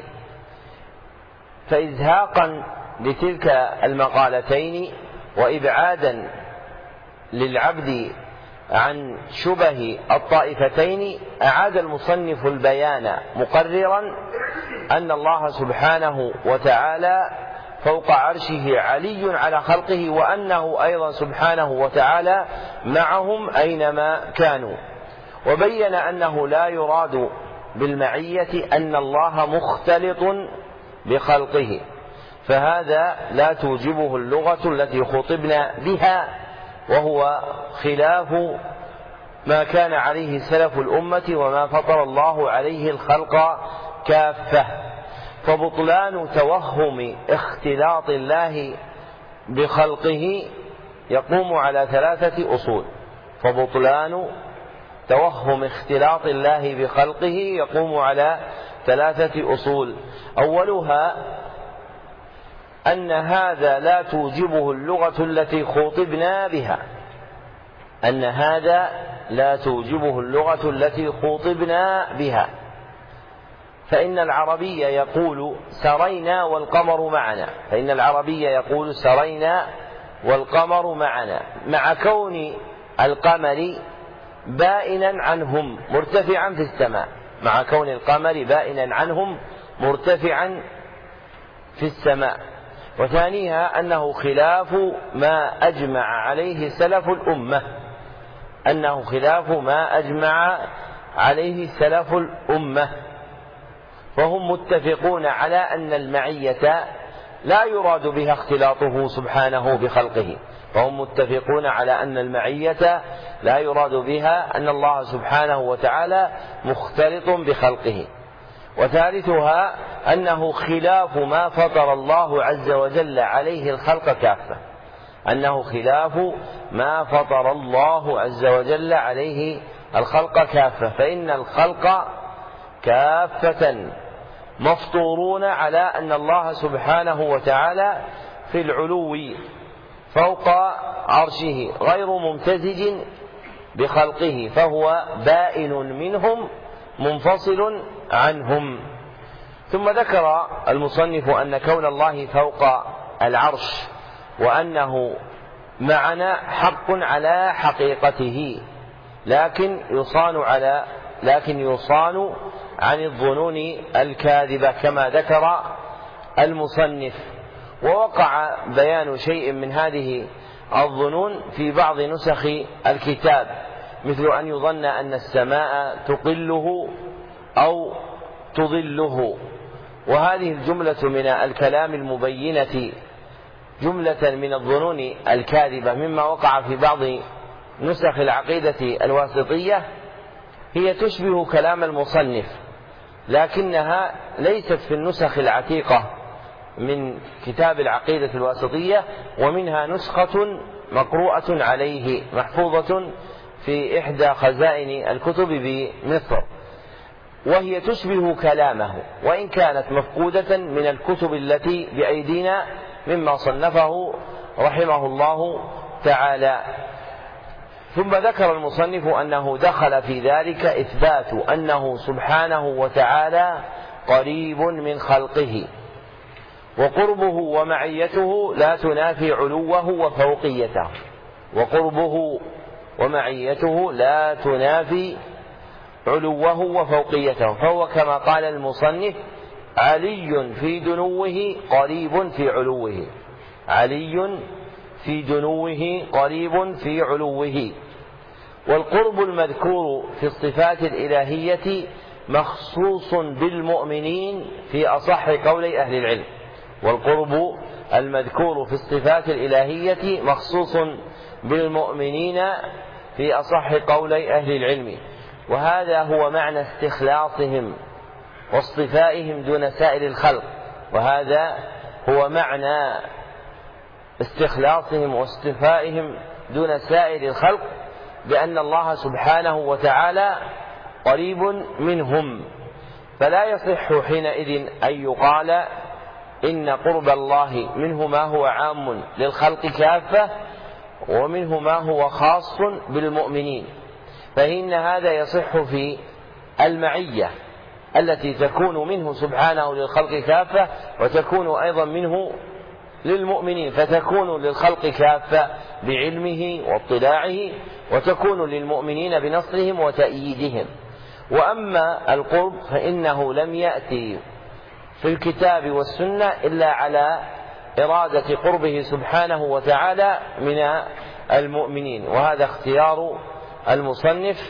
فإزهاقا لتلك المقالتين وإبعادا للعبد عن شبه الطائفتين، أعاد المصنف البيان مقررا أن الله سبحانه وتعالى فوق عرشه علي على خلقه، وأنه أيضا سبحانه وتعالى معهم أينما كانوا. وبين أنه لا يراد بالمعية أن الله مختلط بخلقه، فهذا لا توجبه اللغة التي خطبنا بها، وهو خلاف ما كان عليه سلف الأمة وما فطر الله عليه الخلق كافة. فبطلان توهم اختلاط الله بخلقه يقوم على ثلاثة أصول. فبطلان توهم اختلاط الله بخلقه يقوم على ثلاثة أصول. أولها أن هذا لا توجبه اللغة التي خوطبنا بها أن هذا لا توجبه اللغة التي خوطبنا بها فإن العربي يقول سرينا والقمر معنا، فإن العربي يقول سرينا والقمر معنا، مع كون القمر بائنا عنهم مرتفعا في السماء، مع كون القمر بائنا عنهم مرتفعا في السماء. وثانيها أنه خلاف ما أجمع عليه سلف الأمة، أنه خلاف ما أجمع عليه سلف الأمة، فهم متفقون على أن المعية لا يراد بها اختلاطه سبحانه بخلقه، فهم متفقون على أن المعية لا يراد بها أن الله سبحانه وتعالى مختلط بخلقه. وثالثها أنه خلاف ما فطر الله عز وجل عليه الخلق كافة، أنه خلاف ما فطر الله عز وجل عليه الخلق كافة، فإن الخلق كافة مفطورون على أن الله سبحانه وتعالى في العلو فوق عرشه غير ممتزج بخلقه، فهو بائن منهم منفصل عنهم. ثم ذكر المصنف أن كون الله فوق العرش وأنه معنا حق على حقيقته، لكن يصان على لكن يصان عن الظنون الكاذبة كما ذكر المصنف. ووقع بيان شيء من هذه الظنون في بعض نسخ الكتاب، مثل أن يظن أن السماء تقله أو تظله، وهذه الجملة من الكلام المبينة جملة من الظنون الكاذبة مما وقع في بعض نسخ العقيدة الواسطية، هي تشبه كلام المصنف، لكنها ليست في النسخ العتيقة من كتاب العقيدة الواسطية، ومنها نسخة مقروءة عليه محفوظة في إحدى خزائن الكتب بمصر، وهي تشبه كلامه وإن كانت مفقودة من الكتب التي بأيدينا مما صنفه رحمه الله تعالى. ثم ذكر المصنف أنه دخل في ذلك إثبات أنه سبحانه وتعالى قريب من خلقه، وقربه ومعيته لا تنافي علوه وفوقيته، وقربه ومعيته لا تنافي علوه وفوقيته، فهو كما قال المصنف علي في دنوه قريب في علوه، علي في دنوه قريب في علوه. والقرب المذكور في الصفات الإلهية مخصوص بالمؤمنين في أصح قولي أهل العلم، والقرب المذكور في الصفات الإلهية مخصوص بالمؤمنين في أصح قولي أهل العلم، وهذا هو معنى استخلاصهم واصطفائهم دون سائر الخلق، وهذا هو معنى استخلاصهم واصطفائهم دون سائر الخلق، بأن الله سبحانه وتعالى قريب منهم، فلا يصح حينئذ أن يقال إن قرب الله منه ما هو عام للخلق كافة ومنه ما هو خاص بالمؤمنين، فإن هذا يصح في المعية التي تكون منه سبحانه للخلق كافة وتكون أيضا منه للمؤمنين، فتكون للخلق كافة بعلمه واطلاعه، وتكون للمؤمنين بنصرهم وتأييدهم. وأما القرب فإنه لم يأتي في الكتاب والسنة إلا على إرادة قربه سبحانه وتعالى من المؤمنين، وهذا اختيار المصنف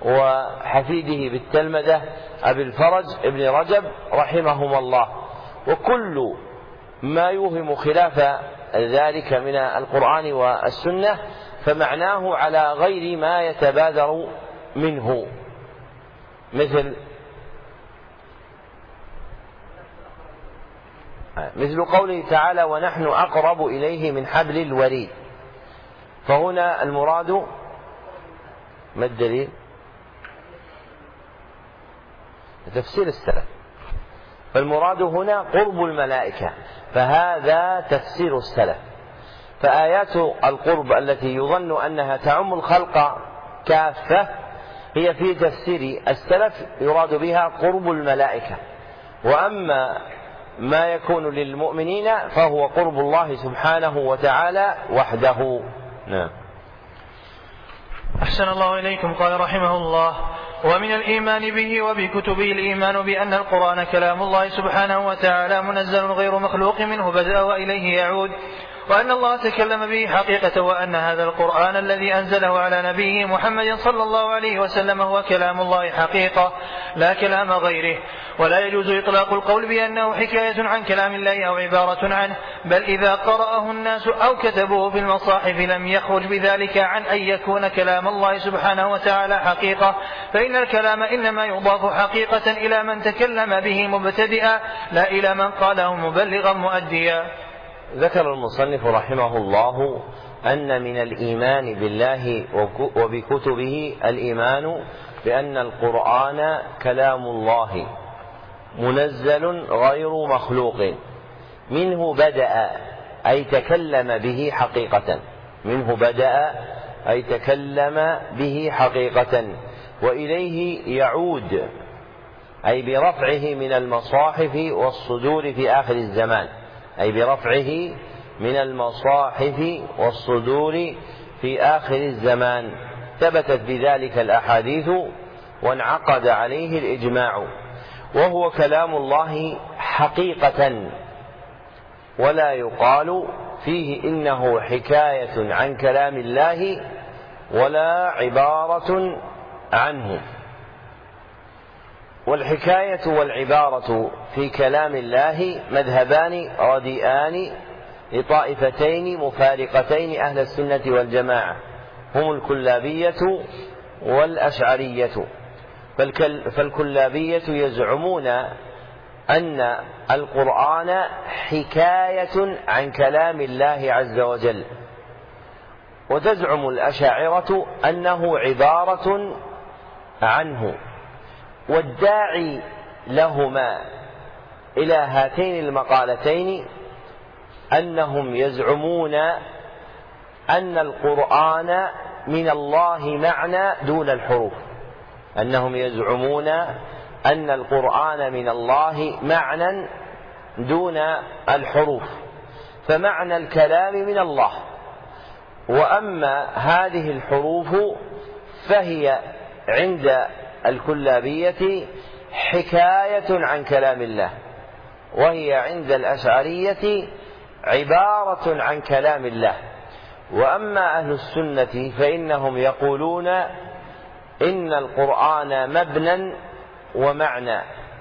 وحفيده بالتلمذة أبي الفرج ابن رجب رحمهم الله. وكل ما يوهم خلاف ذلك من القرآن والسنة فمعناه على غير ما يتبادر منه، مثل مثل قوله تعالى ونحن أقرب إليه من حبل الوريد، فهنا المراد ما الدليل؟ تفسير السلف، فالمراد هنا قرب الملائكة، فهذا تفسير السلف. فآيات القرب التي يظن أنها تعم الخلق كافة هي في تفسير السلف يراد بها قرب الملائكة، وأما ما يكون للمؤمنين فهو قرب الله سبحانه وتعالى وحده. نعم. أحسن الله إليكم. قال رحمه الله: ومن الإيمان به وبكتبه الإيمان بأن القرآن كلام الله سبحانه وتعالى منزل غير مخلوق منه بدأ وإليه يعود، وأن الله تكلم به حقيقة، وأن هذا القرآن الذي أنزله على نبيه محمد صلى الله عليه وسلم هو كلام الله حقيقة لا كلام غيره. ولا يجوز إطلاق القول بأنه حكاية عن كلام الله أو عبارة عنه، بل إذا قرأه الناس أو كتبوه في المصاحف لم يخرج بذلك عن أن يكون كلام الله سبحانه وتعالى حقيقة، فإن الكلام إنما يضاف حقيقة إلى من تكلم به مبتدئا لا إلى من قاله مبلغا مؤديا. ذكر المصنف رحمه الله أن من الإيمان بالله وبكتبه الإيمان بأن القرآن كلام الله منزل غير مخلوق منه بدأ أي تكلم به حقيقة، منه بدأ أي تكلم به حقيقة، وإليه يعود أي برفعه من المصاحف والصدور في آخر الزمان، أي برفعه من المصاحف والصدور في آخر الزمان. ثبتت بذلك الأحاديث وانعقد عليه الإجماع، وهو كلام الله حقيقة، ولا يقال فيه إنه حكاية عن كلام الله ولا عبارة عنه. والحكاية والعبارة في كلام الله مذهبان رديئان لطائفتين مفارقتين أهل السنة والجماعة، هم الكلابية والأشعرية. فالكلابية يزعمون أن القرآن حكاية عن كلام الله عز وجل، وتزعم الأشاعرة أنه عبارة عنه. والداعي لهما إلى هاتين المقالتين أنهم يزعمون أن القرآن من الله معنى دون الحروف، أنهم يزعمون أن القرآن من الله معنى دون الحروف، فمعنى الكلام من الله، وأما هذه الحروف فهي عند الكلابية حكاية عن كلام الله، وهي عند الأشعرية عبارة عن كلام الله. وأما أهل السنة فإنهم يقولون إن القرآن مبنى ومعنى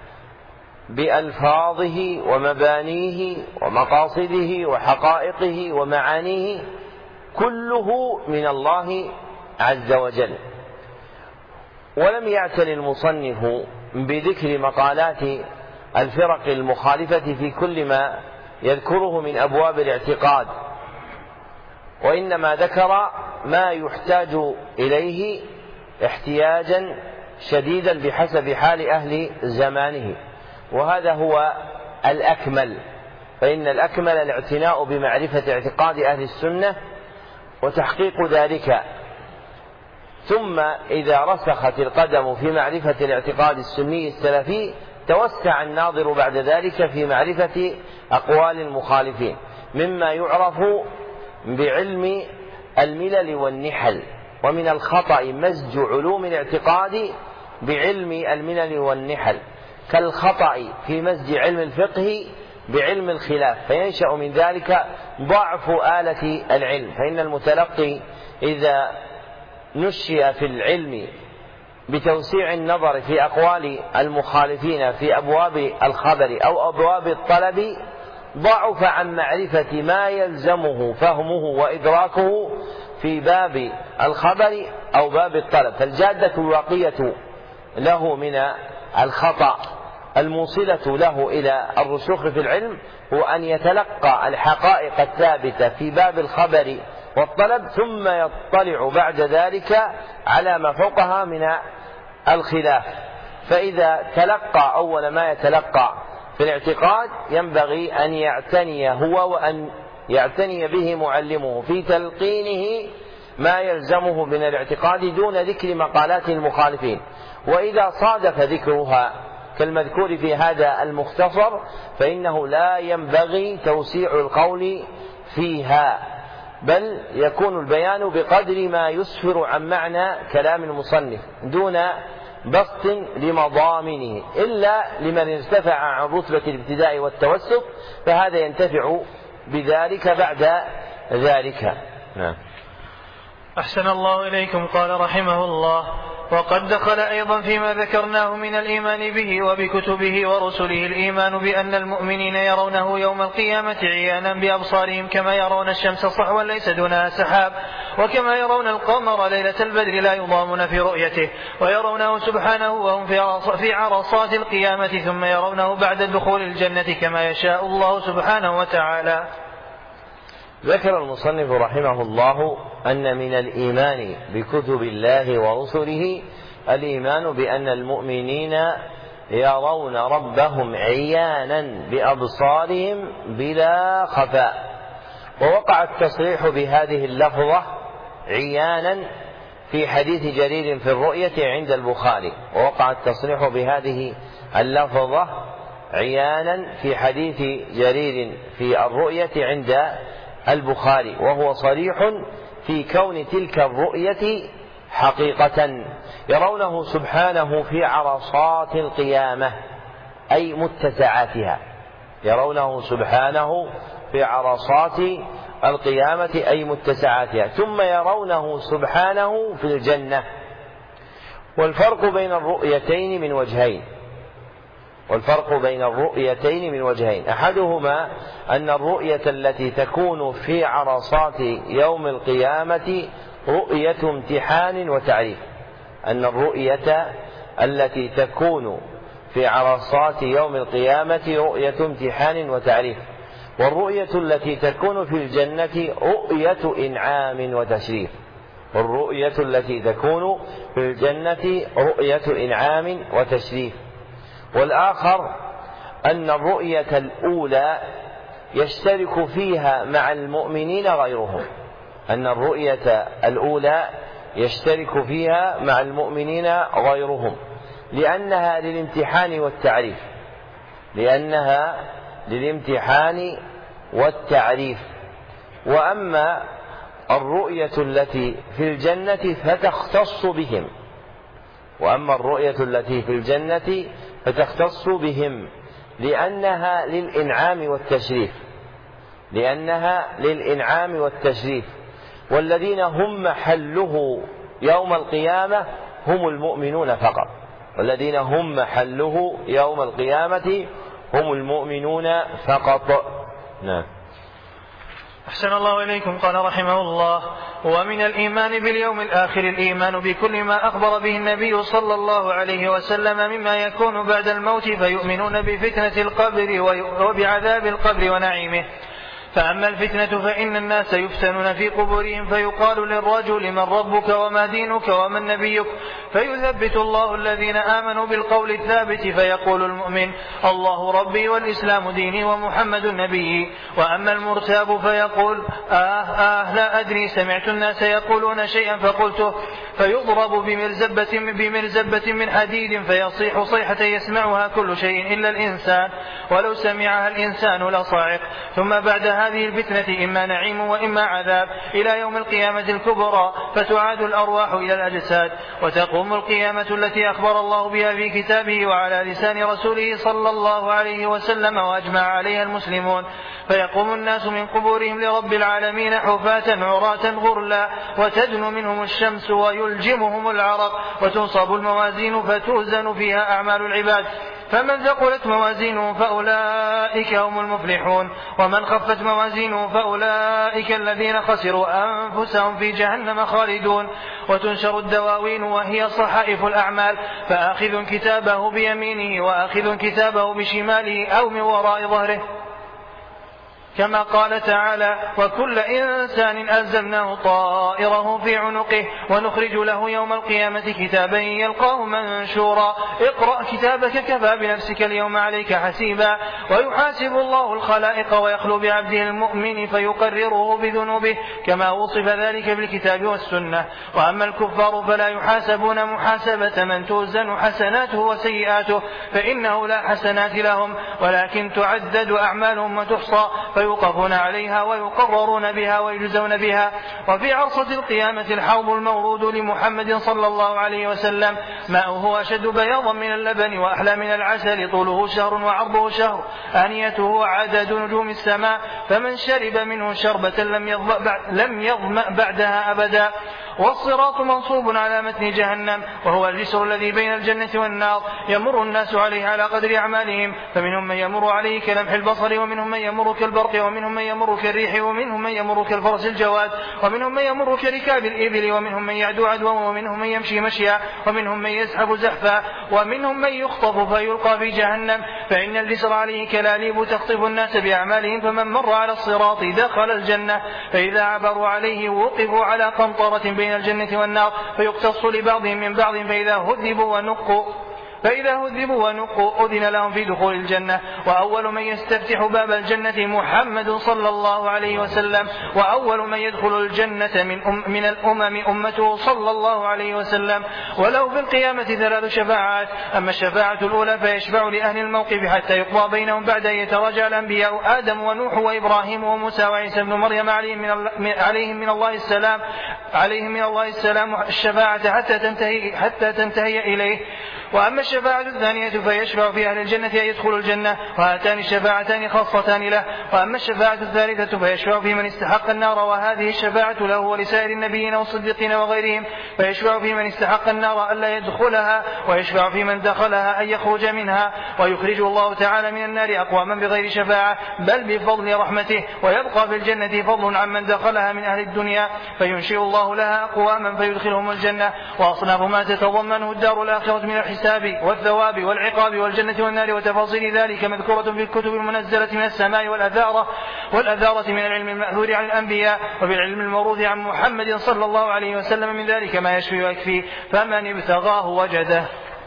بألفاظه ومبانيه ومقاصده وحقائقه ومعانيه كله من الله عز وجل. ولم يعتني المصنف بذكر مقالات الفرق المخالفة في كل ما يذكره من أبواب الاعتقاد، وإنما ذكر ما يحتاج إليه احتياجا شديدا بحسب حال أهل زمانه، وهذا هو الأكمل، فإن الأكمل الاعتناء بمعرفة اعتقاد أهل السنة وتحقيق ذلك، ثم إذا رسخت القدم في معرفة الاعتقاد السني السلفي توسع الناظر بعد ذلك في معرفة أقوال المخالفين، مما يعرف بعلم الملل والنحل. ومن الخطأ مزج علوم الاعتقاد بعلم الملل والنحل، كالخطأ في مزج علم الفقه بعلم الخلاف، فينشأ من ذلك ضعف آلة العلم. فإن المتلقي إذا نشئ في العلم بتوسيع النظر في أقوال المخالفين في أبواب الخبر أو أبواب الطلب ضعف عن معرفة ما يلزمه فهمه وإدراكه في باب الخبر أو باب الطلب. فالجادة الواقية له من الخطأ الموصلة له إلى الرسوخ في العلم هو أن يتلقى الحقائق الثابتة في باب الخبر والطلب، ثم يطلع بعد ذلك على ما فوقها من الخلاف. فإذا تلقى أول ما يتلقى في الاعتقاد ينبغي أن يعتني هو وأن يعتني به معلمه في تلقينه ما يلزمه من الاعتقاد دون ذكر مقالات المخالفين. وإذا صادف ذكرها كالمذكور في هذا المختصر فإنه لا ينبغي توسيع القول فيها، بل يكون البيان بقدر ما يسفر عن معنى كلام المصنف دون بسط لمضامنه، إلا لمن ارتفع عن رتبة الابتداء والتوسط فهذا ينتفع بذلك بعد ذلك. نعم. أحسن الله إليكم. قال رحمه الله: وقد دخل أيضا فيما ذكرناه من الإيمان به وبكتبه ورسله الإيمان بأن المؤمنين يرونه يوم القيامة عيانا بأبصارهم كما يرون الشمس صحوا ليس دونها سحاب، وكما يرون القمر ليلة البدر لا يضامون في رؤيته، ويرونه سبحانه وهم في عرصات القيامة، ثم يرونه بعد دخول الجنة كما يشاء الله سبحانه وتعالى. ذكر المصنف رحمه الله أن من الإيمان بكتب الله ورسله الإيمان بأن المؤمنين يرون ربهم عيانا بأبصارهم بلا خفاء، ووقع التصريح بهذه اللفظة عيانا في حديث جرير في الرؤية عند البخاري، ووقع التصريح بهذه اللفظة عيانا في حديث جرير في الرؤية عند البخاري، وهو صريح في كون تلك الرؤية حقيقة يرونه سبحانه في عرصات القيامة أي متسعاتها، يرونه سبحانه في عرصات القيامة أي متسعاتها، ثم يرونه سبحانه في الجنة. والفرق بين الرؤيتين من وجهين والفرق بين الرؤيتين من وجهين أحدهما أن الرؤية التي تكون في عرصات يوم القيامة رؤية امتحان وتعريف أن الرؤية التي تكون في عرصات يوم القيامة رؤية امتحان وتعريف، والرؤية التي تكون في الجنة رؤية إنعام وتشريف والرؤية التي تكون في الجنة رؤية إنعام وتشريف. والآخر أن الرؤية الأولى يشترك فيها مع المؤمنين غيرهم أن الرؤية الأولى يشترك فيها مع المؤمنين غيرهم لأنها للامتحان والتعريف لأنها للامتحان والتعريف وأما الرؤية التي في الجنة فتختص بهم وأما الرؤية التي في الجنة فتختص بهم لأنها للإنعام والتشريف لأنها للإنعام والتشريف والذين هم محله يوم القيامة هم المؤمنون فقط والذين هم محله يوم القيامة هم المؤمنون فقط. نعم. أحسن الله إليكم. قال رحمه الله: ومن الإيمان باليوم الآخر الإيمان بكل ما أخبر به النبي صلى الله عليه وسلم مما يكون بعد الموت، فيؤمنون بفتنة القبر وبعذاب القبر ونعيمه. فأما الفتنة فإن الناس يفتنون في قبورهم فيقال للرجل: من ربك وما دينك ومن نبيك؟ فيثبت الله الذين آمنوا بالقول الثابت فيقول المؤمن: الله ربي والإسلام ديني ومحمد نبيي. وأما المرتاب فيقول: آه آه لا أدري، سمعت الناس يقولون شيئا فقلته، فيضرب بمرزبة, بمرزبة من حديد فيصيح صيحة يسمعها كل شيء إلا الإنسان، ولو سمعها الإنسان لصاعق. ثم بعد هذه الفتنة إما نعيم وإما عذاب إلى يوم القيامة الكبرى، فتعاد الأرواح إلى الأجساد، وتقوم القيامة التي أخبر الله بها في كتابه وعلى لسان رسوله صلى الله عليه وسلم وأجمع عليها المسلمون. فيقوم الناس من قبورهم لرب العالمين حفاة عراة غرلا، وتدنو منهم الشمس ويلجمهم العرق، وتنصب الموازين فتوزن فيها أعمال العباد، فمن ثقلت موازينه فأولئك هم المفلحون، ومن خفت موازينه فأولئك الذين خسروا أنفسهم في جهنم خالدون. وتنشر الدواوين وهي صحائف الأعمال، فآخذ كتابه بيمينه وآخذ كتابه بشماله أو من وراء ظهره. كما قال تعالى: وكل إنسان ألزمناه طائره في عنقه ونخرج له يوم القيامة كتابا يلقاه منشورا اقرأ كتابك كفى بنفسك اليوم عليك حسيبا. ويحاسب الله الخلائق ويخلو بعبده المؤمن فيقرره بذنوبه كما وصف ذلك بالكتاب والسنة. وأما الكفار فلا يحاسبون محاسبة من توزن حسناته وسيئاته، فإنه لا حسنات لهم ولكن تعدد أعمالهم وتحصى فيوقفون عليها ويقررون بها ويجزون بها. وفي عرصة القيامة الحوض المورود لمحمد صلى الله عليه وسلم ماؤه أشد بياضا من اللبن وأحلى من العسل، طوله شهر وعرضه شهر، آنيته عدد نجوم السماء، فمن شرب منه شربة لم يظمأ بعدها أبدا. والصراط منصوب على متن جهنم، وهو الجسر الذي بين الجنة والنار، يمر الناس عليه على قدر أعمالهم، فمنهم من يمر عليه كلمح البصر، ومنهم من يمر كالبرق، ومنهم من يمر كالريح، ومنهم من يمر كالفرس الجواد، ومنهم من يمر كركاب الإبل، ومنهم من يعدو عدوا، ومنهم من يمشي مشيا، ومنهم من يزحف زحفا، ومنهم من يخطف فيلقى في جهنم، فإن الجسر عليه كلاليب تخطف الناس بأعمالهم، فمن مر على الصراط دخل الجنة، فإذا عبروا عليه وقفوا على قنطرة بين الجنة والنار فيقتص لبعضهم من بعض، فإذا هذبوا ونقوا فإذا هذبوا ونقوا أذن لهم في دخول الجنة. وأول من يستفتح باب الجنة محمد صلى الله عليه وسلم، وأول من يدخل الجنة من, أم من الأمم أمته صلى الله عليه وسلم. وله في القيامة ثلاث شفاعات، أما الشفاعة الأولى فيشفع لأهل الموقف حتى يقضى بينهم بعد أن يتراجع الأنبياء آدم ونوح وإبراهيم وموسى وعيسى بن مريم عليهم من, عليهم من الله السلام عليهم من الله السلام الشفاعة حتى تنتهي, حتى تنتهي إليه. وأما الشفاعة الثانية فيشفع في أهل الجنة أن يدخلوا الجنة، وهاتان الشفاعتان خاصتان له. وأما الشفاعة الثالثة فيشفع في من استحق النار، وهذه الشفاعة له ولسائر النبيين والصديقين وغيرهم، فيشفع في من استحق النار ألا يدخلها، ويشفع في من دخلها أن يخرج منها. ويخرج الله تعالى من النار أقواما بغير شفاعة بل بفضل رحمته، ويبقى في الجنة فضل عمن دخلها من أهل الدنيا، فينشئ الله لها أقواما فيدخلهم الجنة. وأصناف ما تتضمنه الدار الآخرة من الحساب والثواب والعقاب والجنة والنار وتفاصيل ذلك مذكورة في الكتب المنزلة من السماء والأثارة والأثارة من العلم المأثور عن الأنبياء وبالعلم الموروث عن محمد صلى الله عليه وسلم، من ذلك ما يشفي ويكفي، فمن ابتغاه وجده.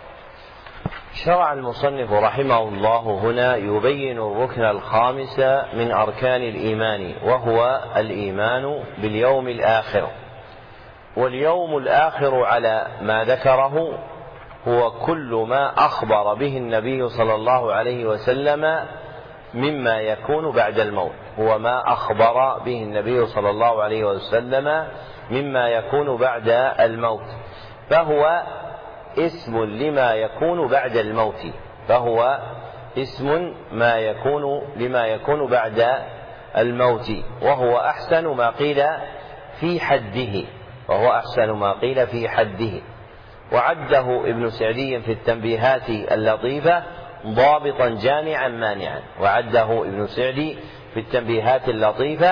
شرع المصنف رحمه الله هنا يبين الركن الخامس من أركان الإيمان، وهو الإيمان باليوم الآخر. واليوم الآخر على ما ذكره هو كل ما أخبر به النبي صلى الله عليه وسلم مما يكون بعد الموت، هو ما أخبر به النبي صلى الله عليه وسلم مما يكون بعد الموت، فهو اسم لما يكون بعد الموت، فهو اسم ما يكون لما يكون بعد الموت، وهو أحسن ما قيل في حده وهو أحسن ما قيل في حده. وعده ابن سعدي في التنبيهات اللطيفة ضابطا جامعا مانعا، وعده ابن سعدي في التنبيهات اللطيفة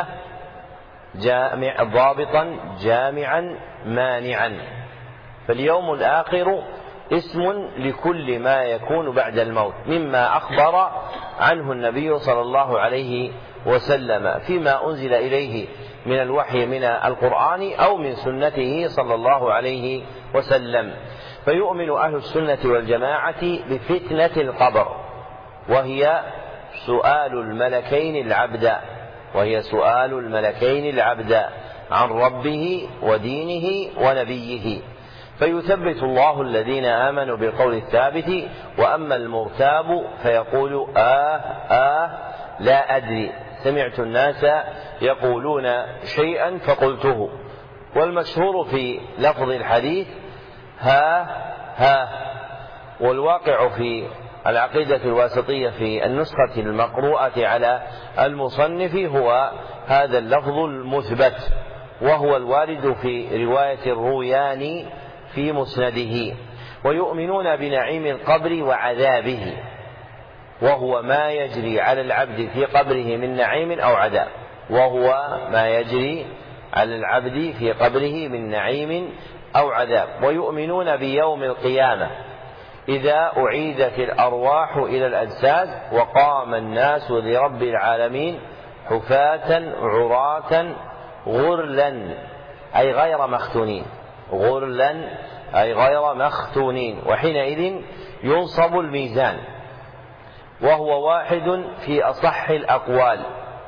جامع ضابطا جامعا مانعا. فاليوم الآخر اسم لكل ما يكون بعد الموت مما أخبر عنه النبي صلى الله عليه وسلم فيما أنزل إليه من الوحي من القرآن أو من سنته صلى الله عليه وسلم. فيؤمن أهل السنة والجماعة بفتنة القبر، وهي سؤال الملكين العبد وهي سؤال الملكين العبد عن ربه ودينه ونبيه، فيثبت الله الذين آمنوا بالقول الثابت، وأما المرتاب فيقول آه آه لا أدري، سمعت الناس يقولون شيئا فقلته. والمشهور في لفظ الحديث ها ها. والواقع في العقيدة الواسطية في النسخة المقروءة على المصنف هو هذا اللفظ المثبت، وهو الوارد في رواية الروياني في مسنده. ويؤمنون بنعيم القبر وعذابه، وهو ما يجري على العبد في قبره من نعيم أو عذاب وهو ما يجري على العبد في قبره من نعيم أو عذاب. ويؤمنون بيوم القيامة إذا أعيدت الأرواح إلى الأجساد وقام الناس لرب العالمين حفاة عراة غرلا أي غير مختونين، غرلا أي غير مختونين. وحينئذ ينصب الميزان، وهو واحد في أصح الأقوال،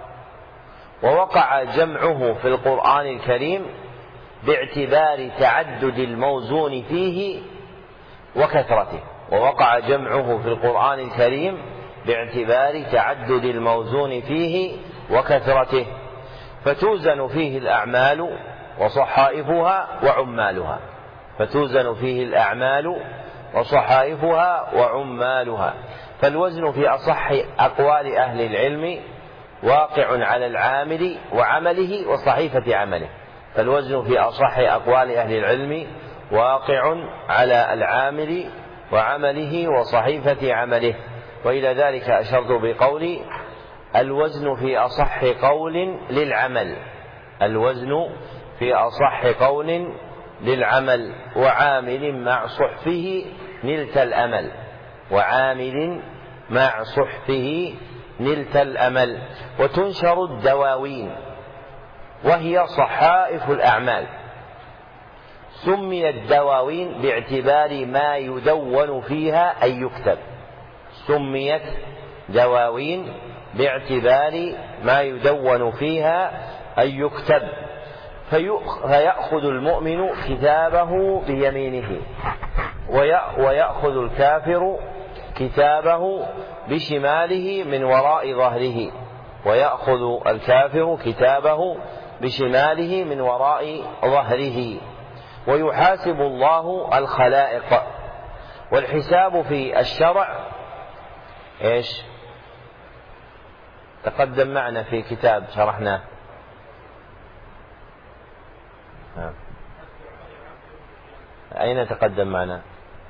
ووقع جمعه في القرآن الكريم باعتبار تعدد الموزون فيه وكثرته، ووقع جمعه في القرآن الكريم باعتبار تعدد الموزون فيه وكثرته، فتوزن فيه الأعمال وصحائفها وعمالها، فتوزن فيه الأعمال وصحائفها وعمالها. فالوزن في أصح أقوال أهل العلم واقع على العامل وعمله وصحيفة عمله، فالوزن في أصح أقوال أهل العلم واقع على العامل وعمله وصحيفة عمله. وإلى ذلك أشرت بقولي الوزن في أصح قول للعمل، الوزن في أصح قول للعمل، وعامل مع صحفه نلت الأمل، وعامل مع صحفه نلت الأمل. وتنشر الدواوين وهي صحائف الأعمال، سميت دواوين باعتبار ما يدون فيها أي يكتب، سميت دواوين باعتبار ما يدون فيها أي يكتب. فيأخذ المؤمن كتابه بيمينه، ويأخذ الكافر كتابه بشماله من وراء ظهره، ويأخذ الكافر كتابه بشماله من وراء ظهره. ويحاسب الله الخلائق. والحساب في الشرع ايش؟ تقدم معنا في كتاب شرحناه. أين تقدم معنا؟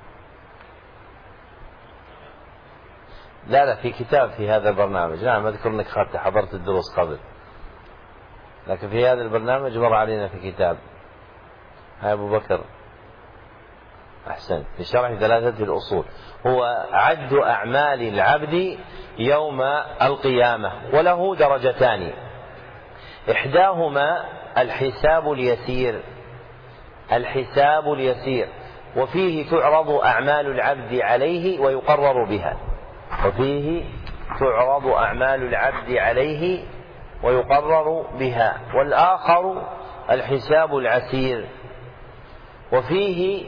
لا لا في كتاب في هذا البرنامج. نعم أذكر أنك حضرت الدروس قبل، لكن في هذا البرنامج مر علينا في كتاب. هاي أبو بكر أحسن، في شرح ثلاثة الأصول. هو عد أعمال العبد يوم القيامة، وله درجتان، إحداهما الحساب اليسير، الحساب اليسير، وفيه تعرض أعمال العبد عليه ويقرر بها، وفيه تعرض أعمال العبد عليه ويقرر بها. والآخر الحساب العسير، وفيه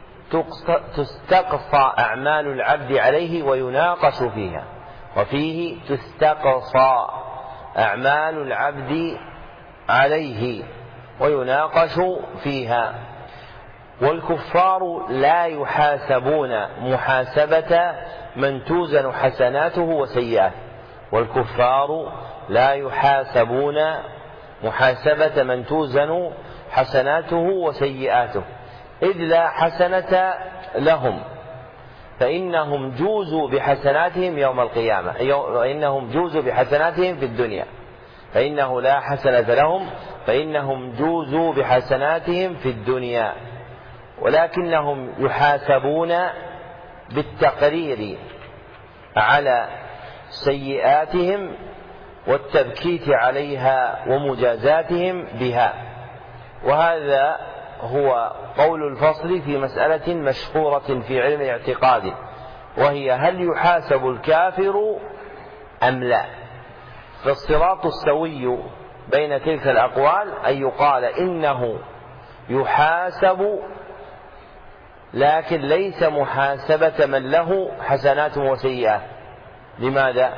تستقصى أعمال العبد عليه ويناقش فيها، وفيه تستقصى أعمال العبد عليه ويناقش فيها. والكفار لا يحاسبون محاسبة من توزن حسناته وسيئاته، والكفار لا يحاسبون محاسبة من توزن حسناته وسيئاته، إذ لا حسنة لهم، فإنهم جوزوا بحسناتهم يوم القيامة، فإنهم جوزوا بحسناتهم في الدنيا، فإنه لا حسنة لهم، فإنهم جوزوا بحسناتهم في الدنيا، ولكنهم يحاسبون بالتقرير على سيئاتهم والتبكيت عليها ومجازاتهم بها. وهذا هو قول الفصل في مسألة مشهورة في علم الاعتقاد، وهي هل يحاسب الكافر أم لا؟ فالصراط السوي بين تلك الأقوال أن يقال إنه يحاسب، لكن ليس محاسبة من له حسنات وسيئات. لماذا؟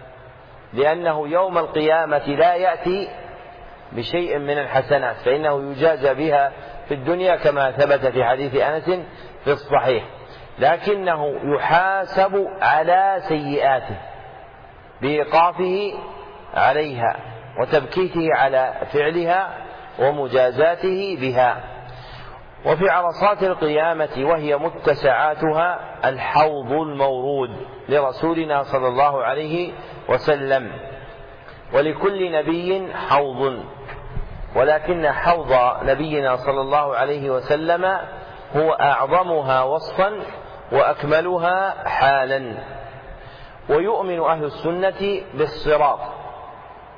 لأنه يوم القيامة لا يأتي بشيء من الحسنات، فإنه يجازى بها في الدنيا كما ثبت في حديث أنس في الصحيح، لكنه يحاسب على سيئاته بإيقافه عليها وتبكيته على فعلها ومجازاته بها. وفي عرصات القيامة وهي متسعاتها الحوض المورود لرسولنا صلى الله عليه وسلم، ولكل نبي حوض، ولكن حوض نبينا صلى الله عليه وسلم هو أعظمها وصفا وأكملها حالا. ويؤمن أهل السنة بالصراط،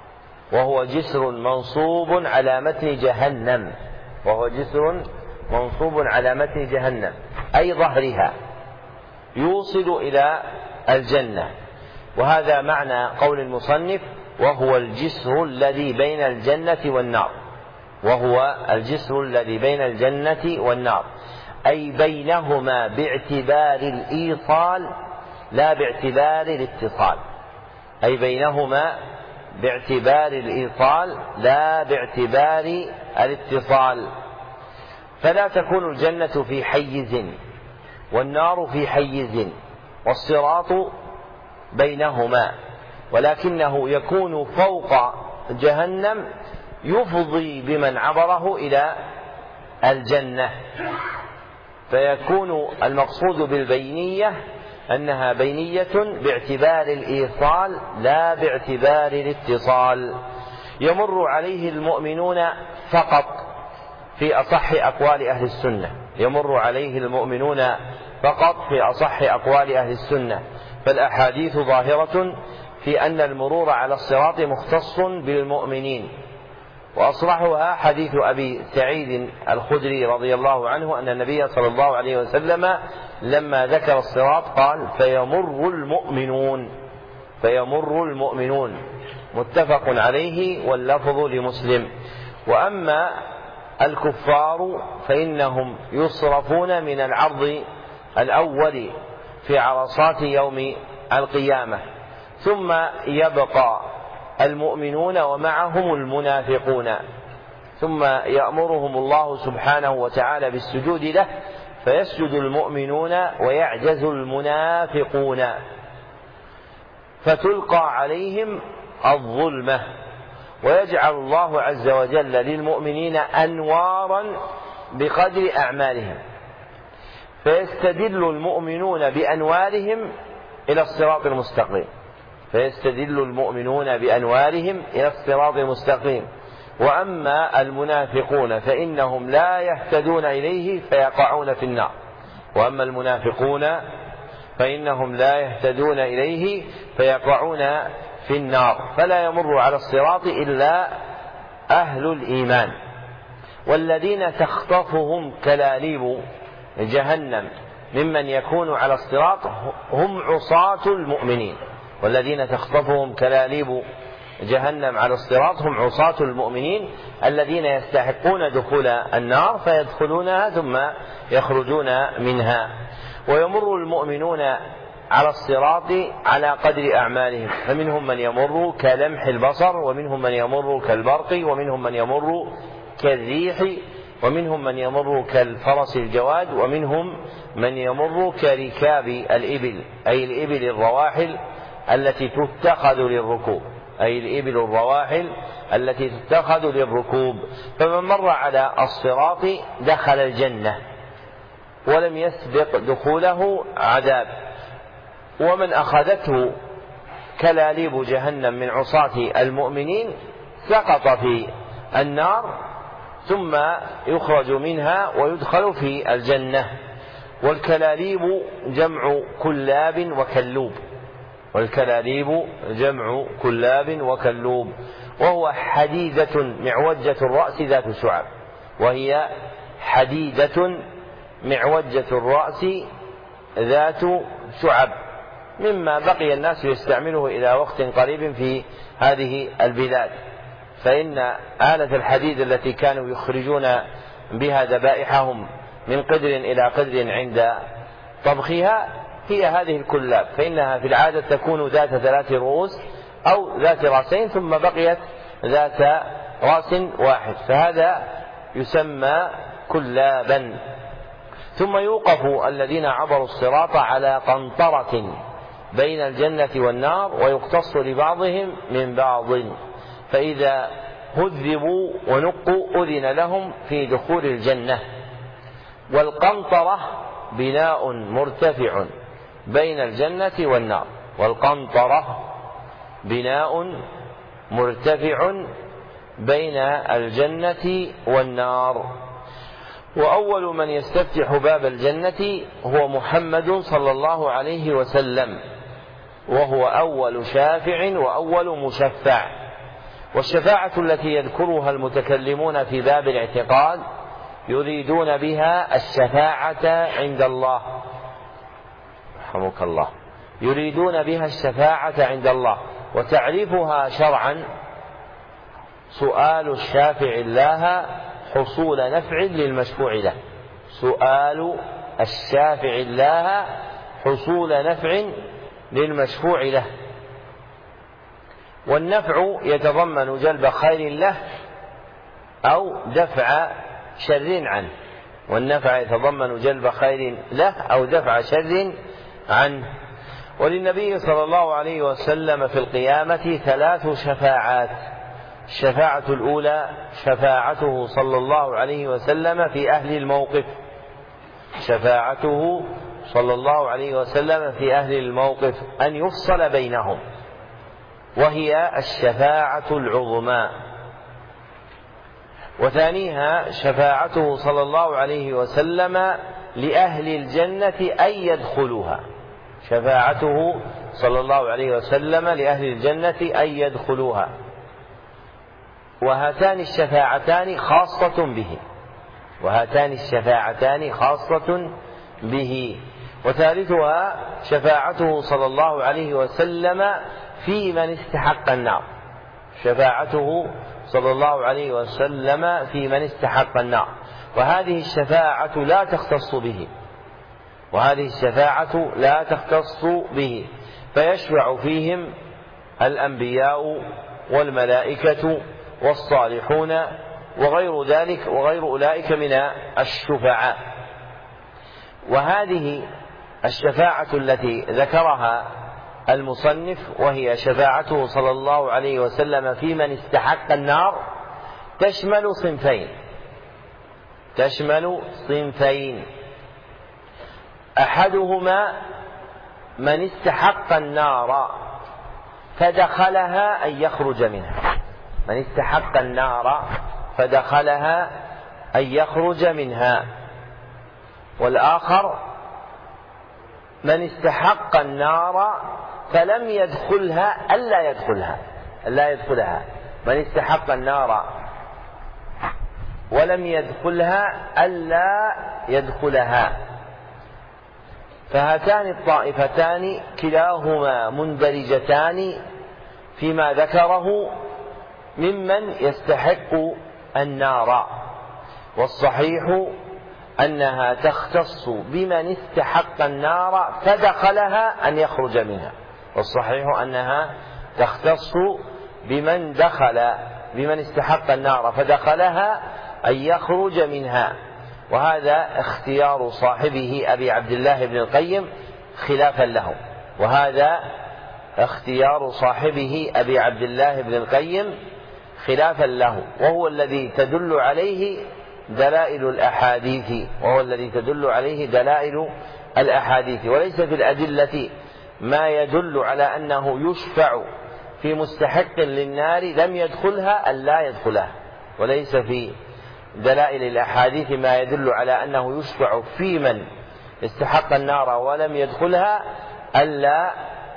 وهو جسر منصوب على متن جهنم وهو جسر منصوب على متن جهنم أي ظهرها يوصل إلى الجنة. وهذا معنى قول المصنف وهو الجسر الذي بين الجنة والنار وهو الجسر الذي بين الجنة والنار أي بينهما باعتبار الإيصال لا باعتبار الاتصال أي بينهما باعتبار الإيصال لا باعتبار الاتصال. فلا تكون الجنة في حيز والنار في حيز والصراط بينهما، ولكنه يكون فوق جهنم يفضي بمن عبره إلى الجنة، فيكون المقصود بالبينية أنها بينية باعتبار الإيصال لا باعتبار الاتصال. يمر عليه المؤمنون فقط في أصح أقوال أهل السنة يمر عليه المؤمنون فقط في أصح أقوال أهل السنة، فالأحاديث ظاهرة في أن المرور على الصراط مختص بالمؤمنين، وأصرحها حديث أبي سعيد الخدري رضي الله عنه أن النبي صلى الله عليه وسلم لما ذكر الصراط قال فيمر المؤمنون فيمر المؤمنون متفق عليه واللفظ لمسلم. وأما الكفار فإنهم يصرفون من العرض الأول في عرصات يوم القيامة، ثم يبقى المؤمنون ومعهم المنافقون، ثم يأمرهم الله سبحانه وتعالى بالسجود له فيسجد المؤمنون ويعجز المنافقون، فتلقى عليهم الظلمة، ويجعل الله عز وجل للمؤمنين أنوارا بقدر أعمالهم، فيستدل المؤمنون بأنوارهم إلى الصراط المستقيم فيستدل المؤمنون بأنوارهم إلى الصراط المستقيم. وأما المنافقون فإنهم لا يهتدون إليه فيقعون في النار وأما المنافقون فإنهم لا يهتدون إليه فيقعون في النار، فلا يمر على الصراط إلا أهل الإيمان. والذين تخطفهم كلاليب جهنم ممن يكون على الصراط هم عصاة المؤمنين والذين تخطفهم كلاليب جهنم على الصراط هم عصاة المؤمنين الذين يستحقون دخول النار فيدخلونها ثم يخرجون منها. ويمر المؤمنون على الصراط على قدر أعمالهم، فمنهم من يمر كلمح البصر ومنهم من يمر كالبرق ومنهم من يمر كالريح ومنهم من يمر كالفرس الجواد ومنهم من يمر كركاب الإبل أي الإبل الرواحل التي تتخذ للركوب أي الإبل الرواحل التي تتخذ للركوب. فمن مر على الصراط دخل الجنة ولم يسبق دخوله عذاب، ومن أخذته كلاليب جهنم من عصاة المؤمنين سقط في النار ثم يخرج منها ويدخل في الجنة. والكلاليب جمع كلاب وكلوب والكلاليب جمع كلاب وكلوب وهو حديدة معوجة الرأس ذات شعب وهي حديدة معوجة الرأس ذات شعب مما بقي الناس يستعمله إلى وقت قريب في هذه البلاد، فإن آلة الحديد التي كانوا يخرجون بها ذبائحهم من قدر إلى قدر عند طبخها هي هذه الكلاب، فإنها في العادة تكون ذات ثلاث رؤوس أو ذات رأسين ثم بقيت ذات رأس واحد، فهذا يسمى كلابا. ثم يوقف الذين عبروا الصراط على قنطرة بين الجنة والنار ويقتص لبعضهم من بعض، فإذا هذبوا ونقوا أذن لهم في دخول الجنة. والقنطرة بناء مرتفع بين الجنة والنار والقنطرة بناء مرتفع بين الجنة والنار. وأول من يستفتح باب الجنة هو محمد صلى الله عليه وسلم، وهو أول شافع وأول مشفع، والشفاعة التي يذكرها المتكلمون في باب الاعتقاد يريدون بها الشفاعة عند الله، رحمك الله، يريدون بها الشفاعة عند الله. وتعريفها شرعا سؤال الشافع الله حصول نفع للمشفوع له، سؤال الشافع الله حصول نفع للمشفوع له. والنفع يتضمن جلب خير له أو دفع شر عنه، والنفع يتضمن جلب خير له أو دفع شر عنه. وللنبي صلى الله عليه وسلم في القيامة ثلاث شفاعات. الشفاعة الأولى شفاعته صلى الله عليه وسلم في أهل الموقف، شفاعته صلى الله عليه وسلم في أهل الموقف أن يفصل بينهم، وهي الشفاعة العظمى. وثانيها شفاعته صلى الله عليه وسلم لأهل الجنة أن يدخلوها، شفاعته صلى الله عليه وسلم لأهل الجنة أن يدخلوها. وهاتان الشفاعتان خاصة به، وهاتان الشفاعتان خاصة به. وثالثها شفاعته صلى الله عليه وسلم في من استحق النار، شفاعته صلى الله عليه وسلم في من استحق النار. وهذه الشفاعة لا تختص به، وهذه الشفاعة لا تختص به، فيشفع فيهم الأنبياء والملائكة والصالحون وغير ذلك وغير أولئك من الشفعاء. وهذه الشفاعة التي ذكرها المصنف وهي شفاعته صلى الله عليه وسلم في من استحق النار تشمل صنفين، تشمل صنفين أحدهما من استحق النار فدخلها أن يخرج منها، من استحق النار فدخلها أن يخرج منها. والآخر من استحق النار فلم يدخلها ألا يدخلها، ألا يدخلها، من استحق النار ولم يدخلها ألا يدخلها. فهاتان الطائفتان كلاهما مندرجتان فيما ذكره ممن يستحق النار، والصحيح أنها تختص بمن استحق النار فدخلها أن يخرج منها، والصحيح أنها تختص بمن دخل بمن استحق النار فدخلها أن يخرج منها. وهذا اختيار صاحبه أبي عبد الله بن القيم خلافا له، وهذا اختيار صاحبه أبي عبد الله بن القيم خلافا له، وهو الذي تدل عليه دلائل الأحاديث، وهو الذي تدل عليه دلائل الأحاديث. وليس في الأدلة ما يدل على أنه يشفع في مستحق للنار لم يدخلها أن لا يدخلها، وليس في دلائل الأحاديث ما يدل على أنه يشفع في من استحق النار ولم يدخلها ألا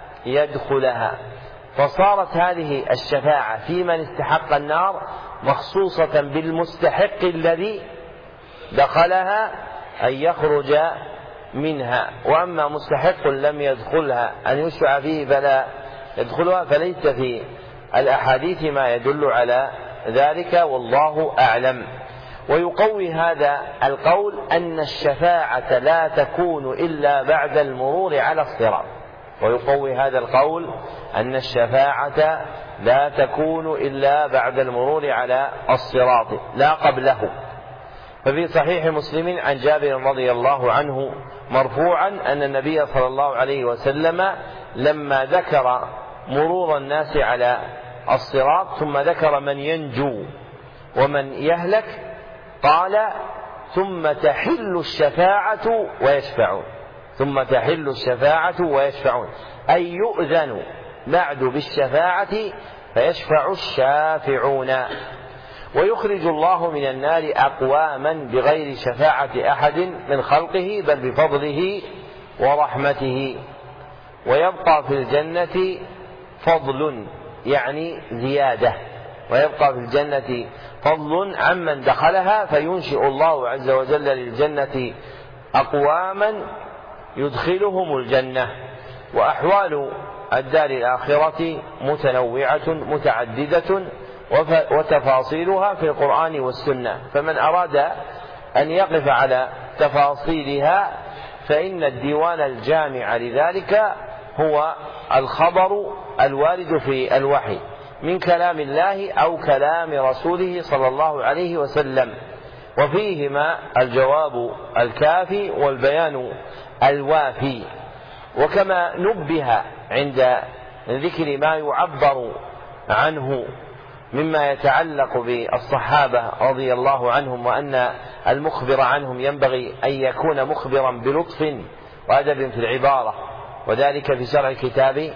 يدخلها. فصارت هذه الشفاعة في من استحق النار مخصوصة بالمستحق الذي دخلها أن يخرج منها، وأما مستحق لم يدخلها أن يشفع فيه فلا يدخلها فليس في الأحاديث ما يدل على ذلك، والله أعلم. ويقوي هذا القول أن الشفاعة لا تكون إلا بعد المرور على الصراط، ويقوي هذا القول أن الشفاعة لا تكون إلا بعد المرور على الصراط لا قبله. ففي صحيح مسلم عن جابر رضي الله عنه مرفوعا أن النبي صلى الله عليه وسلم لما ذكر مرور الناس على الصراط ثم ذكر من ينجو ومن يهلك قال ثم تحل الشفاعة ويشفعون، ثم تحل الشفاعة ويشفعون، أي يؤذن بعد بالشفاعة فيشفع الشافعون. ويخرج الله من النار أقواما بغير شفاعة أحد من خلقه بل بفضله ورحمته، ويبقى في الجنة فضل يعني زيادة، ويبقى في الجنة فضل عمن دخلها، فينشئ الله عز وجل للجنة أقواما يدخلهم الجنة. وأحوال الدار الآخرة متنوعة متعددة وتفاصيلها في القرآن والسنة، فمن أراد أن يقف على تفاصيلها فإن الديوان الجامع لذلك هو الخبر الوارد في الوحي من كلام الله أو كلام رسوله صلى الله عليه وسلم، وفيهما الجواب الكافي والبيان الوافي. وكما نبه عند ذكر ما يعبر عنه مما يتعلق بالصحابة رضي الله عنهم، وأن المخبر عنهم ينبغي أن يكون مخبرا بلطف وأدب في العبارة، وذلك في شرع الكتاب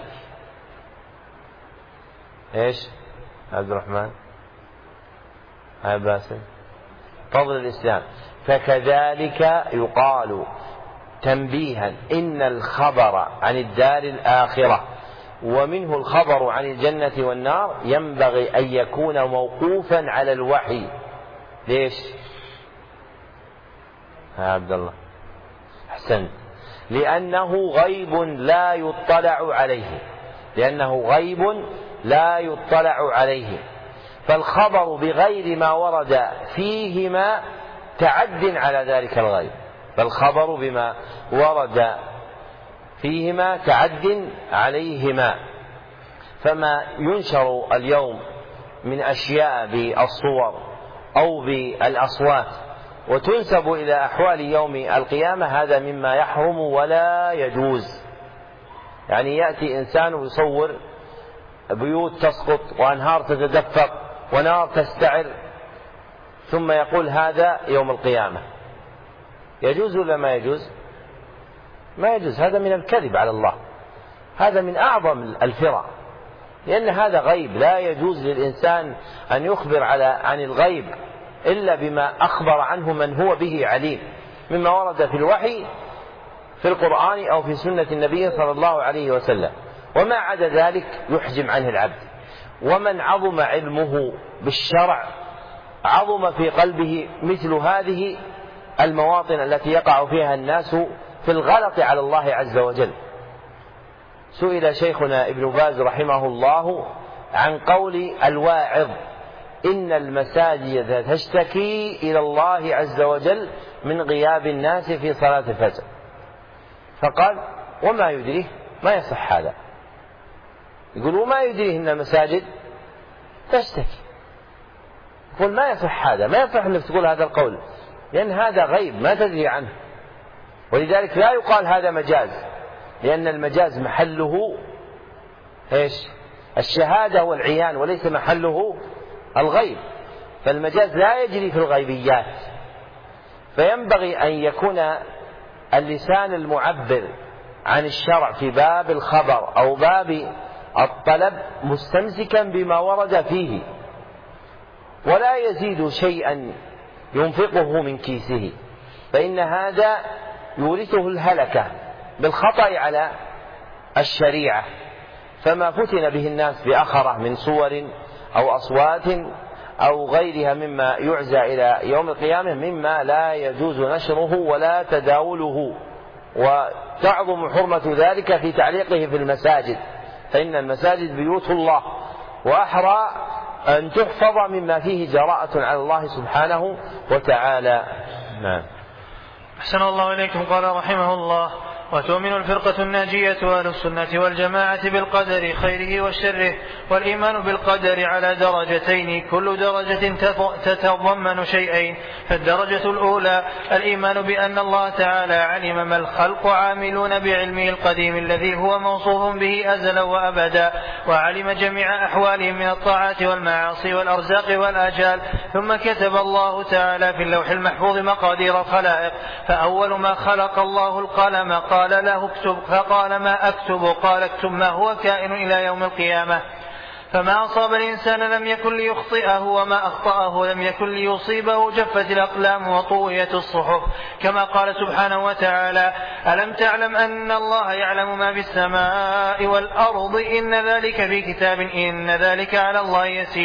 إيش عبد الرحمن هاي باسل فضل الإسلام. فكذلك يقال تنبيها إن الخبر عن الدار الآخرة ومنه الخبر عن الجنة والنار ينبغي أن يكون موقوفا على الوحي. ليش يا عبد الله؟ أحسنت، لأنه غيب لا يطلع عليه، لأنه غيب لا يطلع عليه، فالخبر بغير ما ورد فيهما تعد على ذلك الغيب، فالخبر بما ورد فيهما تعد عليهما. فما ينشر اليوم من أشياء بالصور أو بالأصوات وتنسب إلى أحوال يوم القيامة هذا مما يحرم ولا يجوز. يعني يأتي إنسان يصور بيوت تسقط وأنهار تتدفق ونار تستعر ثم يقول هذا يوم القيامة، يجوز ولا ما يجوز؟ ما يجوز، هذا من الكذب على الله، هذا من أعظم الفرع، لأن هذا غيب لا يجوز للإنسان أن يخبر على عن الغيب إلا بما أخبر عنه من هو به عليم مما ورد في الوحي في القرآن أو في سنة النبي صلى الله عليه وسلم، وما عدا ذلك يحجم عنه العبد. ومن عظم علمه بالشرع عظم في قلبه مثل هذه المواطن التي يقع فيها الناس في الغلط على الله عز وجل. سئل شيخنا ابن باز رحمه الله عن قول الواعظ إن المساجد تشتكي إلى الله عز وجل من غياب الناس في صلاة الفجر، فقال وما يدريه، ما يصح هذا. يقول وما يدريه إن المساجد تشتكي، يقول ما يصح هذا، ما يصح أنك تقول هذا القول، لأن هذا غيب ما تدري عنه. ولذلك لا يقال هذا مجاز، لأن المجاز محله إيش؟ الشهادة والعيان، وليس محله الغيب، فالمجاز لا يجري في الغيبيات. فينبغي أن يكون اللسان المعبر عن الشرع في باب الخبر أو باب الطلب مستمسكا بما ورد فيه، ولا يزيد شيئا ينفقه من كيسه، فإن هذا يورثه الهلكة بالخطأ على الشريعة. فما فتن به الناس بأخرة من صور أو أصوات أو غيرها مما يعزى إلى يوم القيامة مما لا يجوز نشره ولا تداوله، وتعظم حرمة ذلك في تعليقه في المساجد، فإن المساجد بيوت الله، وأحرى أن تحفظ مما فيه جراءة على الله سبحانه وتعالى. نعم. أحسن الله إليكم. قال رحمه الله: وتؤمن الفرقة الناجية أهل السنة والجماعة بالقدر خيره وشره. والإيمان بالقدر على درجتين، كل درجة تتضمن شيئين. فالدرجة الأولى الإيمان بأن الله تعالى علم ما الخلق عاملون بعلمه القديم الذي هو موصوف به أزلا وأبدا، وعلم جميع أحوالهم من الطاعات والمعاصي والأرزاق والآجال. ثم كتب الله تعالى في اللوح المحفوظ مقادير الخلائق، فأول ما خلق الله القلم قال له اكتب، فقال ما أكتب؟ قال اكتب ما هو كائن إلى يوم القيامة. فما أصاب الإنسان لم يكن ليخطئه، وما أخطأه لم يكن ليصيبه. جفت الأقلام وطويت الصحف، كما قال سبحانه وتعالى: ألم تعلم أن الله يعلم ما في السماء والأرض، إن ذلك في كتاب، إن ذلك على الله يسير.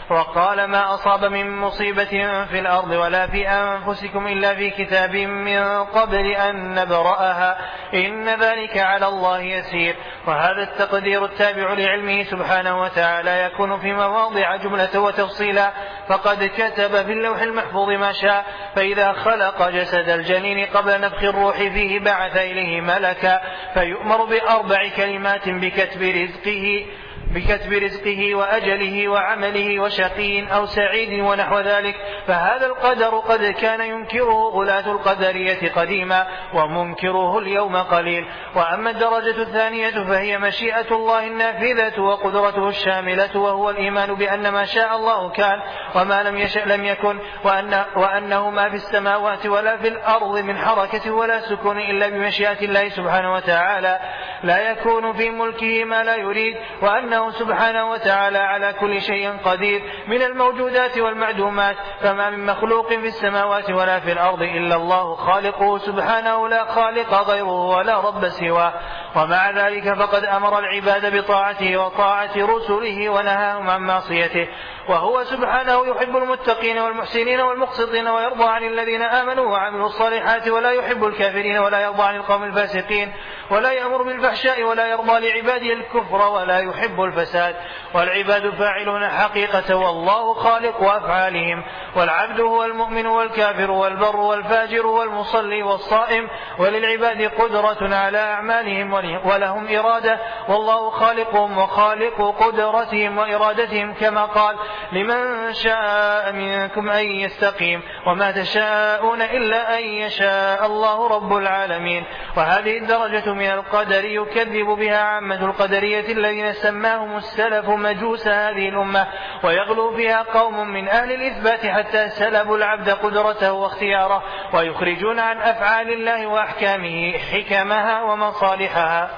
وقال ما أصاب من مصيبة في الأرض ولا في أنفسكم إلا في كتاب من قبل أن نبرأها إن ذلك على الله يسير. وهذا التقدير التابع لعلمه سبحانه وتعالى يكون في مواضع جملة وتفصيلا، فقد كتب في اللوح المحفوظ ما شاء. فإذا خلق جسد الجنين قبل نفخ الروح فيه بعث إليه ملكا فيؤمر بأربع كلمات بكتب رزقه بكتب رزقه وأجله وعمله وشقي أو سعيد ونحو ذلك. فهذا القدر قد كان ينكره غلاة القدرية قديما ومنكره اليوم قليل. وأما الدرجة الثانية فهي مشيئة الله النافذة وقدرته الشاملة، وهو الإيمان بأن ما شاء الله كان وما لم يشأ لم يكن، وأن وأنه ما في السماوات ولا في الأرض من حركة ولا سكون إلا بمشيئة الله سبحانه وتعالى، لا يكون في ملكه ما لا يريد، وأنه سبحانه وتعالى على كل شيء قدير من الموجودات والمعدومات. فما من مخلوق في السماوات ولا في الأرض إلا الله خالقه سبحانه، لا خالق غيره ولا رب سواه. ومع ذلك فقد أمر العباد بطاعته وطاعة رسله ونهاهم عن معصيته، وهو سبحانه يحب المتقين والمحسنين والمقسطين ويرضى عن الذين آمنوا وعملوا الصالحات، ولا يحب الكافرين ولا يرضى عن القوم الفاسقين، ولا يأمر بالفحشاء ولا يرضى لعباده الكفر ولا يحب الفساد. والعباد فاعلون حقيقة والله خالق أفعالهم، والعبد هو المؤمن والكافر والبر والفاجر والمصلي والصائم، وللعباد قدرة على أعمالهم ولهم إرادة، والله خالقهم وخالق قدرتهم وإرادتهم، كما قال لمن شاء منكم أن يستقيم وما تشاءون إلا أن يشاء الله رب العالمين. وهذه الدرجة من القدر يكذب بها عامة القدرية الذين سماهم السلف مجوس هذه الأمة، ويغلو فيها قوم من أهل الإثبات حتى سلبوا العبد قدرته واختياره، ويخرجون عن أفعال الله وأحكامه حكمها ومصالحها.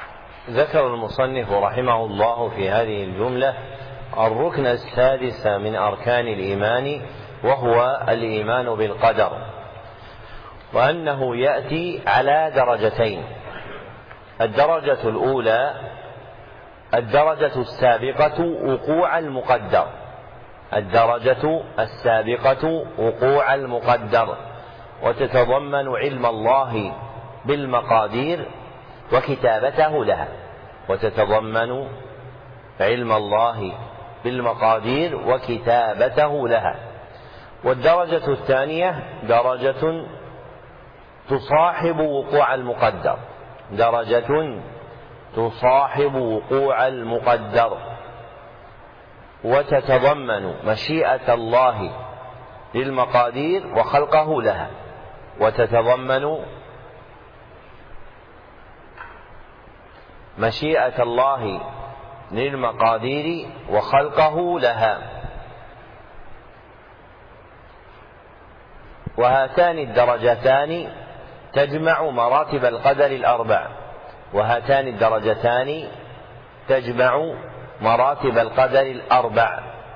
ذكر المصنف رحمه الله في هذه الجملة الركن السادس من أركان الإيمان، وهو الإيمان بالقدر، وأنه يأتي على درجتين. الدرجة الأولى الدرجة السابقة وقوع المقدر، الدرجة السابقة وقوع المقدر، وتتضمن علم الله بالمقادير وكتابته لها، وتتضمن علم الله بالمقادير وكتابته لها. والدرجة الثانية درجة تصاحب وقوع المقدر، درجة تصاحب وقوع المقدر، وتتضمن مشيئة الله للمقادير وخلقه لها، وتتضمن مشيئة الله للمقادير وخلقه لها. وهاتان الدرجتان تجمع مراتب القدر الأربع، وهاتان الدرجتان تجمع مراتب القدر الأربع: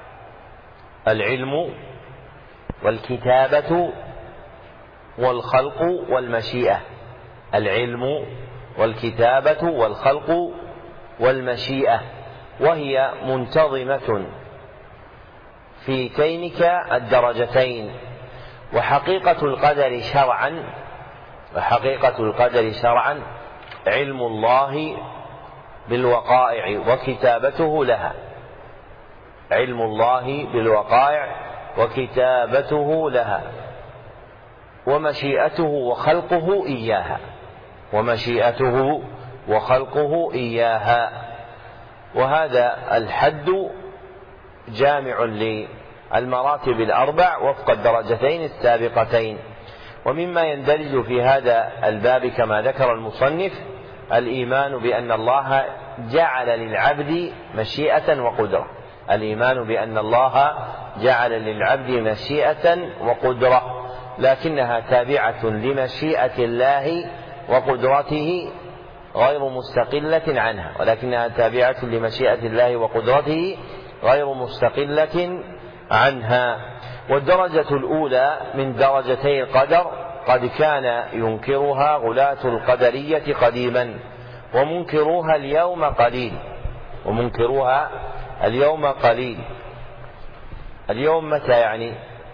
العلم والكتابة والخلق والمشيئة، العلم والكتابة والخلق والمشيئة، وهي منتظمة في تينك الدرجتين. وحقيقة القدر شرعا وحقيقة القدر شرعا علم الله بالوقائع وكتابته لها، علم الله بالوقائع وكتابته لها، ومشيئته وخلقه إياها، ومشيئته وخلقه إياها. وهذا الحد جامع للمراتب الأربع وفق الدرجتين السابقتين. ومما يندرج في هذا الباب كما ذكر المصنف الإيمان بأن الله جعل للعبد مشيئة وقدرة، الإيمان بأن الله جعل للعبد مشيئة وقدرة، لكنها تابعة لمشيئة الله وقدرته غير مستقلة عنها، ولكنها تابعة لمشيئة الله وقدرته غير مستقلة عنها. والدرجة الأولى من درجتي القدر قد كان ينكرها غلاة القدرية قديما، ومنكروها اليوم قليل ومنكروها اليوم قليل اليوم متى يعني؟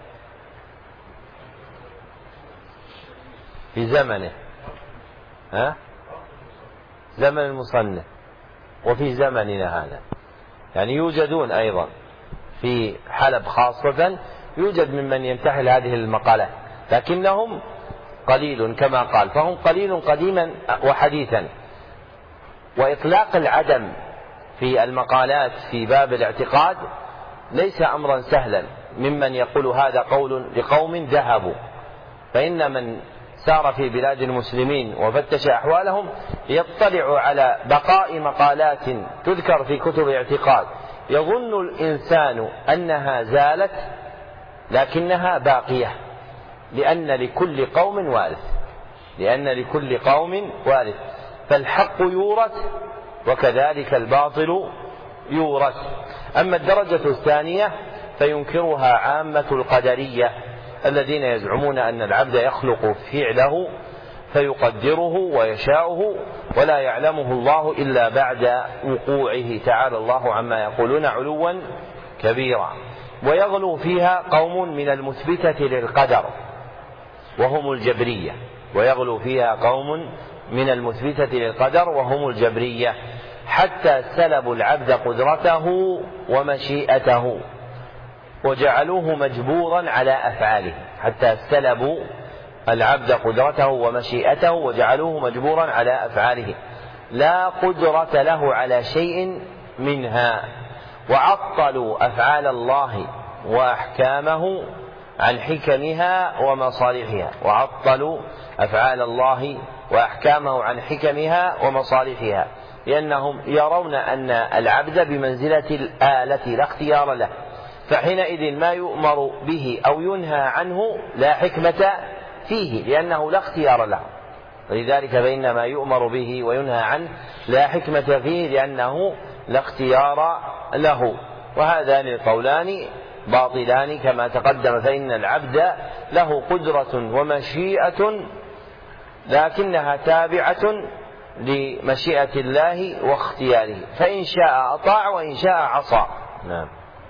في زمنه، ها؟ زمن المصنف، وفي زمننا هذا، يعني يوجدون أيضا في حلب خاصة، يوجد ممن ينتحل هذه المقالات، لكنهم قليل كما قال، فهم قليل قديما وحديثا. وإطلاق العدم في المقالات في باب الاعتقاد ليس أمرا سهلا ممن يقول هذا قول لقوم ذهبوا، فإن من سار في بلاد المسلمين وفتش أحوالهم يطلع على بقاء مقالات تذكر في كتب الاعتقاد يظن الإنسان أنها زالت، لكنها باقية، لأن لكل قوم وارث، لأن لكل قوم وارث، فالحق يورث وكذلك الباطل يورث. أما الدرجة الثانية فينكرها عامة القدرية الذين يزعمون أن العبد يخلق فعله فيقدره ويشاؤه ولا يعلمه الله إلا بعد وقوعه، تعالى الله عما يقولون علوا كبيرا. ويغلو فيها قوم من المثبتة للقدر وهم الجبرية، ويغلو فيها قوم من المثبتة للقدر وهم الجبرية، حتى سلبوا العبد قدرته ومشيئته وجعلوه مجبورا على أفعاله، حتى سلبوا العبد قدرته ومشيئته وجعلوه مجبورا على أفعاله، لا قدرة له على شيء منها، وعطلوا أفعال الله وأحكامه عن حكمها ومصالحها، وعطلوا أفعال الله وأحكامه عن حكمها ومصالحها، لأنهم يرون أن العبد بمنزلة الآلة لا اختيار له، فحينئذ ما يؤمر به أو ينهى عنه لا حكمة فيه لأنه لا اختيار له، ولذلك فإن ما يؤمر به وينهى عنه لا حكمة فيه لأنه لا اختيار له. وهذان القولان باطلان كما تقدم، فإن العبد له قدرة ومشيئة لكنها تابعة لمشيئة الله واختياره، فإن شاء أطاع وإن شاء عصى. نعم.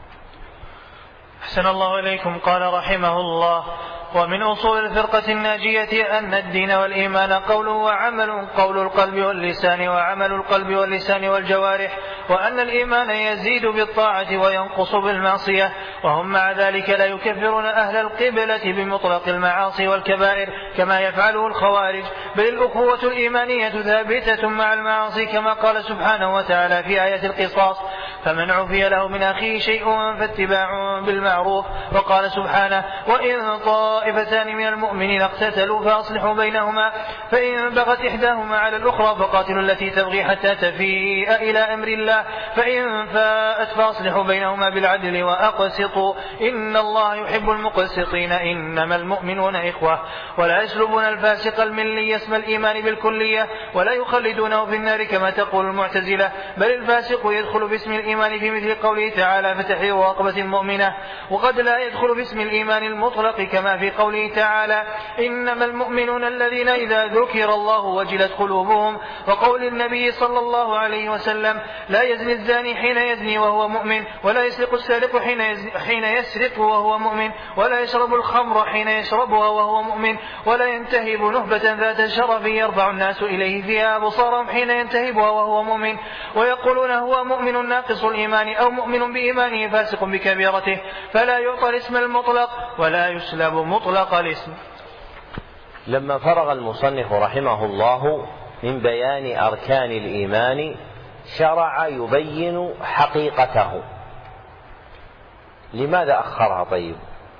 أحسن الله إليكم. قال رحمه الله: ومن أصول الفرقة الناجية أن الدين والإيمان قول وعمل، قول القلب واللسان وعمل القلب واللسان والجوارح، وأن الإيمان يزيد بالطاعة وينقص بالمعصية، وهم مع ذلك لا يكفرون أهل القبلة بمطلق المعاصي والكبائر كما يفعله الخوارج، بل الأخوة الإيمانية ثابتة مع المعاصي كما قال سبحانه وتعالى في آية القصاص: فمن عفي له من أخيه شيء فاتباع بالمعروف. وقال سبحانه: وإن طائفتان من المؤمنين اقتتلوا فأصلحوا بينهما، فإن بغت إحداهما على الأخرى فقاتلوا التي تبغي حتى تفيء إلى أمر الله، فإن فاءت فأصلحوا بينهما بالعدل وأقسطوا إن الله يحب المقسطين، إنما المؤمنون إخوة. ولا يسلبون الفاسق الملي اسم الإيمان بالكلية ولا يخلدونه في النار كما تقول المعتزلة، بل الفاسق يدخل باسم الإيمان في مثل قوله تعالى: فتحرير رقبة مؤمنة، وقد لا يدخل باسم الإيمان المطلق كما في قوله تعالى: إنما المؤمنون الذين إذا ذكر الله وجلت قلوبهم، وقول النبي صلى الله عليه وسلم: لا يزني الزاني حين يزني وهو مؤمن، ولا يسرق السارق حين يسرق وهو مؤمن، ولا يشرب الخمر حين يشربها وهو مؤمن، ولا ينتهب نهبة ذات شرف يرفع الناس إليه فيها أبصارهم حين ينتهبها وهو مؤمن، ويقولون هو مؤمن ناقص الإيمان أو مؤمن بإيمانه فاسق بكبيرته، فلا يعطى الاسم المطلق ولا يسلب مطلق الاسم. لما فرغ المصنف رحمه الله من بيان أركان الإيمان شرع يبين حقيقته. لماذا أخرها؟ طيب،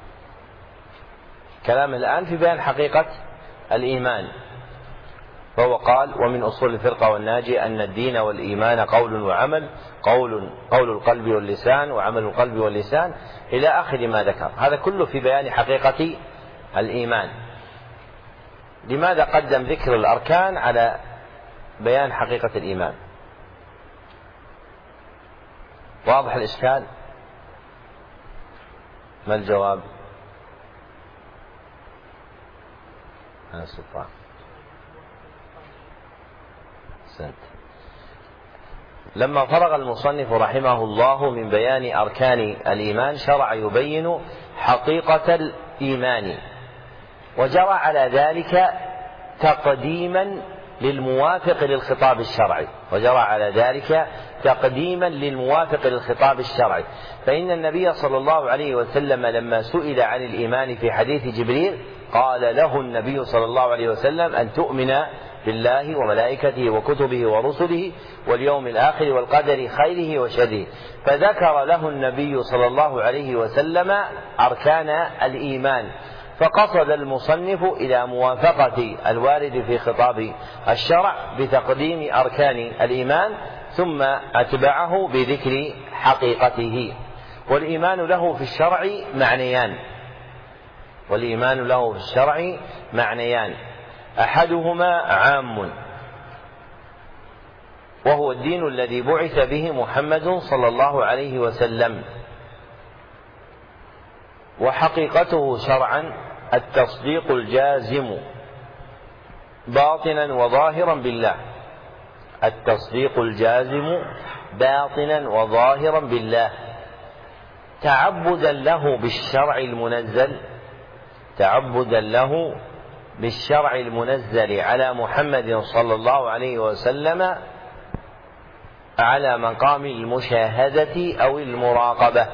كلام الآن في بيان حقيقة الإيمان، فهو قال: ومن أصول الفرقة والناجية أن الدين والإيمان قول وعمل، قول قول القلب واللسان وعمل القلب واللسان إلى آخر ما ذكر. هذا كله في بيان حقيقة الإيمان. لماذا قدم ذكر الأركان على بيان حقيقة الإيمان؟ واضح الإشكال؟ ما الجواب؟ أنا سلطان سنت. لما فرغ المصنف رحمه الله من بيان أركان الإيمان شرع يبين حقيقة الإيمان، وجرى على ذلك تقديما للموافق للخطاب الشرعي وجرى على ذلك تقديما للموافق للخطاب الشرعي فإن النبي صلى الله عليه وسلم لما سئل عن الإيمان في حديث جبريل قال له النبي صلى الله عليه وسلم أن تؤمن بالله وملائكته وكتبه ورسله واليوم الآخر والقدر خيره وشره، فذكر له النبي صلى الله عليه وسلم أركان الإيمان، فقصد المصنف إلى موافقة الوارد في خطاب الشرع بتقديم أركان الإيمان ثم أتبعه بذكر حقيقته. والإيمان له في الشرع معنيان والإيمان له في الشرع معنيان أحدهما عام وهو الدين الذي بعث به محمد صلى الله عليه وسلم، وحقيقته شرعا التصديق الجازم باطنا وظاهرا بالله التصديق الجازم باطنا وظاهرا بالله تعبدا له بالشرع المنزل تعبدا له بالشرع المنزل على محمد صلى الله عليه وسلم على مقام المشاهدة أو المراقبة.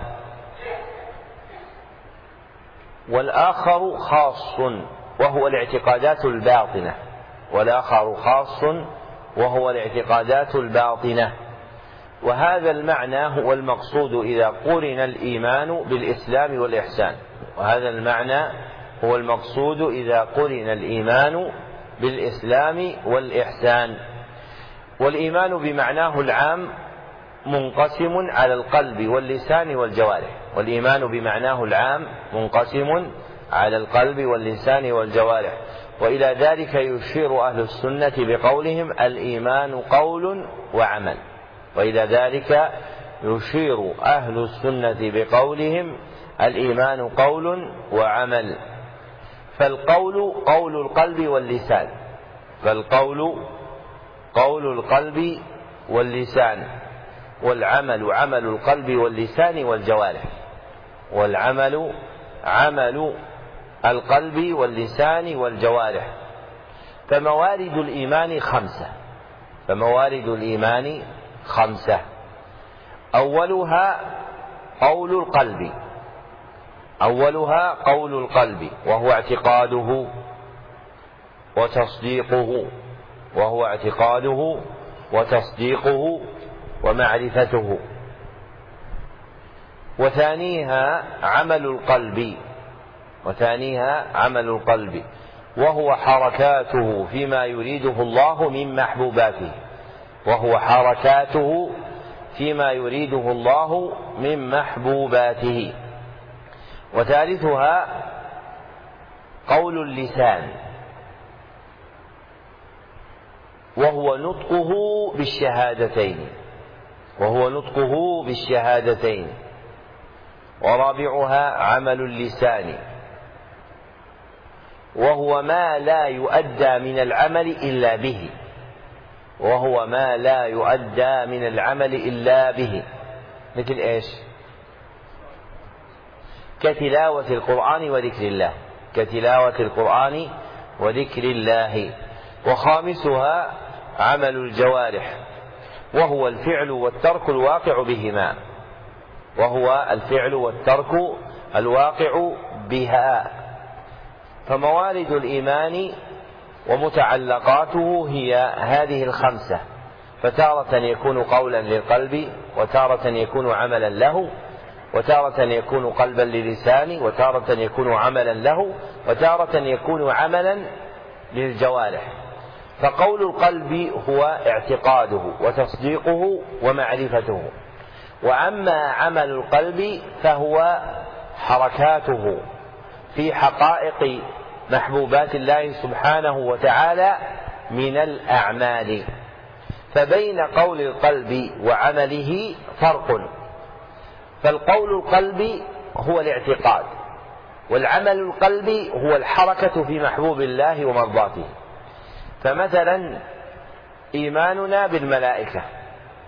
والآخر خاص وهو الاعتقادات الباطنة والآخر خاص وهو الاعتقادات الباطنة وهذا المعنى هو المقصود إذا قرن الإيمان بالإسلام والإحسان وهذا المعنى هو المقصود إذا قرن الإيمان بالإسلام والإحسان. والإيمان بمعناه العام منقسم على القلب واللسان والجوارح والإيمان بمعناه العام منقسم على القلب واللسان والجوارح وإلى ذلك يشير أهل السنة بقولهم الإيمان قول وعمل وإلى ذلك يشير أهل السنة بقولهم الإيمان قول وعمل. فالقول قول القلب واللسان فالقول قول القلب واللسان والعمل عمل القلب واللسان والجوارح والعمل عمل القلب واللسان والجوارح. فموارد الإيمان خمسة فموارد الإيمان خمسة أولها قول القلب أولها قول القلب وهو اعتقاده وتصديقه وهو اعتقاده وتصديقه ومعرفته. وثانيها عمل القلب وثانيها عمل القلب وهو حركاته فيما يريده الله من محبوباته وهو حركاته فيما يريده الله من محبوباته. وثالثها قول اللسان وهو نطقه بالشهادتين وهو نطقه بالشهادتين. ورابعها عمل اللسان وهو ما لا يؤدى من العمل إلا به وهو ما لا يؤدى من العمل إلا به مثل إيش؟ كتلاوة القرآن وذكر الله كتلاوة القرآن وذكر الله. وخامسها عمل الجوارح وهو الفعل والترك الواقع بهما وهو الفعل والترك الواقع بها. فموارد الإيمان ومتعلقاته هي هذه الخمسة، فتارة يكون قولا للقلب وتارة يكون عملا له وتارة يكون قلبا للسان وتارة يكون عملا له وتارة يكون عملا للجوارح. فقول القلب هو اعتقاده وتصديقه ومعرفته، وأما عمل القلب فهو حركاته في حقائق محبوبات الله سبحانه وتعالى من الأعمال. فبين قول القلب وعمله فرق، فالقول القلب هو الاعتقاد والعمل القلب هو الحركة في محبوب الله ومرضاته. فمثلا إيماننا بالملائكة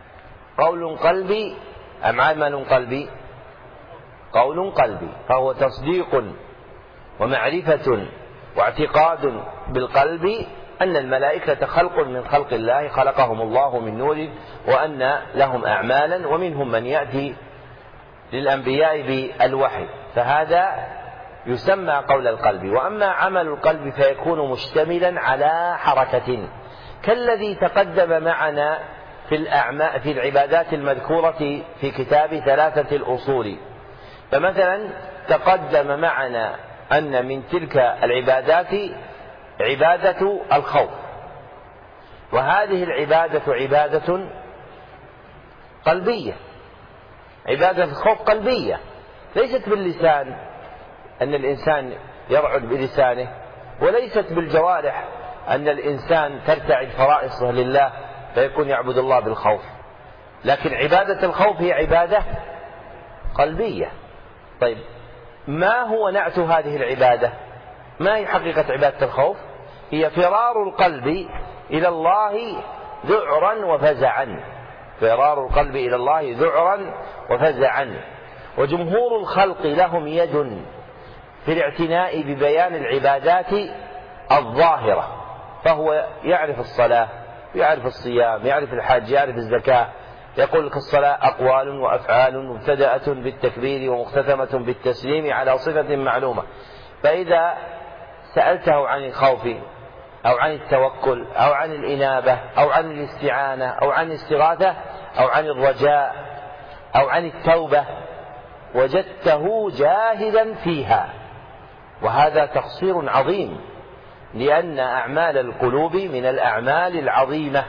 قول قلبي أم عمل قلبي؟ قول قلبي، فهو تصديق ومعرفة واعتقاد بالقلب أن الملائكة خلق من خلق الله، خلقهم الله من نور، وأن لهم أعمالا، ومنهم من يأتي للأنبياء بالوحي، فهذا يسمى قول القلب. وأما عمل القلب فيكون مشتملا على حركة، كالذي تقدم معنا في الأعمال في العبادات المذكورة في كتاب ثلاثة الأصول. فمثلا تقدم معنا أن من تلك العبادات عبادة الخوف، وهذه العبادة عبادة قلبية، عبادة الخوف قلبية ليست باللسان أن الإنسان يرعد بلسانه، وليست بالجوارح أن الإنسان ترتعد فرائصه لله فيكون يعبد الله بالخوف، لكن عبادة الخوف هي عبادة قلبية. طيب ما هو نعت هذه العبادة؟ ما هي حقيقة عبادة الخوف؟ هي فرار القلب إلى الله ذعرا وفزعا، فرار القلب إلى الله ذعرا وفزعا. وجمهور الخلق لهم يد في الاعتناء ببيان العبادات الظاهرة، فهو يعرف الصلاة، يعرف الصيام، يعرف الحج، يعرف الزكاة، يقول لك الصلاة أقوال وأفعال مبتدأة بالتكبير ومختتمة بالتسليم على صفة معلومة. فإذا سألته عن الخوف أو عن التوكل أو عن الإنابة أو عن الاستعانة أو عن الاستغاثة أو عن الرجاء أو عن التوبة وجدته جاهدا فيها، وهذا تقصير عظيم، لأن أعمال القلوب من الأعمال العظيمة،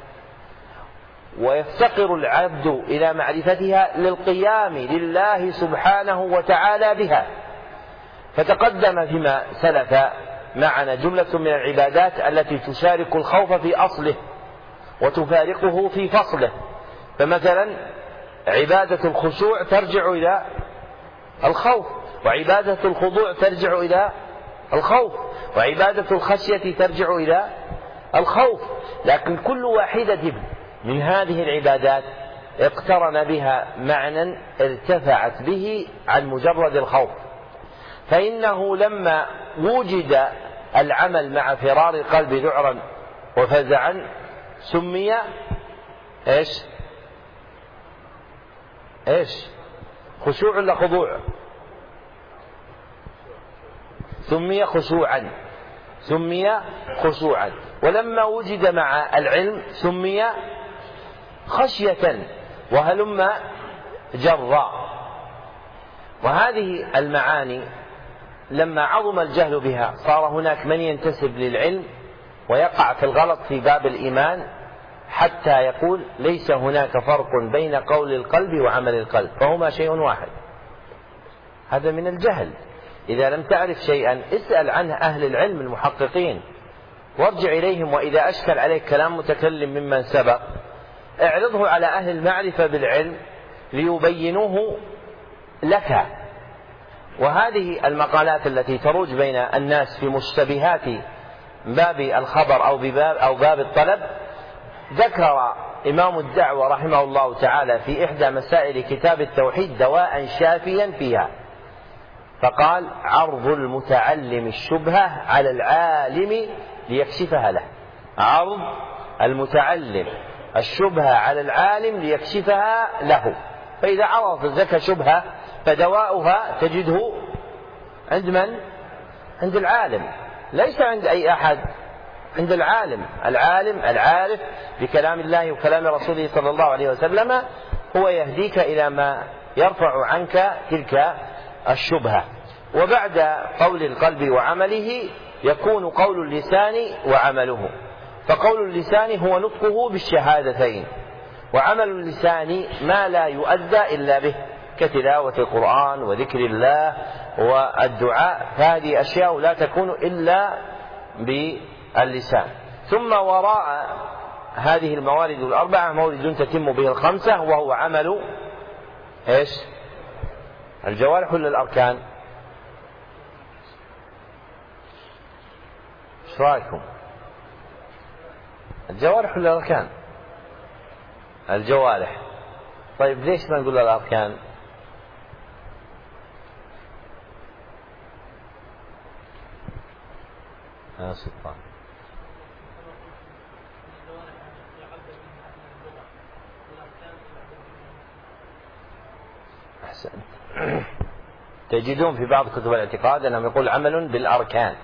ويفتقر العبد إلى معرفتها للقيام لله سبحانه وتعالى بها. فتقدم فيما سلف معنا جملة من العبادات التي تشارك الخوف في أصله وتفارقه في فصله. فمثلا عبادة الخشوع ترجع إلى الخوف، وعبادة الخضوع ترجع إلى الخوف، وعبادة الخشية ترجع إلى الخوف، لكن كل واحدة من هذه العبادات اقترن بها معنى ارتفعت به عن مجرد الخوف. فإنه لما وجد العمل مع فرار القلب ذعرا وفزعا سمي ايش ايش خشوع ولا خضوع؟ سمي خشوعا، سمي خشوعا. ولما وجد مع العلم سمي خشية، وهلم جرا. وهذه المعاني لما عظم الجهل بها صار هناك من ينتسب للعلم ويقع في الغلط في باب الإيمان، حتى يقول ليس هناك فرق بين قول القلب وعمل القلب، فهما شيء واحد. هذا من الجهل. إذا لم تعرف شيئا اسأل عنه أهل العلم المحققين وارجع إليهم، وإذا أشكل عليك كلام متكلم ممن سبق اعرضه على أهل المعرفة بالعلم ليبينوه لك. وهذه المقالات التي تروج بين الناس في مشتبهات باب الخبر أو بباب أو باب الطلب، ذكر إمام الدعوة رحمه الله تعالى في إحدى مسائل كتاب التوحيد دواء شافيا فيها، فقال: عرض المتعلم الشبهة على العالم ليكشفها له. عرض المتعلم الشبهة على العالم ليكشفها له. فإذا عرضت لك شبهة فدواؤها تجده عند من؟ عند العالم، ليس عند أي أحد، عند العالم. العالم العارف بكلام الله وكلام رسوله صلى الله عليه وسلم هو يهديك إلى ما يرفع عنك تلك الشبهة. وبعد قول القلب وعمله يكون قول اللسان وعمله. فقول اللسان هو نطقه بالشهادتين، وعمل اللسان ما لا يؤدى إلا به كتلاوة القرآن وذكر الله والدعاء، فهذه أشياء لا تكون إلا باللسان. ثم وراء هذه الموارد الأربعة مورد تتم به الخمسة، وهو عمل إيش؟ الجوارح ولا الأركان؟ ايش رايكم؟ الجوارح ولا الأركان؟ الجوارح. طيب ليش ما نقول الأركان؟ آه سلطان. أحسن. تجدون في بعض كتب الاعتقاد أنهم يقول عمل بالأركان،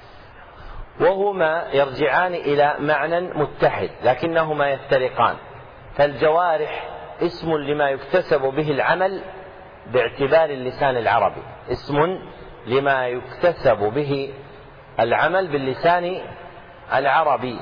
وهما يرجعان إلى معنى متحد لكنهما يفترقان. فالجوارح اسم لما يكتسب به العمل باعتبار اللسان العربي، اسم لما يكتسب به العمل باللسان العربي.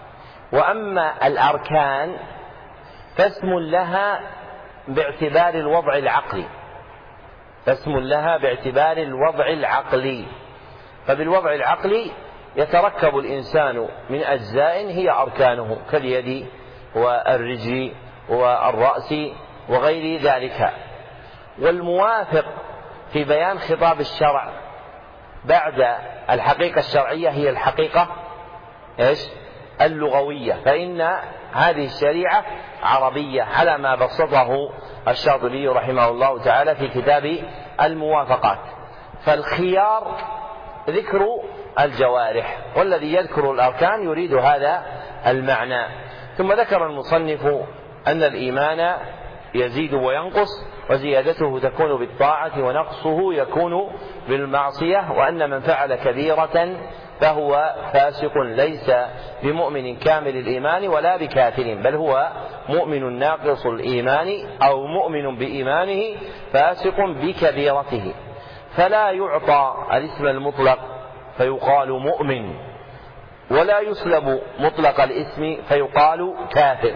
وأما الأركان فاسم لها باعتبار الوضع العقلي، فاسم لها باعتبار الوضع العقلي. فبالوضع العقلي يتركب الإنسان من أجزاء هي أركانه كاليد والرجل والرأس وغير ذلك. والموافق في بيان خطاب الشرع بعد الحقيقة الشرعية هي الحقيقة إيش؟ اللغوية، فإن هذه الشريعة عربية على ما بسطه الشاطبي رحمه الله تعالى في كتاب الموافقات. فالخيار ذكر الجوارح، والذي يذكر الأركان يريد هذا المعنى. ثم ذكر المصنف أن الإيمان يزيد وينقص، وزيادته تكون بالطاعة ونقصه يكون بالمعصية، وأن من فعل كبيرة فهو فاسق ليس بمؤمن كامل الإيمان ولا بكافر، بل هو مؤمن ناقص الإيمان أو مؤمن بإيمانه فاسق بكبيرته. فلا يعطى الاسم المطلق فيقال مؤمن، ولا يسلب مطلق الاسم فيقال كافر،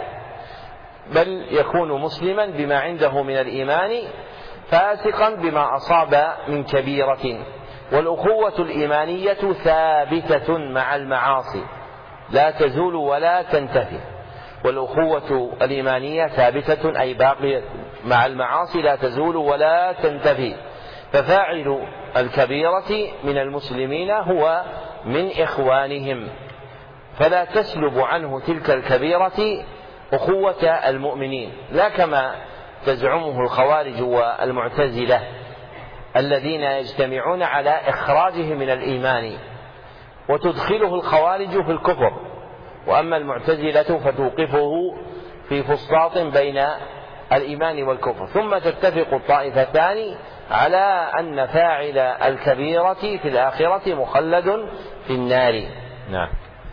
بل يكون مسلما بما عنده من الإيمان فاسقا بما أصاب من كبيرة. والأخوة الإيمانية ثابتة مع المعاصي لا تزول ولا تنتفي. والأخوة الإيمانية ثابتة أي باقية مع المعاصي لا تزول ولا تنتفي. ففاعل الكبيرة من المسلمين هو من إخوانهم، فلا تسلب عنه تلك الكبيرة أخوة المؤمنين، لا كما تزعمه الخوارج والمعتزلة الذين يجتمعون على إخراجه من الإيمان، وتدخله الخوارج في الكفر، وأما المعتزلة فتوقفه في فسطاط بين الإيمان والكفر. ثم تتفق الطائفتان على أن فاعل الكبيرة في الآخرة مخلد في النار. نعم.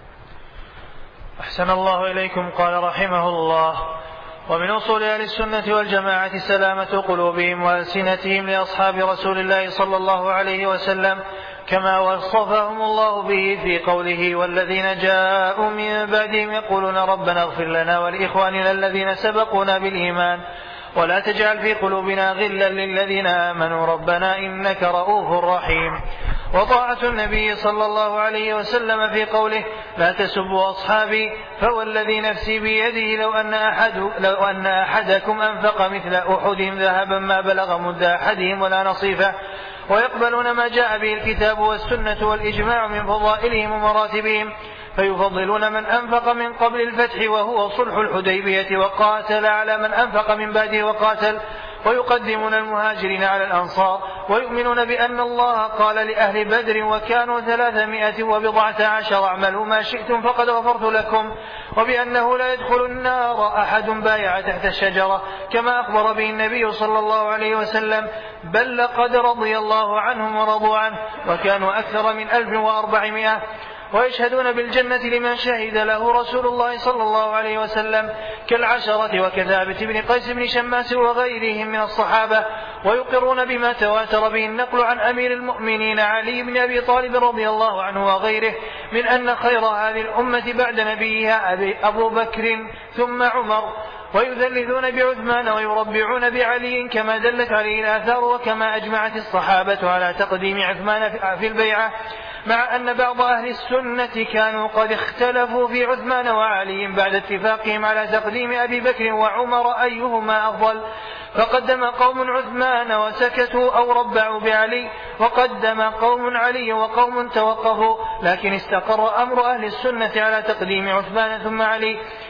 أحسن الله إليكم. قال رحمه الله: ومن أصول أهل السنة والجماعة سلامة قلوبهم وألسنتهم لأصحاب رسول الله صلى الله عليه وسلم، كما وصفهم الله به في قوله: والذين جاءوا من بعدهم يقولون ربنا اغفر لنا ولإخواننا الذين سبقونا بالإيمان ولا تجعل في قلوبنا غلا للذين آمنوا ربنا إنك رؤوف رحيم. وطاعة النبي صلى الله عليه وسلم في قوله: لا تسبوا أصحابي فوالذي نفسي بيده لو أن, أحد لو أن أحدكم أنفق مثل أحد ذهبا ما بلغ مد أحدهم ولا نصيفه. ويقبلون ما جاء به الكتاب والسنة والإجماع من فضائلهم ومراتبهم، فيفضلون من أنفق من قبل الفتح وهو صلح الحديبية وقاتل على من أنفق من بعده وقاتل، ويقدمون المهاجرين على الأنصار، ويؤمنون بأن الله قال لأهل بدر وكانوا ثلاثمائة وبضعة عشر اعملوا ما شئتم فقد غفرت لكم، وبأنه لا يدخل النار أحد بايع تحت الشجرة كما أخبر به النبي صلى الله عليه وسلم، بل لقد رضي الله عنهم ورضوا عنه وكانوا أكثر من ألف وأربعمائة. ويشهدون بالجنة لمن شهد له رسول الله صلى الله عليه وسلم كالعشرة وكثابت بن قيس بن شماس وغيرهم من الصحابة. ويقرون بما تواتر به النقل عن أمير المؤمنين علي بن أبي طالب رضي الله عنه وغيره من أن خير هذه الأمة بعد نبيها أبو بكر ثم عمر. ويذللون بعثمان ويربعون بعلي كما دلت عليه الآثار، وكما أجمعت الصحابة على تقديم عثمان في البيعة، مع أن بعض أهل السنة كانوا قد اختلفوا في عثمان وعلي بعد اتفاقهم على تقديم أبي بكر وعمر أيهما أفضل، فقدم قوم عثمان وسكتوا أو ربعوا بعلي، وقدم قوم علي وقوم توقفوا، لكن استقر أمر أهل السنة على تقديم عثمان ثم علي.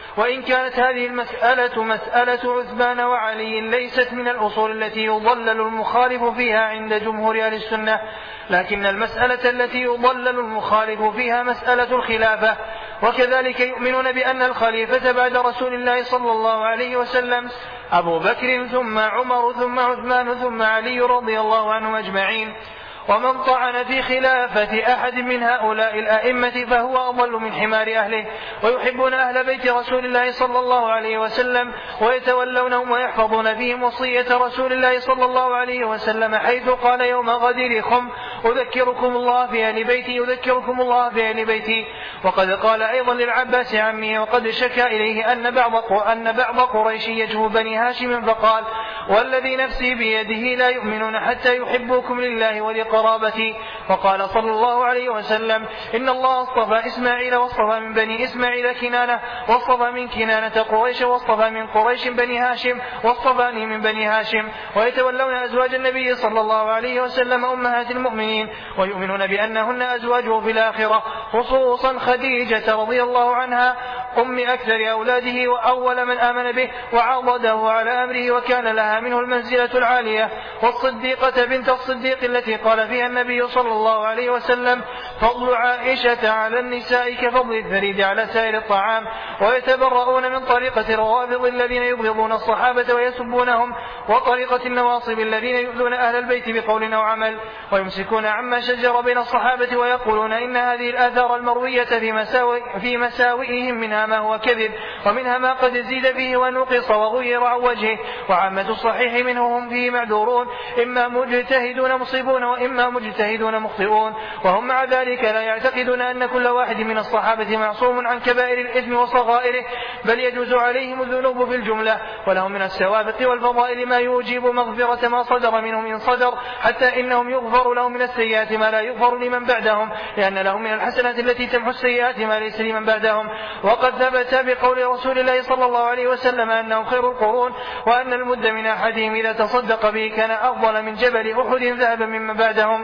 وإن كانت هذه المسألة مسألة عثمان وعلي ليست من الأصول التي يضلل المخالف فيها عند جمهور أهل السنة، لكن المسألة التي يضلل المخالف فيها مسألة الخلافة. وكذلك يؤمنون بأن الخليفة بعد رسول الله صلى الله عليه وسلم أبو بكر ثم عمر ثم عثمان ثم علي رضي الله عنهم أجمعين، ومن طعن في خلافة أحد من هؤلاء الأئمة فهو أضل من حمار أهله. ويحبون أهل بيت رسول الله صلى الله عليه وسلم ويتولونهم ويحفظون فيهم وصية رسول الله صلى الله عليه وسلم، حيث قال يوم غدير خم أذكركم الله في أهل بيتي يذكركم الله في أهل بيتي. وقد قال أيضا للعباس عمه وقد شكى إليه أن بعض أن بعض قريش يجهو بني هاشم فقال والذي نفسي بيده لا يؤمنون حتى يحبوكم لله ولقرابتي. وقال صلى الله عليه وسلم إن الله اصطفى إسماعيل واصطفى من بني إسماعيل كنانة واصطفى من كنانة قريش واصطفى من قريش بني هاشم واصطفاني من بني هاشم. ويتولون أزواج النبي صلى الله عليه وسلم أمهات المؤمنين ويؤمنون بأنهن أزواجه في الآخرة، خصوصا خديجة رضي الله عنها أم أكثر أولاده وأول من آمن به وعضده على أمره وكان لها منه المنزلة العالية، والصديقة بنت الصديق التي قال فيها النبي صلى الله عليه وسلم فضل عائشة على النساء كفضل الثريد على سائر الطعام. ويتبرؤون من طريقة الروافض الذين يبغضون الصحابة ويسبونهم، وطريقة النواصب الذين يؤذون أهل البيت بقول أو عمل، ويمسكون عما شجر بين الصحابة ويقولون إن هذه الآثار المروية في, مساوئ في مساوئهم منها ما هو كذب ومنها ما قد زيد فيه ونقص وغير عن وجهه، وعامة الصحيح منهم هم فيه معذورون، إما مجتهدون مصيبون وإما مجتهدون مخطئون. وهم مع ذلك لا يعتقدون أن كل واحد من الصحابة معصوم عن كبائر الإثم وصغائره، بل يجوز عليهم الذنوب في الجملة، ولهم من السوابق والفضائل ما يوجب مغفرة ما صدر منهم إن صدر، حتى إنهم يغفر لهم من السيئات ما لا يغفر لمن بعدهم، لأن لهم من الحسنات التي تمحو السيئات ما ليس لمن بعدهم. وقد ثبت بقول رسول الله صلى الله عليه وسلم أنهم خير القرون، وأن المد من أحدهم إذا تصدق به كان أفضل من جبل أحد ذهبا ممن بعدهم.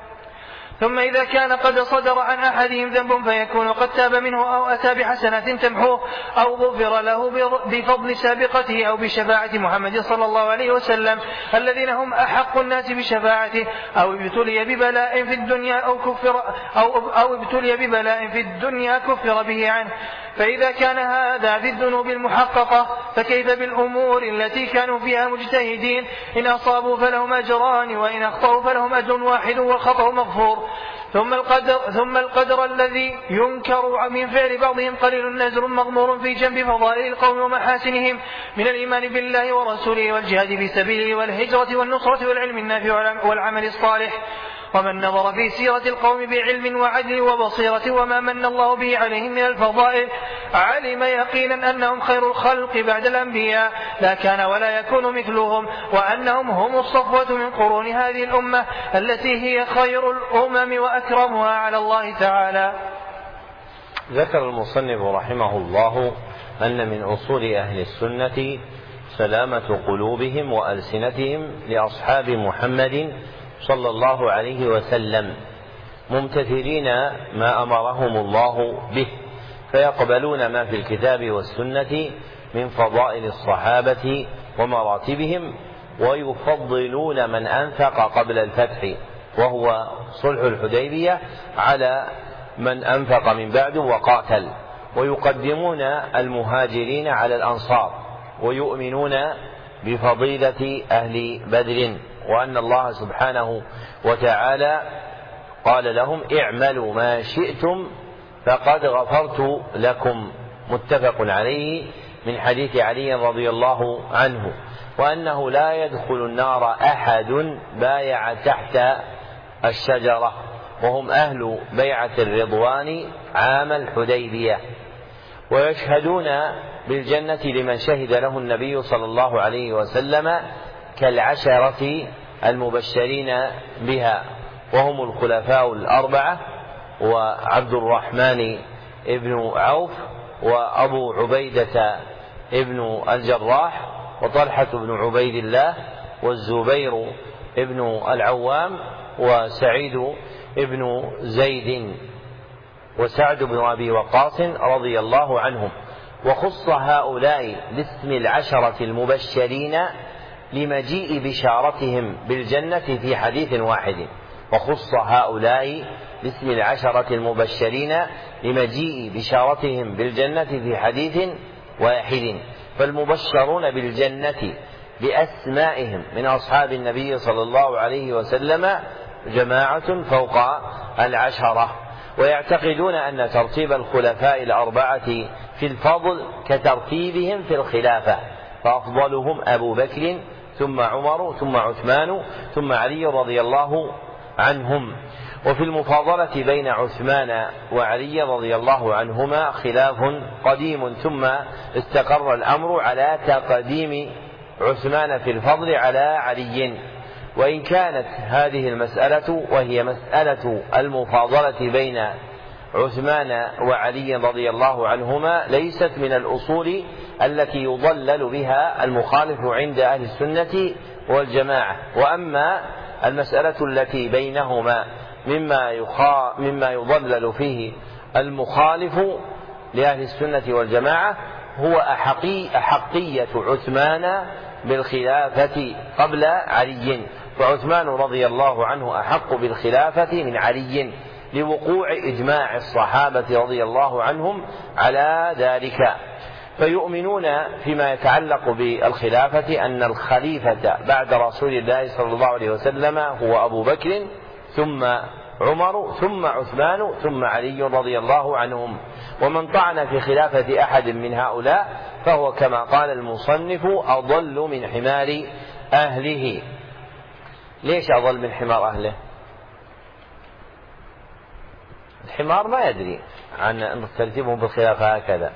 ثم إذا كان قد صدر عن أحدهم ذنب فيكون قد تاب منه أو أتى بحسنات تمحوه أو غفر له بفضل سابقته أو بشفاعة محمد صلى الله عليه وسلم الذين هم أحق الناس بشفاعته، أو ابتلي ببلاء في الدنيا أو كفر أو, أو ابتلي ببلاء في الدنيا كفر به عنه. فإذا كان هذا في الذنوب المحققة فكيف بالأمور التي كانوا فيها مجتهدين؟ إن أصابوا فلهم أجران وإن أخطأوا فلهم أجر واحد والخطأ مغفور. ثم القدر, ثم القدر الذي ينكر من فعل بعضهم قليل نزر مغمور في جنب فضائل القوم ومحاسنهم من الإيمان بالله ورسوله والجهاد في سبيله والهجرة والنصرة والعلم النافع والعمل الصالح. ومن نظر في سيرة القوم بعلم وعدل وبصيرة وما من الله به عليهم من الفضائل علم يقينا أنهم خير الخلق بعد الأنبياء لا كان ولا يكون مثلهم، وأنهم هم الصفوة من قرون هذه الأمة التي هي خير الأمم وأكرمها على الله تعالى. ذكر المصنف رحمه الله أن من أصول أهل السنة سلامة قلوبهم وألسنتهم لأصحاب محمد صلى الله عليه وسلم، ممتثلين ما أمرهم الله به، فيقبلون ما في الكتاب والسنة من فضائل الصحابة ومراتبهم، ويفضلون من أنفق قبل الفتح وهو صلح الحديبية على من أنفق من بعد وقاتل، ويقدمون المهاجرين على الأنصار، ويؤمنون بفضيلة أهل بدر، وأن الله سبحانه وتعالى قال لهم اعملوا ما شئتم فقد غفرت لكم، متفق عليه من حديث علي رضي الله عنه، وأنه لا يدخل النار أحد بايع تحت الشجرة، وهم أهل بيعة الرضوان عام الحديبية، ويشهدون بالجنة لمن شهد له النبي صلى الله عليه وسلم كالعشرة المبشرين بها، وهم الخلفاء الأربعة وعبد الرحمن ابن عوف وأبو عبيدة ابن الجراح وطلحة بن عبيد الله والزبير ابن العوام وسعيد ابن زيد وسعد بن أبي وقاص رضي الله عنهم، وخص هؤلاء باسم العشرة المبشرين لمجيء بشارتهم بالجنة في حديث واحد. وخص هؤلاء باسم العشرة المبشرين لمجيء بشارتهم بالجنة في حديث واحد. فالمبشرون بالجنة بأسمائهم من أصحاب النبي صلى الله عليه وسلم جماعة فوق العشرة، ويعتقدون أن ترتيب الخلفاء الأربعة في الفضل كترتيبهم في الخلافة، فأفضلهم أبو بكر ثم عمر ثم عثمان ثم علي رضي الله عنهم. وفي المفاضلة بين عثمان وعلي رضي الله عنهما خلاف قديم، ثم استقر الأمر على تقديم عثمان في الفضل على علي. وإن كانت هذه المسألة وهي مسألة المفاضلة بين عثمان وعلي رضي الله عنهما ليست من الأصول التي يضلل بها المخالف عند أهل السنة والجماعة. وأما المسألة التي بينهما مما, يخا مما يضلل فيه المخالف لأهل السنة والجماعة هو أحقي أحقية عثمان بالخلافة قبل علي، فعثمان رضي الله عنه أحق بالخلافة من علي لوقوع إجماع الصحابة رضي الله عنهم على ذلك. فيؤمنون فيما يتعلق بالخلافة أن الخليفة بعد رسول الله صلى الله عليه وسلم هو أبو بكر ثم عمر ثم عثمان ثم علي رضي الله عنهم. ومن طعن في خلافة أحد من هؤلاء فهو كما قال المصنف أضل من حمار أهله. ليش أضل من حمار أهله؟ الحمار ما يدري عن ترتيبهم بالخلافة هكذا.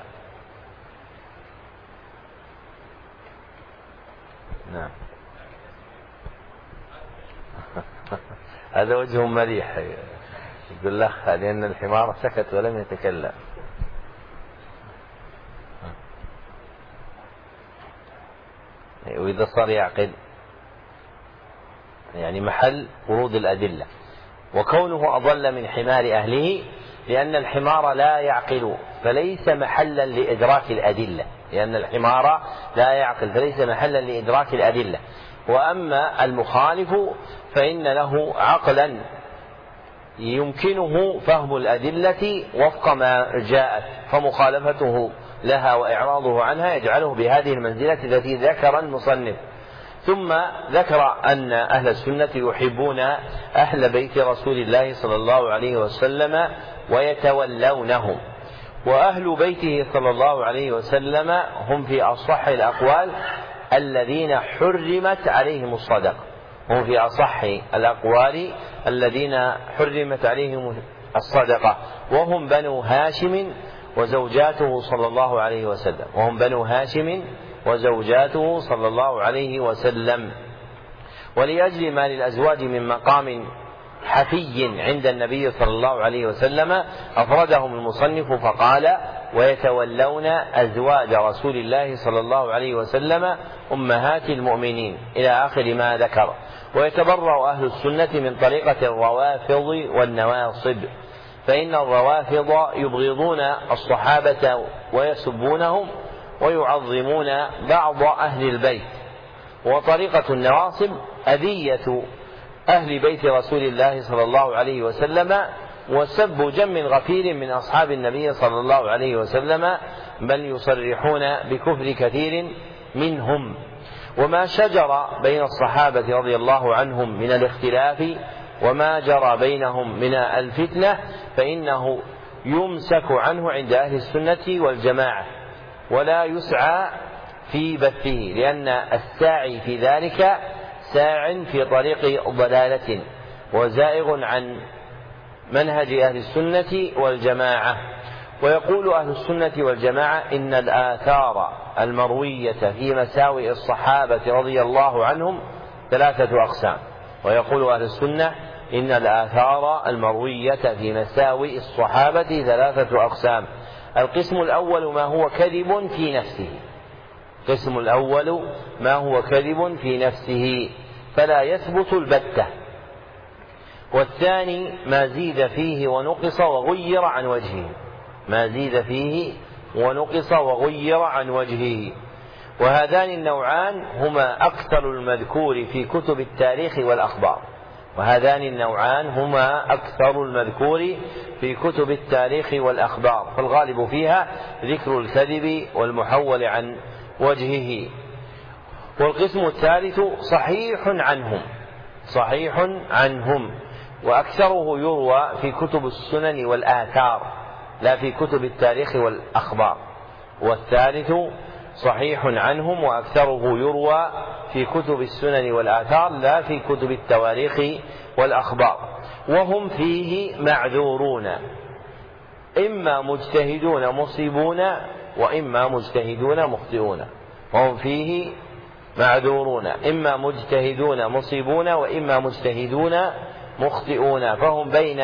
نعم. هذا وجه مليح يقول لك لأن الحمار سكت ولم يتكلم. وإذا صار يعقل يعني محل ورود الأدلة. وكونه أضل من حمار أهله لأن الحمار لا يعقل فليس محلا لإدراك الأدلة، لأن الحمار لا يعقل فليس محلا لإدراك الأدلة. وأما المخالف فإن له عقلا يمكنه فهم الأدلة وفق ما جاءت، فمخالفته لها وإعراضه عنها يجعله بهذه المنزلة التي ذكر المصنف. ثم ذكر أن أهل السنة يحبون أهل بيت رسول الله صلى الله عليه وسلم ويتولونهم، وأهل بيته صلى الله عليه وسلم هم في أصح الأقوال الذين حرمت عليهم الصدقة، هم في أصح الأقوال الذين حرمت عليهم الصدقة، وهم بنو هاشم وزوجاته صلى الله عليه وسلم، وهم بنو هاشم وزوجاته صلى الله عليه وسلم. ولأجل ما للأزواج من مقام حفي عند النبي صلى الله عليه وسلم أفردهم المصنف فقال ويتولون أزواج رسول الله صلى الله عليه وسلم أمهات المؤمنين إلى آخر ما ذكر. ويتبرأ أهل السنة من طريقة الروافض والنواصب، فإن الروافض يبغضون الصحابة ويسبونهم ويعظمون بعض أهل البيت، وطريقة النواصب أذية أهل بيت رسول الله صلى الله عليه وسلم وسب جم غفير من أصحاب النبي صلى الله عليه وسلم، بل يصرحون بكفر كثير منهم. وما شجر بين الصحابة رضي الله عنهم من الاختلاف وما جرى بينهم من الفتنة فإنه يمسك عنه عند أهل السنة والجماعة ولا يسعى في بثه، لأن الساعي في ذلك ساع في طريق ضلالة وزائغ عن منهج أهل السنة والجماعة. ويقول أهل السنة والجماعة إن الآثار المروية في مساوئ الصحابة رضي الله عنهم ثلاثة أقسام. ويقول أهل السنة إن الآثار المروية في مساوئ الصحابة ثلاثة أقسام. القسم الأول ما هو كذب في نفسه، القسم الأول ما هو كذب في نفسه فلا يثبت البتة. والثاني ما زيد فيه ونقص وغير عن وجهه، ما زيد فيه ونقص وغير عن وجهه. وهذان النوعان هما أكثر المذكور في كتب التاريخ والأخبار وهذان النوعان هما أكثر المذكور في كتب التاريخ والأخبار فالغالب فيها ذكر الكذب والمحول عن وجهه. والقسم الثالث صحيح عنهم صحيح عنهم وأكثره يروى في كتب السنن والآثار لا في كتب التاريخ والأخبار. والثالث صحيح عنهم وأكثره يروى في كتب السنن والآثار لا في كتب التواريخ والأخبار. وهم فيه معذورون إما مجتهدون مصيبون وإما مجتهدون مخطئون. وهم فيه معذورون إما مجتهدون مصيبون وإما مجتهدون مخطئون فهم بين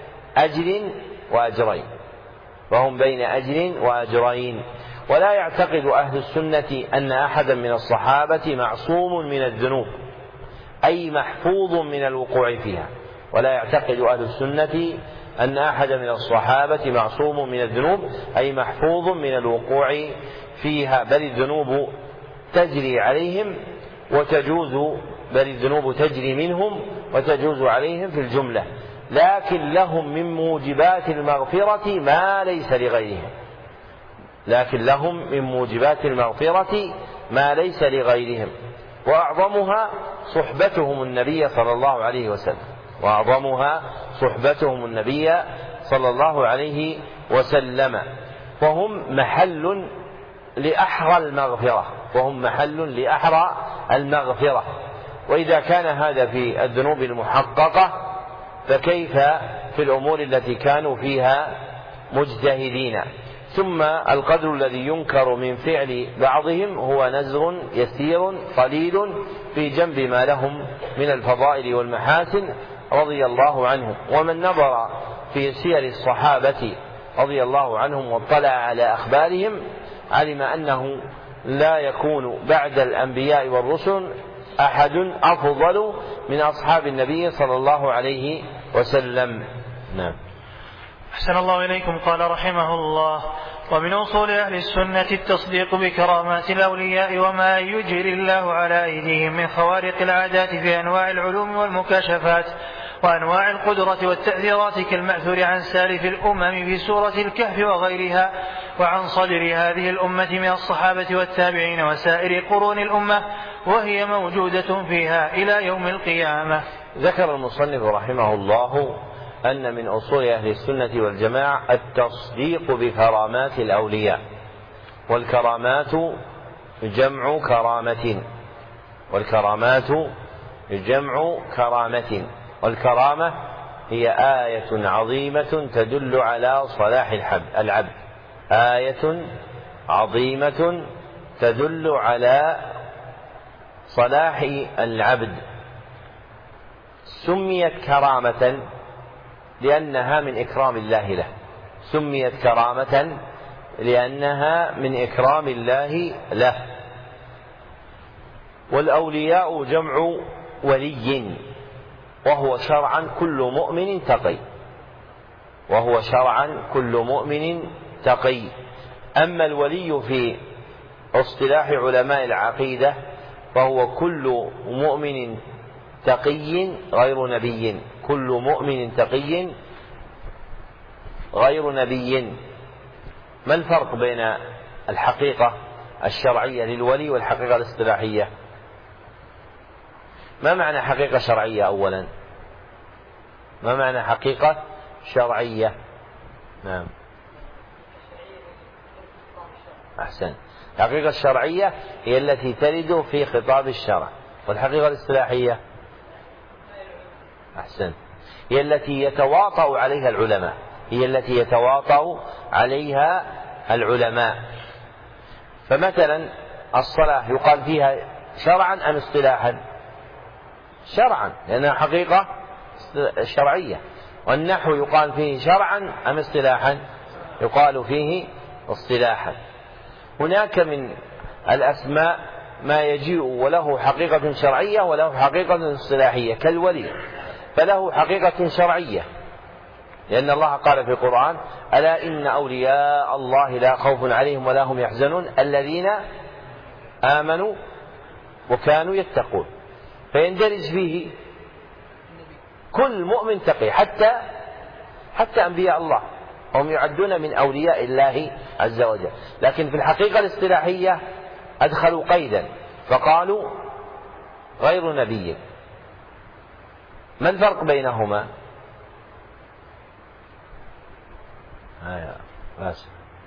أجر وأجرين فهم بين أجر وأجرين. ولا يعتقد أهل السنة أن أحدا من الصحابة معصوم من الذنوب أي محفوظ من الوقوع فيها. ولا يعتقد أهل السنة أن أحدا من الصحابة معصوم من الذنوب أي محفوظ من الوقوع فيها بل الذنوب تجري عليهم وتجوز بل الذنوب تجري منهم وتجوز عليهم في الجملة لكن لهم من موجبات المغفرة ما ليس لغيرهم لكن لهم من موجبات المغفرة ما ليس لغيرهم. وأعظمها صحبتهم النبي صلى الله عليه وسلم وأعظمها صحبتهم النبي صلى الله عليه وسلم وهم محل لأحرى المغفرة وهم محل لأحرى المغفرة. وإذا كان هذا في الذنوب المحققة فكيف في الأمور التي كانوا فيها مجتهدين. ثم القدر الذي ينكر من فعل بعضهم هو نزر يسير قليل في جنب ما لهم من الفضائل والمحاسن رضي الله عنهم. ومن نظر في سير الصحابة رضي الله عنهم واطلع على أخبارهم علم أنه لا يكون بعد الأنبياء والرسل أحد أفضل من أصحاب النبي صلى الله عليه وسلم. نعم. أحسن الله إليكم. قال رحمه الله: ومن أصول أهل السنة التصديق بكرامات الأولياء وما يجري الله على أيديهم من خوارق العادات في أنواع العلوم والمكاشفات وأنواع القدرة والتأثيرات كالمأثور عن سالف الأمم في سورة الكهف وغيرها وعن صدر هذه الأمة من الصحابة والتابعين وسائر قرون الأمة وهي موجودة فيها إلى يوم القيامة. ذكر المصنف رحمه الله أن من أصول أهل السنة والجماعة التصديق بكرامات الأولياء. والكرامات جمع كرامة والكرامات جمع كرامة والكرامة هي آية عظيمة تدل على صلاح العبد آية عظيمة تدل على صلاح العبد. سميت كرامة لأنها من إكرام الله له سميت كرامة لأنها من إكرام الله له. والأولياء جمع ولي وهو شرعا كل مؤمن تقي وهو شرعا كل مؤمن تقي. أما الولي في اصطلاح علماء العقيدة فهو كل مؤمن تقي غير نبي كل مؤمن تقي غير نبي. ما الفرق بين الحقيقة الشرعية للولي والحقيقة الاصطلاحية؟ ما معنى حقيقة شرعية أولا؟ ما معنى حقيقة شرعية؟ نعم أحسن. الحقيقة الشرعية هي التي ترد في خطاب الشرع. والحقيقة الاصطلاحية أحسن هي التي يتواطأ عليها العلماء هي التي يتواطأ عليها العلماء. فمثلا الصلاة يقال فيها شرعا أم اصطلاحا؟ شرعا لأنها حقيقة شرعية. والنحو يقال فيه شرعا أم اصطلاحا؟ يقال فيه اصطلاحا. هناك من الأسماء ما يجيء وله حقيقة شرعية وله حقيقة اصطلاحية كالولي فله حقيقة شرعية لأن الله قال في القرآن: ألا إن أولياء الله لا خوف عليهم ولا هم يحزنون الذين آمنوا وكانوا يتقون. فيندرج فيه كل مؤمن تقي، حتى حتى أنبياء الله هم يعدون من أولياء الله عز وجل. لكن في الحقيقة الاصطلاحية أدخلوا قيدا فقالوا: غير نبي. ما الفرق بينهما؟ آه بس.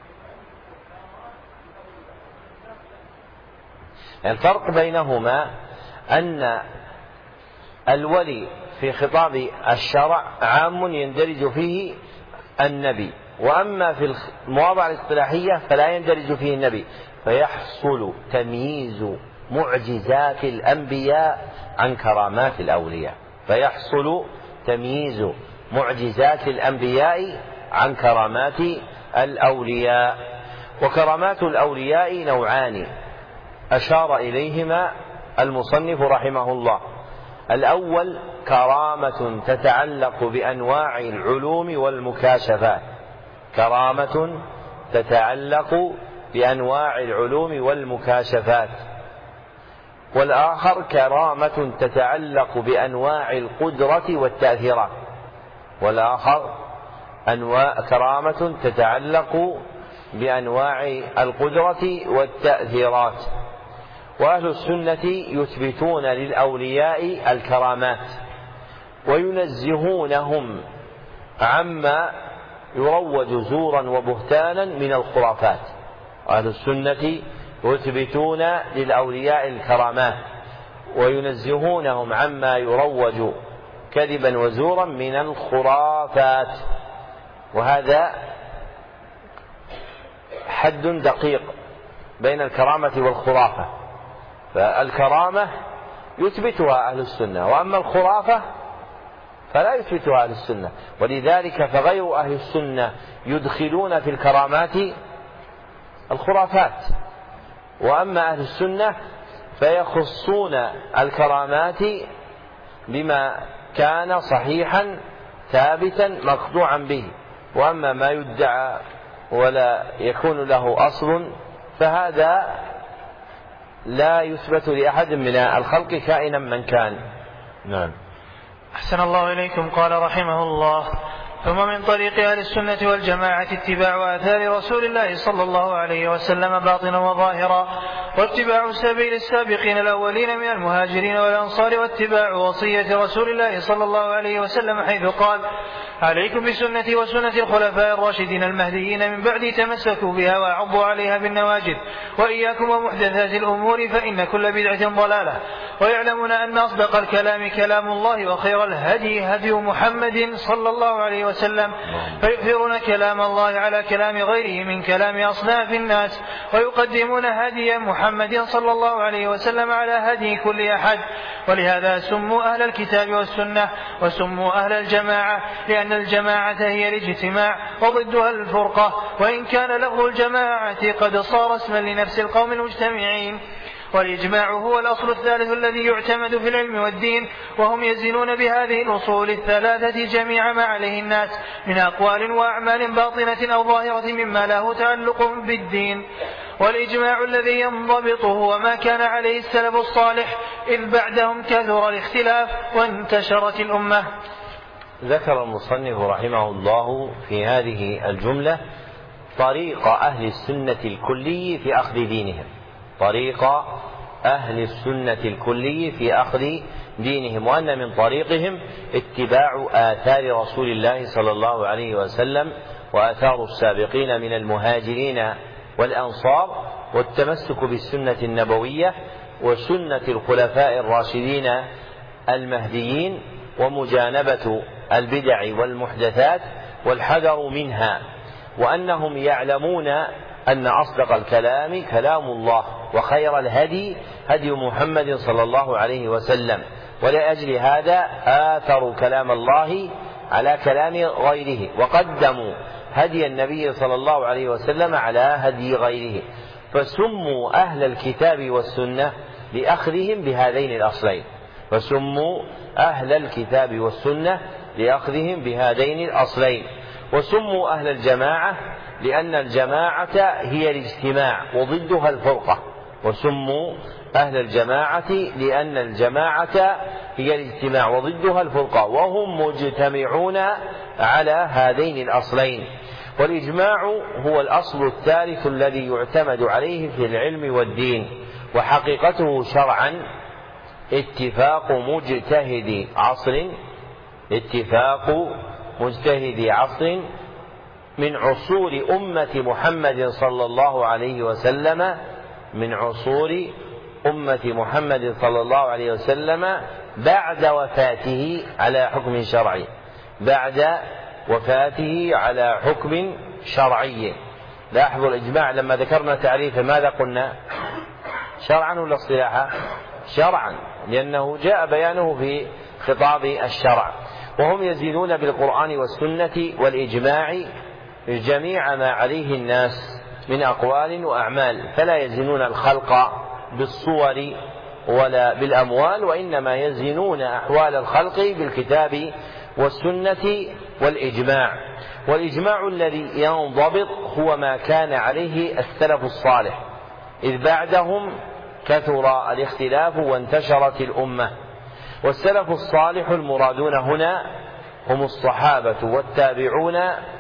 الفرق بينهما أن الولي في خطاب الشرع عام يندرج فيه النبي، وأما في المواضع الاصطلاحية فلا يندرج فيه النبي، فيحصل تمييز معجزات الأنبياء عن كرامات الأولياء فيحصل تمييز معجزات الأنبياء عن كرامات الأولياء. وكرامات الأولياء نوعان أشار إليهما المصنف رحمه الله: الأول كرامة تتعلق بأنواع العلوم والمكاشفات، كرامة تتعلق بأنواع العلوم والمكاشفات. والآخر كرامة تتعلق بأنواع القدرة والتأثيرات، والآخر أنواع كرامة تتعلق بأنواع القدرة والتأثيرات. وأهل السنة يثبتون للأولياء الكرامات وينزهونهم عما يروج زورا وبهتانا من الخرافات. أهل السنة يثبتون للأولياء الكرامات وينزهونهم عما يروج كذبا وزورا من الخرافات، وهذا حد دقيق بين الكرامة والخرافة. فالكرامة يثبتها أهل السنة، وأما الخرافة فلا يثبتها أهل السنة، ولذلك فغير أهل السنة يدخلون في الكرامات الخرافات، وأما أهل السنة فيخصون الكرامات بما كان صحيحا ثابتا مقطوعا به، وأما ما يدعى ولا يكون له أصل فهذا لا يثبت لأحد من الخلق كائنا من كان. نعم. أحسن الله إليكم. قال رحمه الله: ثم من طريق أهل السنة والجماعة اتباع آثار رسول الله صلى الله عليه وسلم باطنا وظاهرا، واتباع سبيل السابقين الأولين من المهاجرين والأنصار، واتباع وصية رسول الله صلى الله عليه وسلم حيث قال: عليكم بسنتي وسنة الخلفاء الراشدين المهديين من بعدي تمسكوا بها وعضوا عليها بالنواجذ، وإياكم ومحدثات الأمور فإن كل بدعة ضلالة. ويعلمون أن أصدق الكلام كلام الله، وخير الهدي هدي محمد صلى الله عليه وسلم، فيؤثرون كلام الله على كلام غيره من كلام أصناف الناس، ويقدمون هدي محمد صلى الله عليه وسلم على هدي كل أحد. ولهذا سموا أهل الكتاب والسنة وسموا أهل الجماعة، لأن الجماعة هي الاجتماع وضدها الفرقة، وإن كان لفظ الجماعة قد صار اسما لنفس القوم المجتمعين. والإجماع هو الأصل الثالث الذي يعتمد في العلم والدين، وهم يزنون بهذه الأصول الثلاثة جميع ما عليه الناس من أقوال وأعمال باطنة أو ظاهرة مما له تعلق بالدين. والإجماع الذي ينضبط هو ما كان عليه السلف الصالح، إذ بعدهم كثر الاختلاف وانتشرت الأمة. ذكر المصنف رحمه الله في هذه الجملة طريق أهل السنة الكلي في أخذ دينهم، طريق أهل السنة الكلي في أخذ دينهم، وأن من طريقهم اتباع آثار رسول الله صلى الله عليه وسلم وآثار السابقين من المهاجرين والأنصار، والتمسك بالسنة النبوية وسنة الخلفاء الراشدين المهديين، ومجانبة البدع والمحدثات والحذر منها، وأنهم يعلمون أن أصدق الكلام كلام الله، وخير الهدي هدي محمد صلى الله عليه وسلم، ولأجل هذا آثروا كلام الله على كلام غيره، وقدموا هدي النبي صلى الله عليه وسلم على هدي غيره، فسموا أهل الكتاب والسنة لأخذهم بهذين الأصلين، فسموا أهل الكتاب والسنة لأخذهم بهذين الأصلين. وسموا أهل الجماعة لأن الجماعة هي الاجتماع وضدها الفرقة. وسموا أهل الجماعة لأن الجماعة هي الاجتماع وضدها الفرقة، وهم مجتمعون على هذين الأصلين. والإجماع هو الأصل الثالث الذي يعتمد عليه في العلم والدين، وحقيقته شرعا اتفاق مجتهد عصر اتفاق مجتهد عصر من عصور أمة محمد صلى الله عليه وسلم من عصور أمة محمد صلى الله عليه وسلم بعد وفاته على حكم شرعي بعد وفاته على حكم شرعي. لاحظوا الإجماع لما ذكرنا تعريفه ماذا قلنا؟ شرعا ولا اصطلاحا؟ شرعا، لأنه جاء بيانه في خطاب الشرع. وهم يزيدون بالقرآن والسنة والإجماع جميع ما عليه الناس من أقوال وأعمال، فلا يزنون الخلق بالصور ولا بالأموال، وإنما يزنون أحوال الخلق بالكتاب والسنة والإجماع. والإجماع الذي ينضبط هو ما كان عليه السلف الصالح، إذ بعدهم كثر الاختلاف وانتشرت الأمة. والسلف الصالح المرادون هنا هم الصحابة والتابعون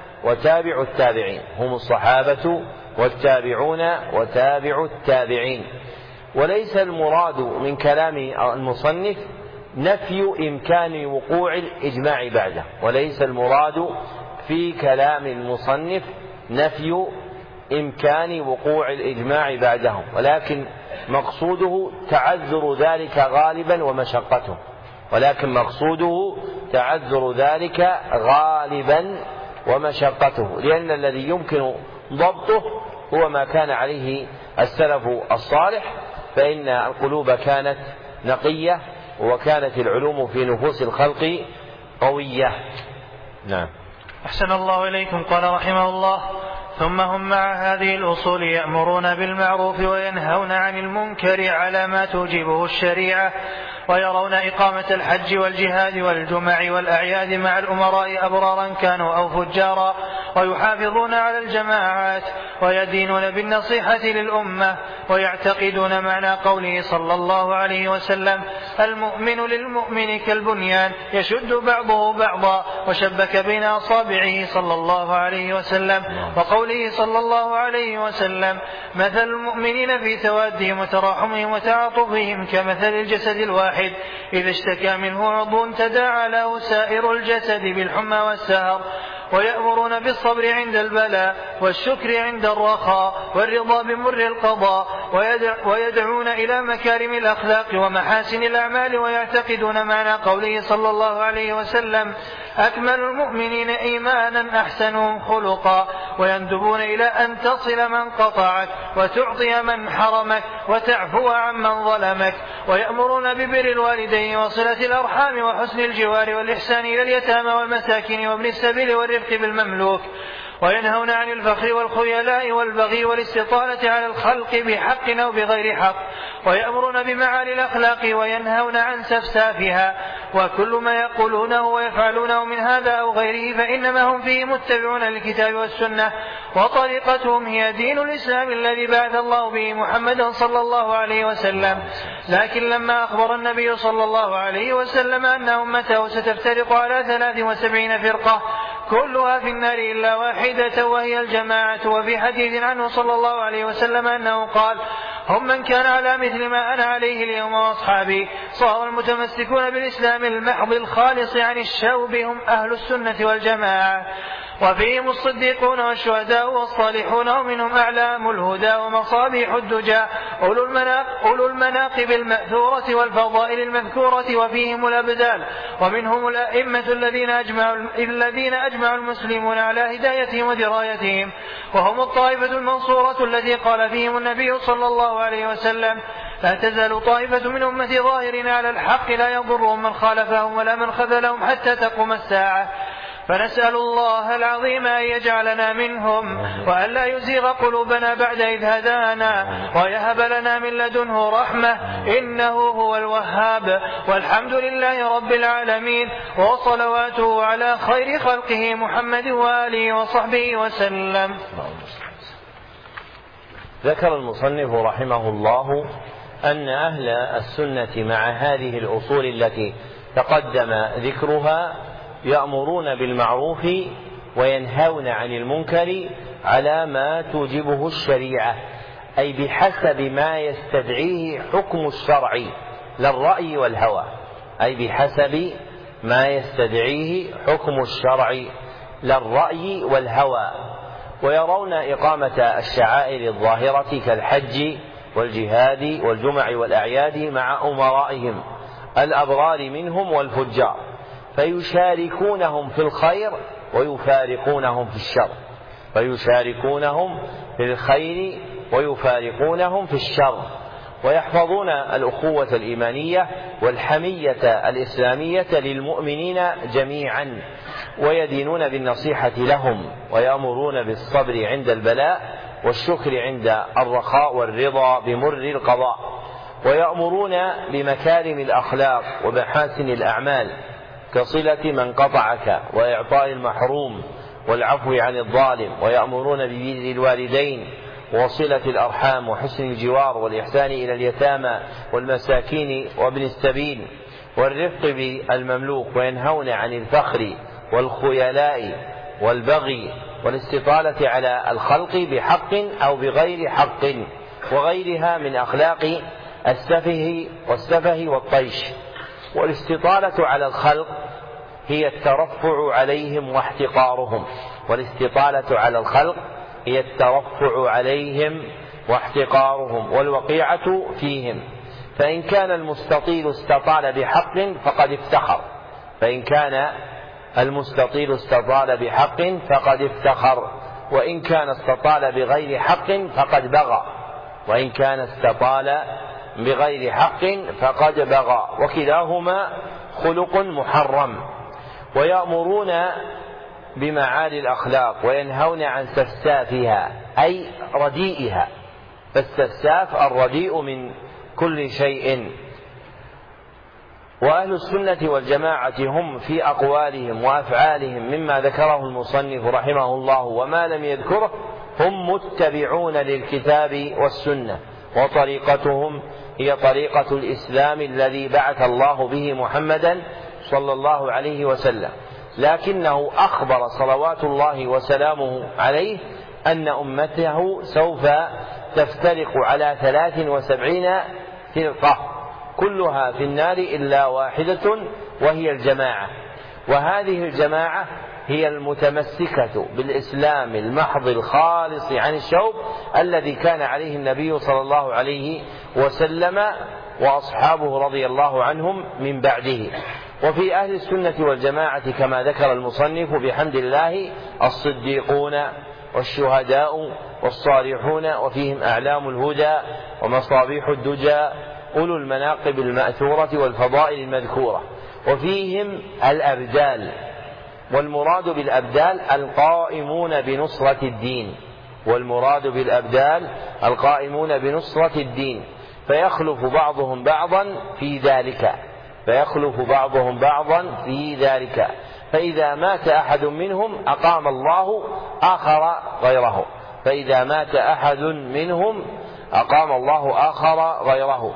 وتابع التابعين هم الصحابة والتابعون وتابع التابعين. وليس المراد من كلام المصنف نفي إمكان وقوع الإجماع بعده، وليس المراد في كلام المصنف نفي إمكان وقوع الإجماع بعدهم، ولكن مقصوده تعذر ذلك غالبا ومشقته ولكن مقصوده تعذر ذلك غالبا ومشقته لأن الذي يمكن ضبطه هو ما كان عليه السلف الصالح، فإن القلوب كانت نقية وكانت العلوم في نفوس الخلق قوية. نعم. أحسن الله إليكم. قال رحمه الله: ثم هم مع هذه الأصول يأمرون بالمعروف وينهون عن المنكر على ما توجبه الشريعة، ويرون إقامة الحج والجهاد والجمع والأعياد مع الأمراء أبرارا كانوا أو فجارا، ويحافظون على الجماعات ويدينون بالنصيحة للأمة، ويعتقدون معنى قوله صلى الله عليه وسلم: المؤمن للمؤمن كالبنيان يشد بعضه بعضا، وشبك بين أصابعه صلى الله عليه وسلم. وقوله صلى الله عليه وسلم: مثل المؤمنين في توادهم وتراحمهم وتعاطفهم كمثل الجسد الواحد إذا اشتكى منه عضو تداعى له سائر الجسد بالحمى والسهر. ويأمرون بالصبر عند البلاء والشكر عند الرخاء والرضا بمر القضاء، ويدعون إلى مكارم الأخلاق ومحاسن الأعمال، ويعتقدون معنى قوله صلى الله عليه وسلم: أكمل المؤمنين إيمانا أحسنهم خلقا، ويندبون إلى أن تصل من قطعك وتعطي من حرمك وتعفو عمن ظلمك. ويأمرون ببر الوالدين وصلة الأرحام وحسن الجوار والإحسان إلى اليتامى والمساكين وابن السبيل والرفق بالمملوك. وينهون عن الفخر والخيلاء والبغي والاستطالة على الخلق بحق أو بغير حق. ويأمرون بمعالي الأخلاق وينهون عن سفسافها. وكل ما يقولونه ويفعلونه من هذا أو غيره فإنما هم فيه متبعون للكتاب والسنة، وطريقتهم هي دين الإسلام الذي بعث الله به محمدا صلى الله عليه وسلم. لكن لما أخبر النبي صلى الله عليه وسلم أن أمته ستفترق على ثلاث وسبعين فرقة كلها في النار إلا واحدة وهي الجماعة، وفي حديث عنه صلى الله عليه وسلم أنه قال: هم من كان على مثل ما أنا عليه اليوم وأصحابي. صار المتمسكون بالإسلام المحض الخالص عن الشوب هم أهل السنة والجماعة، وفيهم الصديقون والشهداء والصالحون، ومنهم أعلام الهدى ومصابيح الدجى أولو المناقب المأثورة والفضائل المذكورة، وفيهم الأبدال، ومنهم الأئمة الذين أجمع, الذين أجمع المسلمون على هدايتهم ودرايتهم، وهم الطائفة المنصورة التي قال فيهم النبي صلى الله عليه وسلم: لا تزال طائفة من أمتي ظاهرين على الحق لا يضرهم من خالفهم ولا من خذلهم حتى تقوم الساعة. فنسأل الله العظيم أن يجعلنا منهم وأن لا يزيغ قلوبنا بعد إذ هدانا ويهب لنا من لدنه رحمة إنه هو الوهاب. والحمد لله رب العالمين وصلواته على خير خلقه محمد وآله وصحبه وسلم. ذكر المصنف رحمه الله أن أهل السنة مع هذه الأصول التي تقدم ذكرها يأمرون بالمعروف وينهون عن المنكر على ما توجبه الشريعة، أي بحسب ما يستدعيه حكم الشرع لا الرأي والهوى، أي بحسب ما يستدعيه حكم الشرع لا الرأي والهوى. ويرون إقامة الشعائر الظاهرة كالحج والجهاد والجمع والأعياد مع أمرائهم الأبرار منهم والفجار، فيشاركونهم في الخير ويفارقونهم في الشر، فيشاركونهم في الخير ويفارقونهم في الشر، ويحفظون الأخوة الإيمانية والحمية الإسلامية للمؤمنين جميعا، ويدينون بالنصيحة لهم، ويأمرون بالصبر عند البلاء والشكر عند الرخاء والرضا بمر القضاء، ويأمرون بمكارم الأخلاق ومحاسن الأعمال كصلة من قطعك وإعطاء المحروم والعفو عن الظالم، ويأمرون ببر الوالدين وصلة الأرحام وحسن الجوار والإحسان إلى اليتامى والمساكين وابن السبيل والرفق بالمملوك، وينهون عن الفخر والخيلاء والبغي والاستطالة على الخلق بحق أو بغير حق وغيرها من أخلاق السفه والسفه والطيش. والاستطالة على الخلق هي الترفع عليهم واحتقارهم، والاستطالة على الخلق هي الترفع عليهم واحتقارهم والوقيعة فيهم. فإن كان المستطيل استطال بحق فقد افتخر، فإن كان المستطيل استطال بحق فقد افتخر، وإن كان استطال بغير حق فقد بغى، وإن كان استطال بغير حق فقد بغى، وكلاهما خلق محرم. ويأمرون بمعالي الأخلاق وينهون عن سفسافها أي رديئها، فالسفساف الرديء من كل شيء. وأهل السنة والجماعة هم في أقوالهم وأفعالهم مما ذكره المصنف رحمه الله وما لم يذكره هم متبعون للكتاب والسنة، وطريقتهم هي طريقة الإسلام الذي بعث الله به محمدا صلى الله عليه وسلم، لكنه أخبر صلوات الله وسلامه عليه أن أمته سوف تفترق على ثلاث وسبعين فرقة كلها في النار إلا واحدة وهي الجماعة. وهذه الجماعة هي المتمسكة بالإسلام المحض الخالص عن الشوب الذي كان عليه النبي صلى الله عليه وسلم وأصحابه رضي الله عنهم من بعده. وفي أهل السنة والجماعة كما ذكر المصنف بحمد الله الصديقون والشهداء والصالحون، وفيهم أعلام الهدى ومصابيح الدجى أولو المناقب المأثورة والفضائل المذكورة، وفيهم الأبدال، والمراد بالأبدال القائمون بنصرة الدين، والمراد بالأبدال القائمون بنصرة الدين، فيخلف بعضهم بعضا في ذلك، فيخلف بعضهم بعضا في ذلك، فإذا مات أحد منهم أقام الله آخر غيره، فإذا مات أحد منهم أقام الله آخر غيره.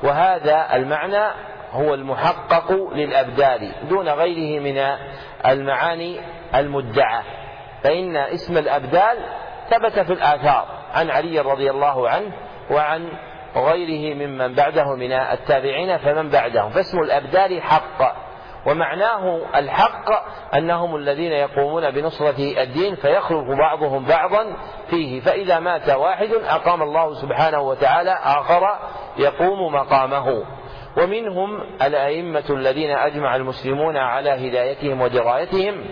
وهذا المعنى هو المحقق للأبدال دون غيره من المعاني المدعى، فإن اسم الأبدال ثبت في الآثار عن علي رضي الله عنه وعن وغيره ممن بعده من التابعين فمن بعدهم، فاسم الأبدال حق، ومعناه الحق أنهم الذين يقومون بنصرة الدين فيخلف بعضهم بعضا فيه، فإذا مات واحد أقام الله سبحانه وتعالى آخر يقوم مقامه. ومنهم الأئمة الذين أجمع المسلمون على هدايتهم ودرايتهم،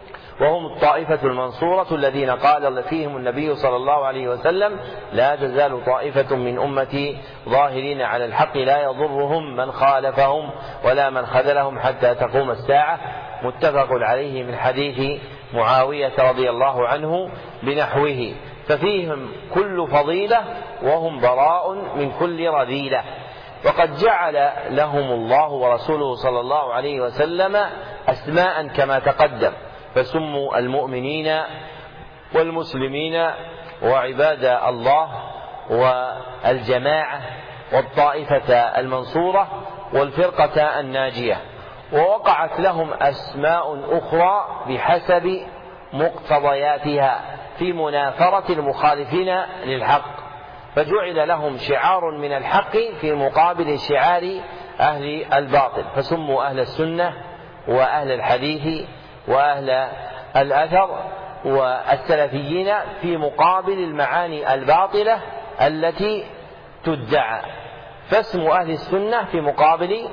وهم الطائفة المنصورة الذين قال فيهم النبي صلى الله عليه وسلم: لا تزال طائفة من أمتي ظاهرين على الحق لا يضرهم من خالفهم ولا من خذلهم حتى تقوم الساعة. متفق عليه من حديث معاوية رضي الله عنه بنحوه، ففيهم كل فضيلة وهم براء من كل رذيلة. وقد جعل لهم الله ورسوله صلى الله عليه وسلم أسماء كما تقدم، فسموا المؤمنين والمسلمين وعباد الله والجماعة والطائفة المنصورة والفرقة الناجية. ووقعت لهم أسماء أخرى بحسب مقتضياتها في منافرة المخالفين للحق، فجعل لهم شعار من الحق في مقابل شعار أهل الباطل، فسموا أهل السنة وأهل الحديث وأهل الأثر والسلفيين في مقابل المعاني الباطلة التي تدعى، فاسم أهل السنة في مقابل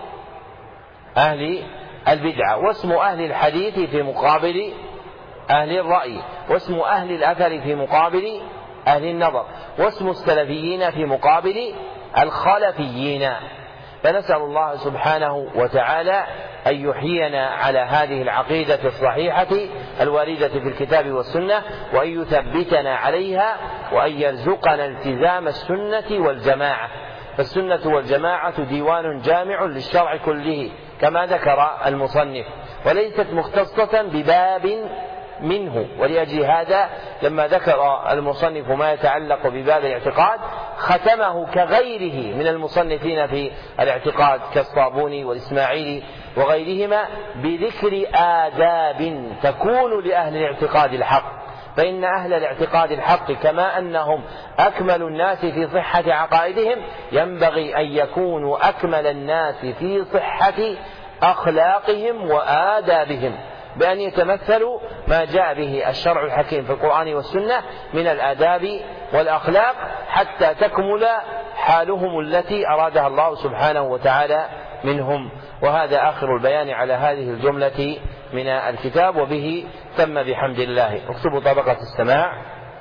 أهل البدعة، واسم أهل الحديث في مقابل أهل الرأي، واسم أهل الأثر في مقابل أهل النظر، واسم السلفيين في مقابل الخلفيين. فنسأل الله سبحانه وتعالى أن يحيينا على هذه العقيدة الصحيحة الواردة في الكتاب والسنة، وأن يثبتنا عليها، وأن يرزقنا التزام السنة والجماعة، فالسنة والجماعة ديوان جامع للشرع كله كما ذكر المصنف، وليست مختصة بباب منه. ولأجل هذا لما ذكر المصنف ما يتعلق بباب الاعتقاد ختمه كغيره من المصنفين في الاعتقاد كالصابوني والإسماعيلي وغيرهما بذكر آداب تكون لأهل الاعتقاد الحق، فإن أهل الاعتقاد الحق كما أنهم أكمل الناس في صحة عقائدهم ينبغي أن يكونوا أكمل الناس في صحة أخلاقهم وآدابهم، بأن يتمثلوا ما جاء به الشرع الحكيم في القرآن والسنة من الآداب والأخلاق حتى تكمل حالهم التي أرادها الله سبحانه وتعالى منهم. وهذا آخر البيان على هذه الجملة من الكتاب، وبه تم بحمد الله. اكتبوا طبقة السماع.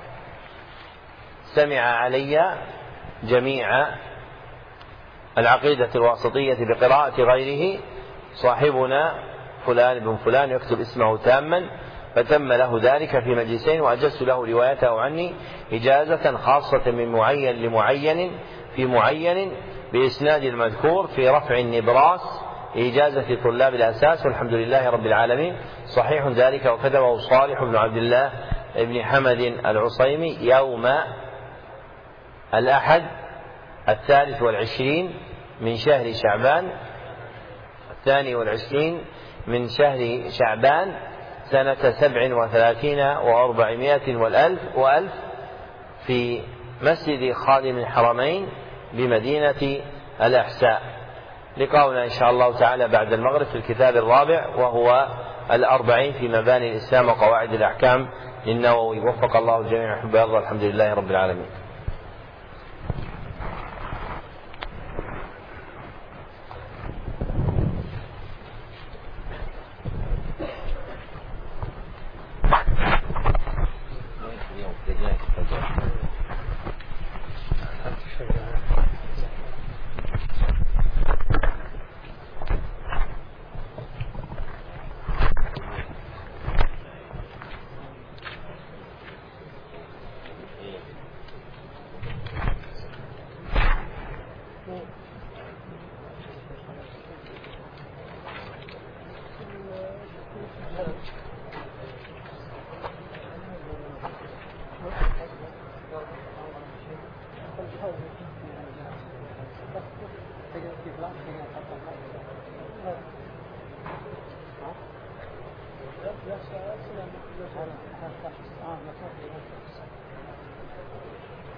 سمع علي جميع العقيدة الواسطية بقراءة غيره صاحبنا فلان بن فلان، يكتب اسمه تاما، فتم له ذلك في مجلسين، وأجزت له روايته عني إجازة خاصة من معين لمعين في معين بإسناد المذكور في رفع النبراس إجازة طلاب الأساس، والحمد لله رب العالمين. صحيح ذلك، وكتبه صالح بن عبد الله بن حمد العصيمي يوم الأحد الثالث والعشرين من شهر شعبان الثاني والعشرين من شهر شعبان سنة سبع وثلاثين وأربعمائة والألف وألف في مسجد خادم الحرمين بمدينة الأحساء. لقاؤنا إن شاء الله تعالى بعد المغرب في الكتاب الرابع وهو الأربعين في مباني الإسلام وقواعد الأحكام للنووي. وفق الله الجميع وحب الله، الحمد لله رب العالمين. Yes, sir.